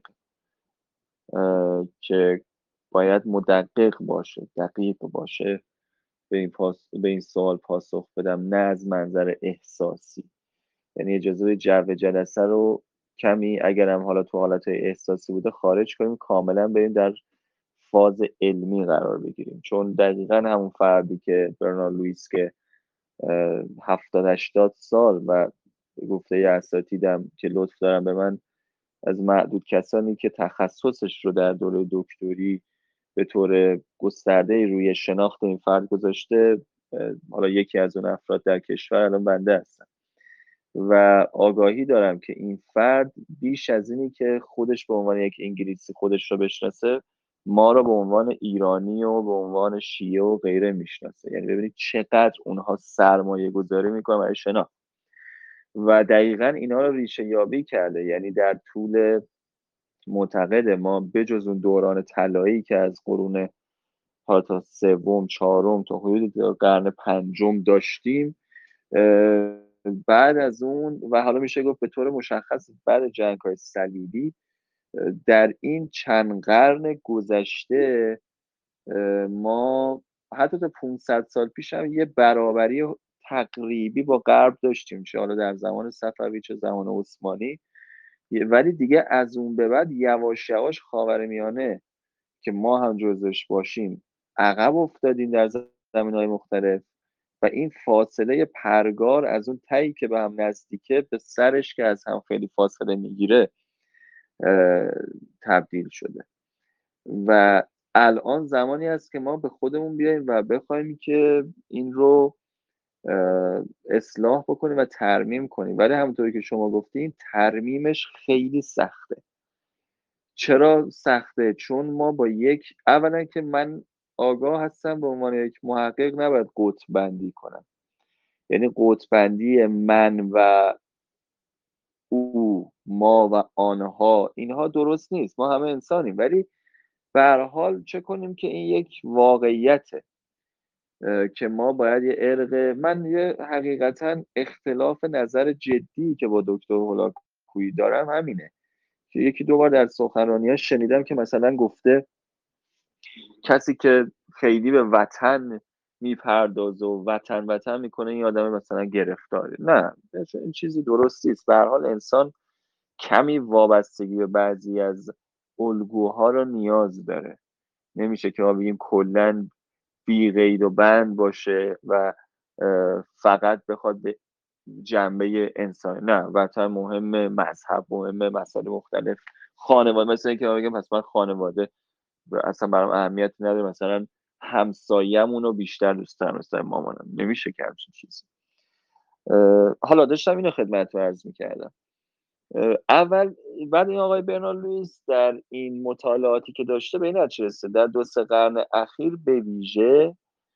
که باید مدقق باشه، دقیق باشه، به این سوال پاسخ بدم، نه از منظر احساسی. یعنی اجازه جو جلسه رو کمی اگرم حالا تو حالت احساسی بوده خارج کنیم، کاملا بریم در فاز علمی قرار بگیریم. چون دقیقا همون فردی که برنارد لوئیس که 70-80 سال و گفته اساتیدم که لطف دارم به من از معدود کسانی که تخصصش رو در دوره دکتری به طور گسترده روی شناخت این فرد گذاشته، حالا یکی از اون افراد در کشور الان بنده هستم و آگاهی دارم که این فرد بیش از اینی که خودش به عنوان یک انگلیسی خودش رو بشناسه، ما رو به عنوان ایرانی و به عنوان شیعه و غیره میشناسه. یعنی ببینید چقدر اونها سرمایه گذاری میکنن برای شناخت و دقیقا اینا رو ریشه یابی کرده. یعنی در طول معتقد ما بجز اون دوران طلایی که از قرون تا سوم چهارم تا حدود قرن پنجم داشتیم، بعد از اون و حالا میشه گفت به طور مشخص بعد جنگ‌های صلیبی، در این چند قرن گذشته ما حتی تا 500 سال پیش هم یه برابری تقریبی با غرب داشتیم، چه حالا در زمان صفوی چه زمان عثمانی. ولی دیگه از اون به بعد یواش یواش خاورمیانه که ما هم جزوش باشیم عقب افتادیم در زمینه‌های مختلف و این فاصله پرگار از اون تایی که به هم نزدیکه به سرش که از هم خیلی فاصله میگیره تبدیل شده و الان زمانی است که ما به خودمون بیاییم و بخوایم که این رو اصلاح بکنیم و ترمیم کنیم. ولی همونطوری که شما گفتین ترمیمش خیلی سخته. چرا سخته؟ چون ما با اولا که من آگاه هستم به عنوان یک محقق نباید قطب بندی کنم. یعنی قطب بندی من و او، ما و آنها، اینها درست نیست. ما همه انسانیم، ولی به هر حال چه کنیم که این یک واقعیته که ما باید من یه حقیقتا اختلاف نظر جدی که با دکتر هولاکویی دارم همینه که یکی دو بار در سخنرانی‌هاش شنیدم که مثلا گفته کسی که خیلی به وطن میپردازه و وطن میکنه این آدم مثلا گرفتاره. نه این چیزی درستی است. به هر حال انسان کمی وابستگی به بعضی از الگوها رو نیاز داره. نمیشه که ما بگیم کلا بی قید و بند باشه و فقط بخواد به جنبه انسانی، نه، وطن مهمه، مذهب مهمه، مسائل مختلف، خانواده، مثلا اینکه بگم پس من خانواده اصلا برام اهمیت نداره، مثلا همسایه‌مون رو بیشتر دوست دارم مثلا مامانم، نمیشه که همچین چیزی. حالا داشتم اینو خدمت رو عرض میکردم. اول بعد این آقای برنارد در این مطالعاتی که داشته به این نتیجه رسیده در 2-3 قرن اخیر به ویژه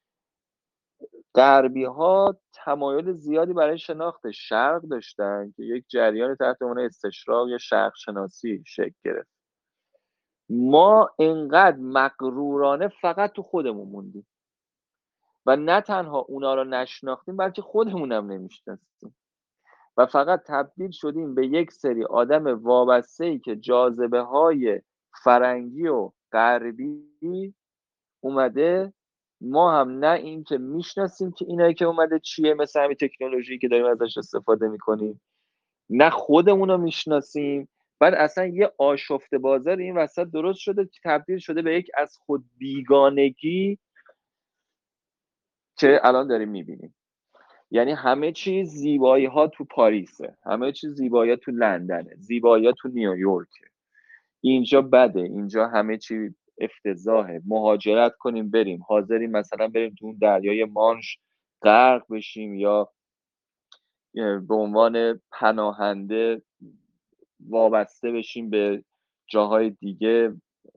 غربی ها تمایل زیادی برای شناخت شرق داشتن که یک جریان تحت عنوان استشراق یا شرق شناسی شکل گرفت. ما انقدر مغرورانه فقط تو خودمون موندیم و نه تنها اونا رو نشناختیم بلکه خودمون هم نمیشناسیم و فقط تبدیل شدیم به یک سری آدم وابسته‌ای که جاذبه های فرنگی و غربی اومده، ما هم نه این که میشناسیم که اینایی که اومده چیه، مثل همین تکنولوژی که داریم ازش استفاده میکنیم، نه خودمون رو میشناسیم. بعد اصلا یه آشفته بازار این وسط درست شده که تبدیل شده به یک از خود بیگانگی که الان داریم میبینیم. یعنی همه چیز زیبایی ها تو پاریسه، همه چیز زیبایی ها تو لندنه، زیبایی ها تو نیویورکه، اینجا بده، اینجا همه چی افتضاحه، مهاجرت کنیم بریم، حاضریم مثلا بریم تو اون دریای مانش غرق بشیم یا به عنوان پناهنده وابسته بشیم به جاهای دیگه.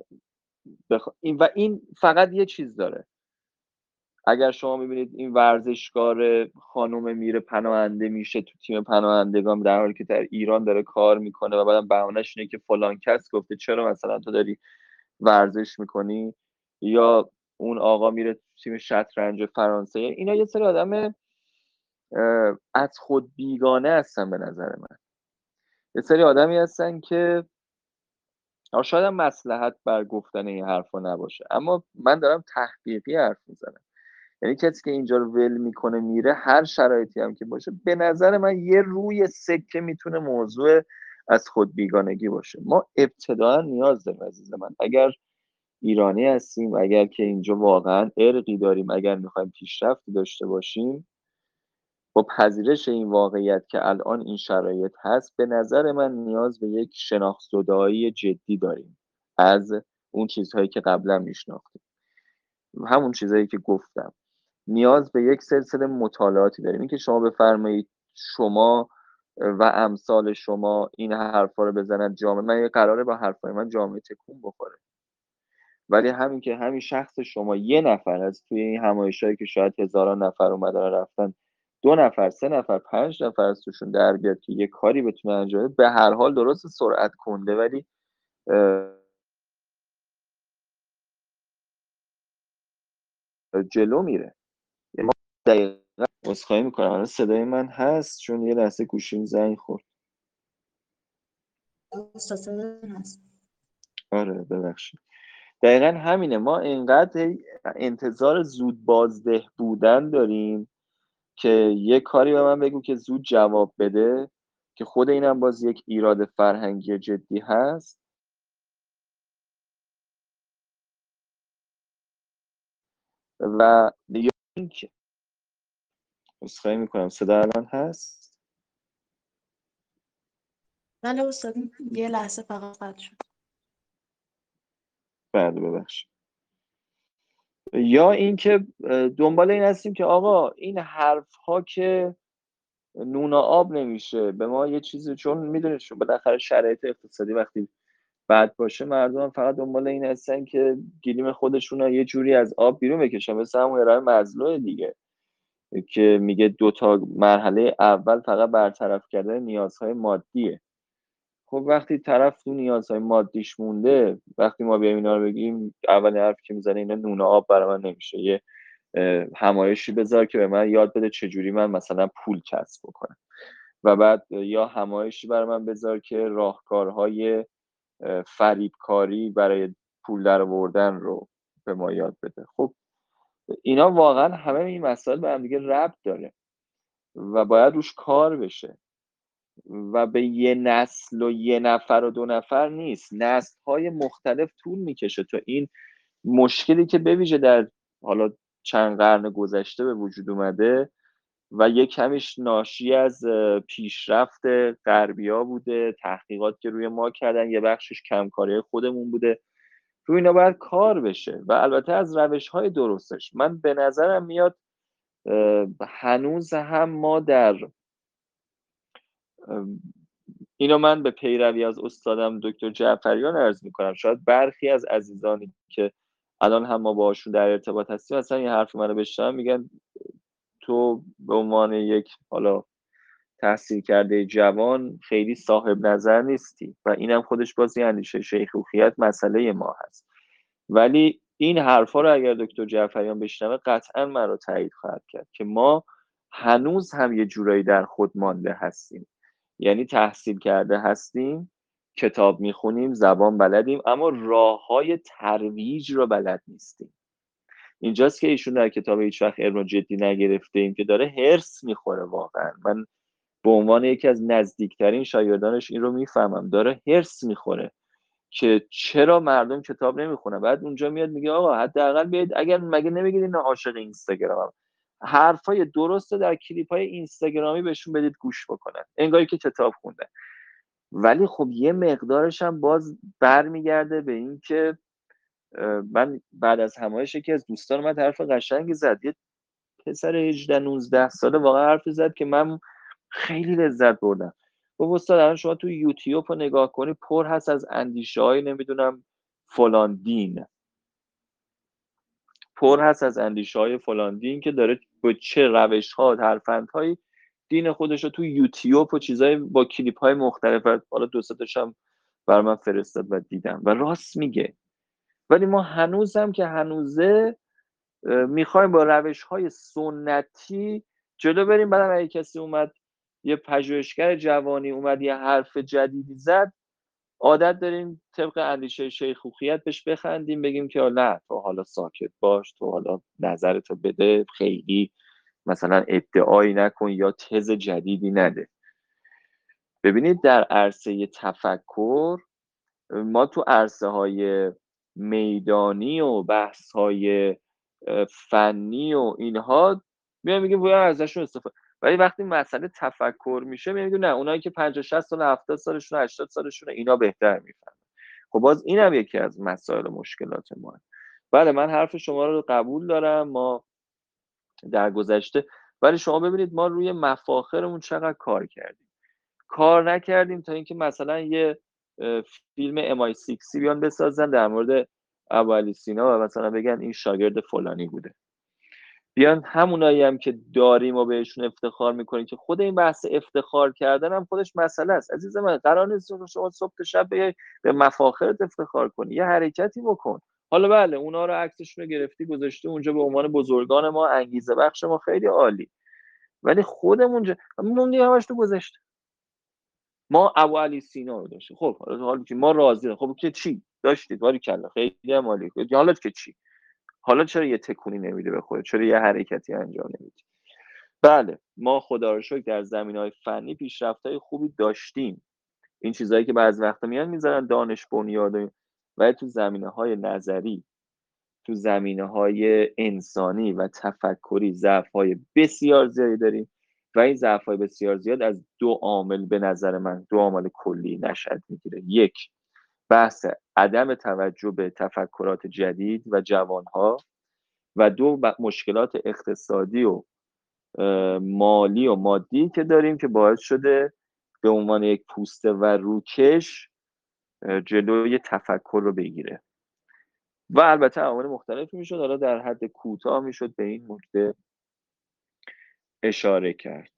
این فقط یه چیز داره، اگر شما میبینید این ورزشکار خانم میره پناهنده میشه تو تیم پناهندگان در حالی که در ایران داره کار میکنه و بعدم بهانه‌اش اینه که فلان کس گفته چرا مثلا تو داری ورزش میکنی، یا اون آقا میره تو تیم شطرنج فرانسه، اینا یه سری آدم از خود بیگانه هستن به نظر من. یه سری آدمی هستن که شاید هم مصلحت بر گفتن این حرفا نباشه، اما من دارم تحقیقی حرف میزنم. یعنی کسی که اینجا رو ول میکنه میره، هر شرایطی هم که باشه، به نظر من یه روی سکه میتونه موضوع از خود بیگانگی باشه. ما ابتداً نیاز داریم عزیز من، اگر ایرانی هستیم، اگر که اینجا واقعا ارقی داریم، اگر میخوایم پیشرفتی داشته باشیم، با پذیرش این واقعیت که الان این شرایط هست، به نظر من نیاز به یک شناخت‌زدایی جدی داریم از اون چیزهایی که قبلا میشناختیم. همون چیزهایی که گفتم، نیاز به یک سلسله مطالعاتی داریم. این که شما بفرمایید شما و امثال شما این حرفا رو بزنن جامعه، من یه قراره با حرفای من جامعه تکون بخوره، ولی همین که همین شخص شما یه نفر از توی این همایشایی که شاید هزاران نفر اومدن رفتن، 2 نفر 3 نفر 5 نفر از توشون در بیاد که یه کاری بتونه انجام بده، به هر حال درست سرعت کنده ولی جلو میره. ما دقیقا عذرخواهی میکنم الان صدای من هست چون یه لحظه گوشیم زنگ خورد. آره ببخشید. دقیقا همینه، ما اینقدر انتظار زود بازده بودن داریم که یه کاری به من بگو که زود جواب بده، که خود اینم باز یک ایراد فرهنگی جدی هست. و یا اینکه عذرخواهی میکنم صدا الان هست؟ بله استاد، یه لحظه فقط قطع شد. بله ببخشید. یا اینکه دنبال این هستیم که آقا این حرف ها که نون و آب نمیشه، به ما یه چیزی، چون میدونید شو بالاخره شرایط اقتصادی وقتی بد باشه، مردم هم فقط دنبال این هستن که گلیم خودشون رو یه جوری از آب بیرون بکشن، مثل همون ارائه مزلوع دیگه که میگه 2 تا مرحله اول فقط برطرف کردن نیازهای مادیه. خب وقتی طرف تو نیازهای مادیش مونده، وقتی ما بیایم اینا رو بگیم، اولین حرفی که میزنه اینه نون و آب برای من نمیشه، یه همایشی بذار که به من یاد بده چجوری من مثلا پول کسب بکنم، و بعد یا همایشی برای من بذار که راهکارهای فریبکاری برای پول در آوردن رو به ما یاد بده. خب اینا واقعا همه این مسائل به هم دیگه ربط داره و باید روش کار بشه و به یه نسل و یه نفر و 2 نفر نیست، نسل‌های مختلف طول میکشه تا این مشکلی که بویژه در حالا چند قرن گذشته به وجود اومده و یک کمیش ناشی از پیشرفت غربی‌ها بوده، تحقیقات که روی ما کردن، یه بخشش کمکاری خودمون بوده. روی اینا باید کار بشه و البته از روش‌های درستش. من به نظرم میاد هنوز هم ما در اینو من به پیروی از استادم دکتر جعفریان عرض میکنم، شاید برخی از عزیزانی که الان هم ما باشون در ارتباط هستیم اصلا این حرف منو بشنون میگن تو به عنوان یک حالا تحصیل کرده جوان خیلی صاحب نظر نیستی و اینم خودش بازی اندیشه شیخوخیت مسئله ما هست. ولی این حرفا رو اگر دکتر جعفریان بشنوه قطعا من رو تایید خواهد کرد که ما هنوز هم یه جورایی در خود مانده هستیم، یعنی تحصیل کرده هستیم، کتاب میخونیم، زبان بلدیم، اما راههای ترویج رو بلد نیستیم. اینجاست که ایشون در کتاب هیچ وقت علم رو جدی نگرفته ایم که داره هرس میخوره. واقعا من به عنوان یکی از نزدیکترین شاگردانش این رو میفهمم، داره هرس میخوره که چرا مردم کتاب نمیخونن. بعد اونجا میاد میگه آقا حداقل بیاید، اگر مگه نمیگید اینا عاشق اینستاگرام، حرفای درست در کلیپ های اینستاگرامی بهشون بدید گوش بکنن، انگاری که کتاب خوندن. ولی خب یه مقدارش هم باز برمیگرده به این که من بعد از همایش یکی از دوستان من حرف قشنگی زد، یه پسر 18-19 ساله واقعا حرفی زد که من خیلی لذت بردم. گفت استاد الان شما تو یوتیوب رو نگاه کنی پر هست از اندیشه های نمیدونم فلان دین، پر هست از اندیشه های فلان دین که داره با چه روش ها ترفندهایی دین خودش رو تو یوتیوب و چیزای با کلیپ های مختلف، حالا دو سه تاشم بر من فرستاد و دیدم و راست میگه. ولی ما هنوزم که هنوزه میخوایم با روش های سنتی جلو بریم. بعدم اگه کسی اومد یه پژوهشگر جوانی اومد یه حرف جدیدی زد، عادت داریم طبق اندیشه شیخوخیت بهش بخندیم، بگیم که نه تو حالا ساکت باش، تو حالا نظرتو بده، خیلی مثلا ادعایی نکن یا تز جدیدی نده. ببینید در عرصه تفکر ما تو عرصه های میدانی و بحث های فنی و اینها میگیم باید ازشون استفاده، ولی وقتی مسئله تفکر میشه میگیم نه اونایی که 50 60 سال 70 سالشون 80 سالشون اینا بهتر میفهمن. خب باز اینم یکی از مسائل و مشکلات ما. بله من حرف شما رو قبول دارم، ما در گذشته، ولی شما ببینید ما روی مفاخرمون چقدر کار کردیم. کار نکردیم تا اینکه مثلا یه فیلم MI6 بیان بسازن در مورد ابوعلی سینا و مثلا بگن این شاگرد فلانی بوده. بیان همونایی هم که داریم و بهشون افتخار میکنیم که خود این بحث افتخار کردن هم خودش مسئله است. عزیز من قرار نیست شما صبح تا شب به مفاخرت افتخار کنی، یه حرکتی بکن. حالا بله اونا رو عکسشون رو گرفتی گذاشتی اونجا به عنوان بزرگان ما، انگیزه بخش ما، خیلی عالی، ولی خودمون موندی همش تو گذشته. ما ابوعلی سینا رو داشتیم، خب حالا که ما راضی، خب که چی داشتید باری کلا خیلی هم عالی، حالا که چی، حالا چرا یه تکونی نمیده به خودت، چرا یه حرکتی انجام نمیدی؟ بله ما خدا رو شکر در زمینه‌های فنی پیشرفت‌های خوبی داشتیم، این چیزایی که بعضی وقتا میان میذارن دانش بنیاد، ولی تو زمینه‌های نظری، تو زمینه‌های انسانی و تفکری ضعف‌های بسیار زیادی داریم و این ضعف‌های بسیار زیاد از دو عامل به نظر من، دو عامل کلی نشأت میگیره. یک، بحث عدم توجه به تفکرات جدید و جوانها، و دو، مشکلات اقتصادی و مالی و مادی که داریم که باعث شده به عنوان یک پوسته و روکش جلوی تفکر رو بگیره. و البته عوامل مختلفی میشد، حالا در حد کوتاه میشد به این نکته اشاره کرد.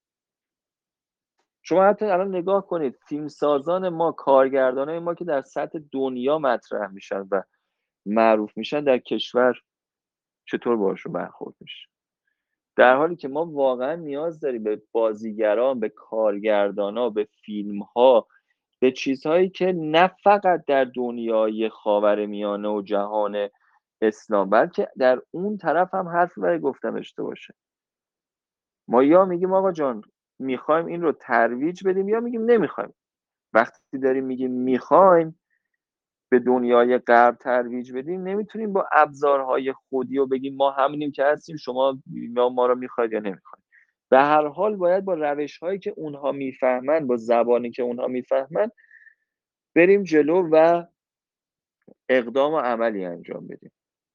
شما حتی الان نگاه کنید فیلمسازان ما، کارگردانای ما که در سطح دنیا مطرح میشن و معروف میشن، در کشور چطور باشون برخورد میشه، در حالی که ما واقعا نیاز داریم به بازیگران، به کارگردانا، به فیلم‌ها، به چیزهایی که نه فقط در دنیای خاورمیانه و جهان اسلام بلکه در اون طرف هم حرفی برای گفتن داشته باشه. ما یا میگیم آقا جان میخوایم این رو ترویج بدیم یا میگیم نمیخوایم. وقتی داریم میگیم میخوایم به دنیای غرب ترویج بدیم، نمیتونیم با ابزارهای خودی و بگیم ما همینیم که هستیم، شما ما رو میخواید یا نمیخواید. به هر حال باید با روش‌هایی که اونها میفهمن، با زبانی که اونها میفهمن بریم جلو و اقدام و عملی انجام بدیم.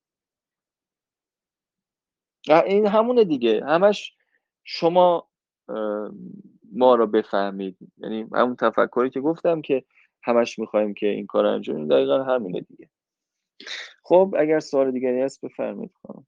این همونه دیگه، همش شما ما رو بفهمید، یعنی همون تفکری که گفتم که همش میخوایم که این کار انجام بدیم، دقیقا همینه دیگه. خب اگر سوال دیگری هست بفرمایید خانم.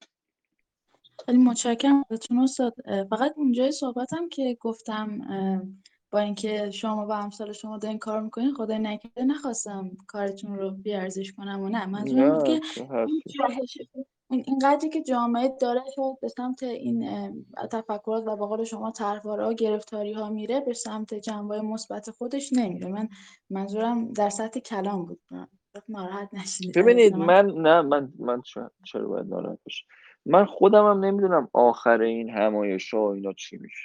خیلی متشکرم ازتون استاد. فقط اونجای صحبتم که گفتم با اینکه شما و امثال شما دارین کار میکنین، خدای نکرده نخواستم کارتون رو بیارزش کنم و نه، منظورم این بود که این جاهش این قدری که جامعه داره شاید به سمت این تفکرات و به قول شما طرحواره‌ها گرفتاری‌ها میره، به سمت جنبه‌های مثبت خودش نمیره. من منظورم در سطح کلام بود، ناراحت نشید. ببینید من چرا باید ناراحت باشم؟ من خودم هم نمیدونم آخر این همایش‌ها اینا چی میشه.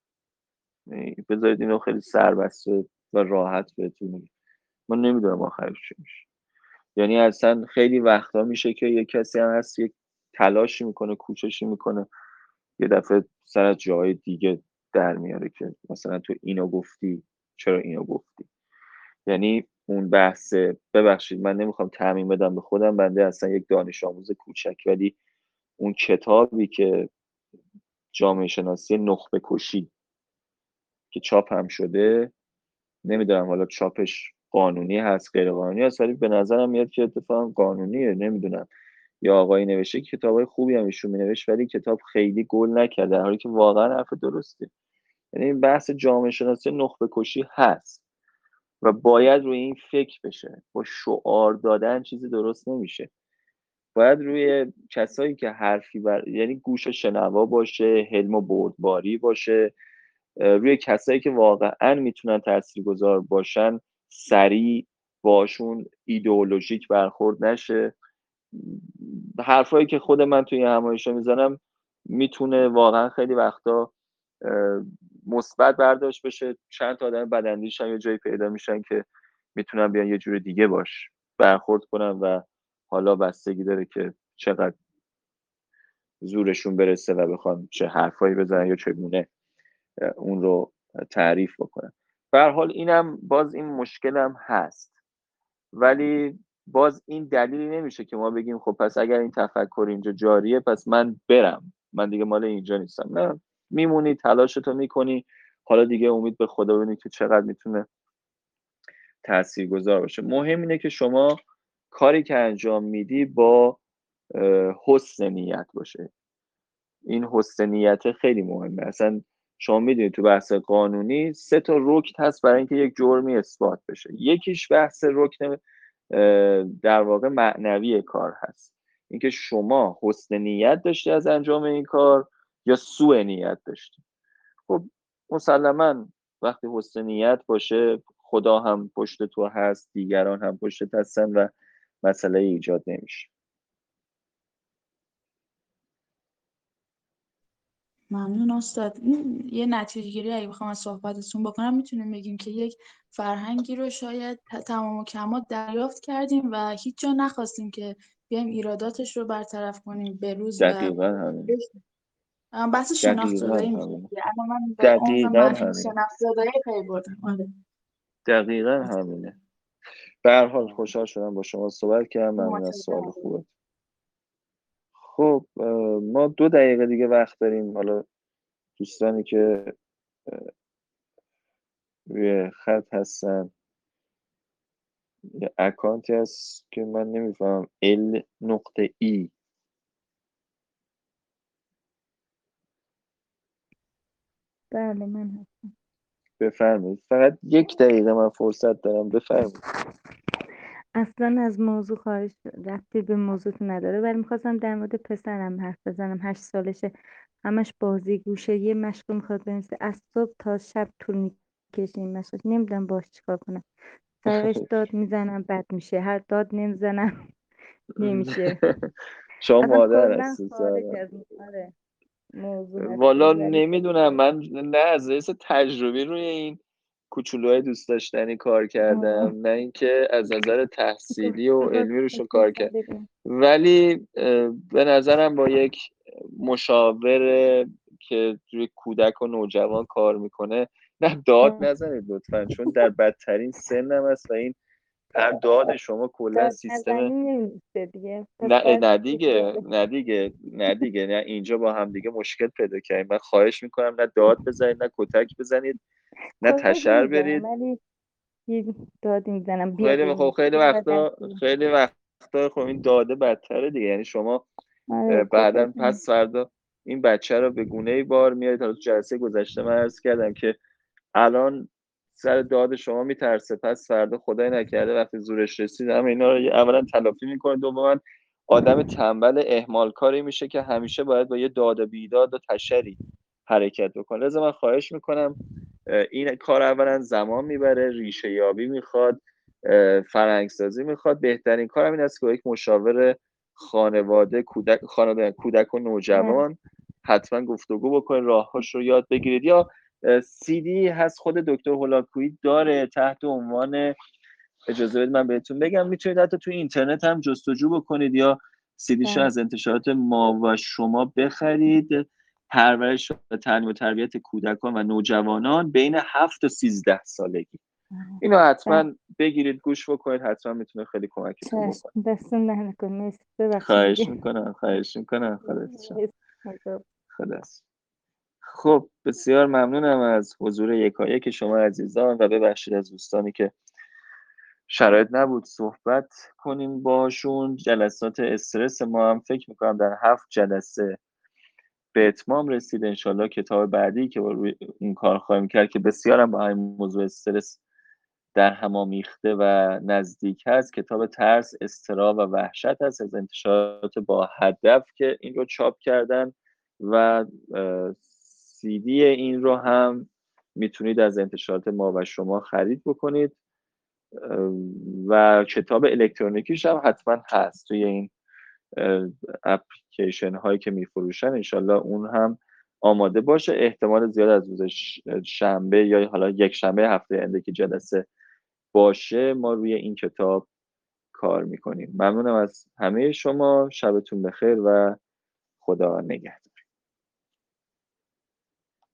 بذارید اینو خیلی سربسته و راحت بهتون میگم، من نمیدونم آخرش چی میشه. یعنی اصلا خیلی وقتا میشه که یک کسی هم هست یک تلاشی میکنه، کوششی میکنه، یه دفعه سر از جای دیگه در میاره که مثلا تو اینو گفتی، چرا اینو گفتی. یعنی اون بحث، ببخشید من نمیخوام تعمیم بدم به خودم، بنده اصلا یک دانش آموز کوچک، ولی اون کتابی که جامعه شناسی نخبه کشی که چاپ هم شده، نمیدونم حالا چاپش قانونی هست غیر قانونی هست، ولی به نظرم میاد که اتفاقا قانونیه، نمیدونم. یا آقایی نوشته، کتابای خوبی هم ایشون مینوشت ولی کتاب خیلی گل نکرده، در حالی که واقعا حرف درسته. یعنی این بحث جامعه شناسی نخبه کشی هست و باید روی این فکر بشه. با شعار دادن چیزی درست نمیشه، باید روی کسایی که حرفی یعنی گوش شنوا باشه، حلم و بردباری باشه، روی کسایی که واقعا میتونن تاثیرگذار باشن سریع باشون ایدئولوژیک برخورد نشه. حرفایی که خود من توی همایشا میزنم میتونه واقعا خیلی وقتا مثبت برداشت بشه، چند تا آدم بداندیش هم یه جایی پیدا میشن که میتونن بیان یه جور دیگه باش برخورد کنن و حالا بستگی داره که چقدر زورشون برسه و بخوان چه حرفایی بزنن یا چگونه اون رو تعریف بکنن. به هر حال اینم باز این مشکلم هست، ولی باز این دلیلی نمیشه که ما بگیم خب پس اگر این تفکر اینجا جاریه پس من برم، من دیگه مال اینجا نیستم. نه، میمونی، تلاشتو میکنی، حالا دیگه امید به خدا ببینی که چقدر میتونه تاثیرگذار باشه. مهم اینه که شما کاری که انجام میدی با حسن نیت باشه. این حسن نیت خیلی مهمه. اصلا شما میدونید تو بحث قانونی 3 تا رکن هست برای اینکه یک جرمی اثبات بشه. یکیش بحث رکن در واقع معنوی کار هست، اینکه شما حسن نیت داشتی از انجام این کار یا سوء نیت داشتی. خب مسلما وقتی حسن نیت باشه خدا هم پشت تو هست، دیگران هم پشتت هستن و مسئله ایجاد نمیشه. ممنون استاد. این یه نتیجه گیری اگه بخوام از صحبتتون بکنم، میتونیم بگیم که یک فرهنگی رو شاید تمام و کمال دریافت کردیم و هیچ جا نخواستیم که بیایم ایراداتش رو برطرف کنیم به روز. دقیقاً همین. بحث شناخت زدایی میشه. اما من به عمق دقیقاً منفی همین. شناخت زدایی پی بردم. آره. دقیقاً همینه. به هر حال خوشحال شدم با شما صحبت کردم. ممنون از سوال خوبت. خب ما 2 دقیقه دیگه وقت داریم. حالا دوستانی که روی خط هستن، یه اکانتی هست که من نمیفهمم، L.E. بله من هستم. بفرمایید. فقط 1 دقیقه من فرصت دارم، بفرمایید. اصلا از موضوع خارج ربطی به موضوع نداره، ولی میخواستم در مورد پسرم حرف بزنم. 8 سالشه، همش بازی گوشه، یه مشق میخواد بنویسه، از صبح تا شب طول میکشه این مشق. نمیدونم باش چیکار کنم. سرش داد میزنم بد میشه، هر داد نمیزنم نمیشه. شما اصلا مادر کلا هستی خارج سارا؟ از موضوع والا هستش، ولی خب نمیدونم، من نه از حیث تجربی روی این کوچولوهای دوست داشتنی کار کردم، نه اینکه از نظر تحصیلی و علمی روشون کار کردم. ولی به نظرم با یک مشاور که روی کودک و نوجوان کار میکنه، نه داد نزنید لطفا، چون در بدترین سنم هست و این هر داد شما کلا سیستم نه دیگه اینجا با هم دیگه مشکل پیدا کردیم. من خواهش میکنم نه داد بزنید، نه کتک بزنید، نه تشر برید. داد میزنم. خیلی وقتا خب این داده بدتره دیگه. یعنی شما بعداً پس فردا این بچه رو به گونه‌ای بار میارید. تا جلسه گذشته من عرض کردم که الان سر داد شما میترسه، پس فردا خدای نکرده وقتی زورش رسید همه اینا رو اولا تلافی میکنه، دوما آدم تنبل اهمال کاری میشه که همیشه باید با یه داد و بیداد و تشری حرکت بکنه. لذا من خواهش میکنم، این کار اولا زمان میبره، ریشه یابی میخواد، فرهنگسازی میخواد. بهترین کار این است که یک مشاور خانواده کودک و نوجوان حتما گفتگو بکنید، راههاش رو یاد بگیرید. یا CD هست خود دکتر هولاکویی داره تحت عنوان، اجازه بدید من بهتون بگم، میتونید حتی توی اینترنت هم جستجو بکنید یا CD شو از انتشارات ما و شما بخرید. پرورش و تعلیم و تربیت کودکان و نوجوانان بین 7 تا 13 سالگی. اینو حتما بگیرید گوش بکنید، حتما میتونه خیلی کمکتون بکنه. دستون نه نکنه. خواهش میکنم. خدا. خب بسیار ممنونم از حضور یکایک شما عزیزان و ببخشید از دوستانی که شرایط نبود صحبت کنیم باشون. جلسات استرس ما هم فکر میکنم در 7 جلسه به اتمام رسید. انشالله کتاب بعدی که روی اون کار خواهیم کرد که بسیار هم با همین موضوع استرس در هم آمیخته و نزدیک هست، کتاب ترس، اضطراب و وحشت هست از انتشارات با هدف که این رو چاپ کردن و CD این رو هم میتونید از انتشارات ما و شما خرید بکنید و کتاب الکترونیکیش هم حتما هست توی این اپلیکیشن هایی که میفروشن. انشالله اون هم آماده باشه. احتمال زیاد از روز شنبه یا حالا یک شنبه هفته آینده که جلسه باشه ما روی این کتاب کار میکنیم. ممنونم از همه شما. شبتون بخیر و خدا نگهدار.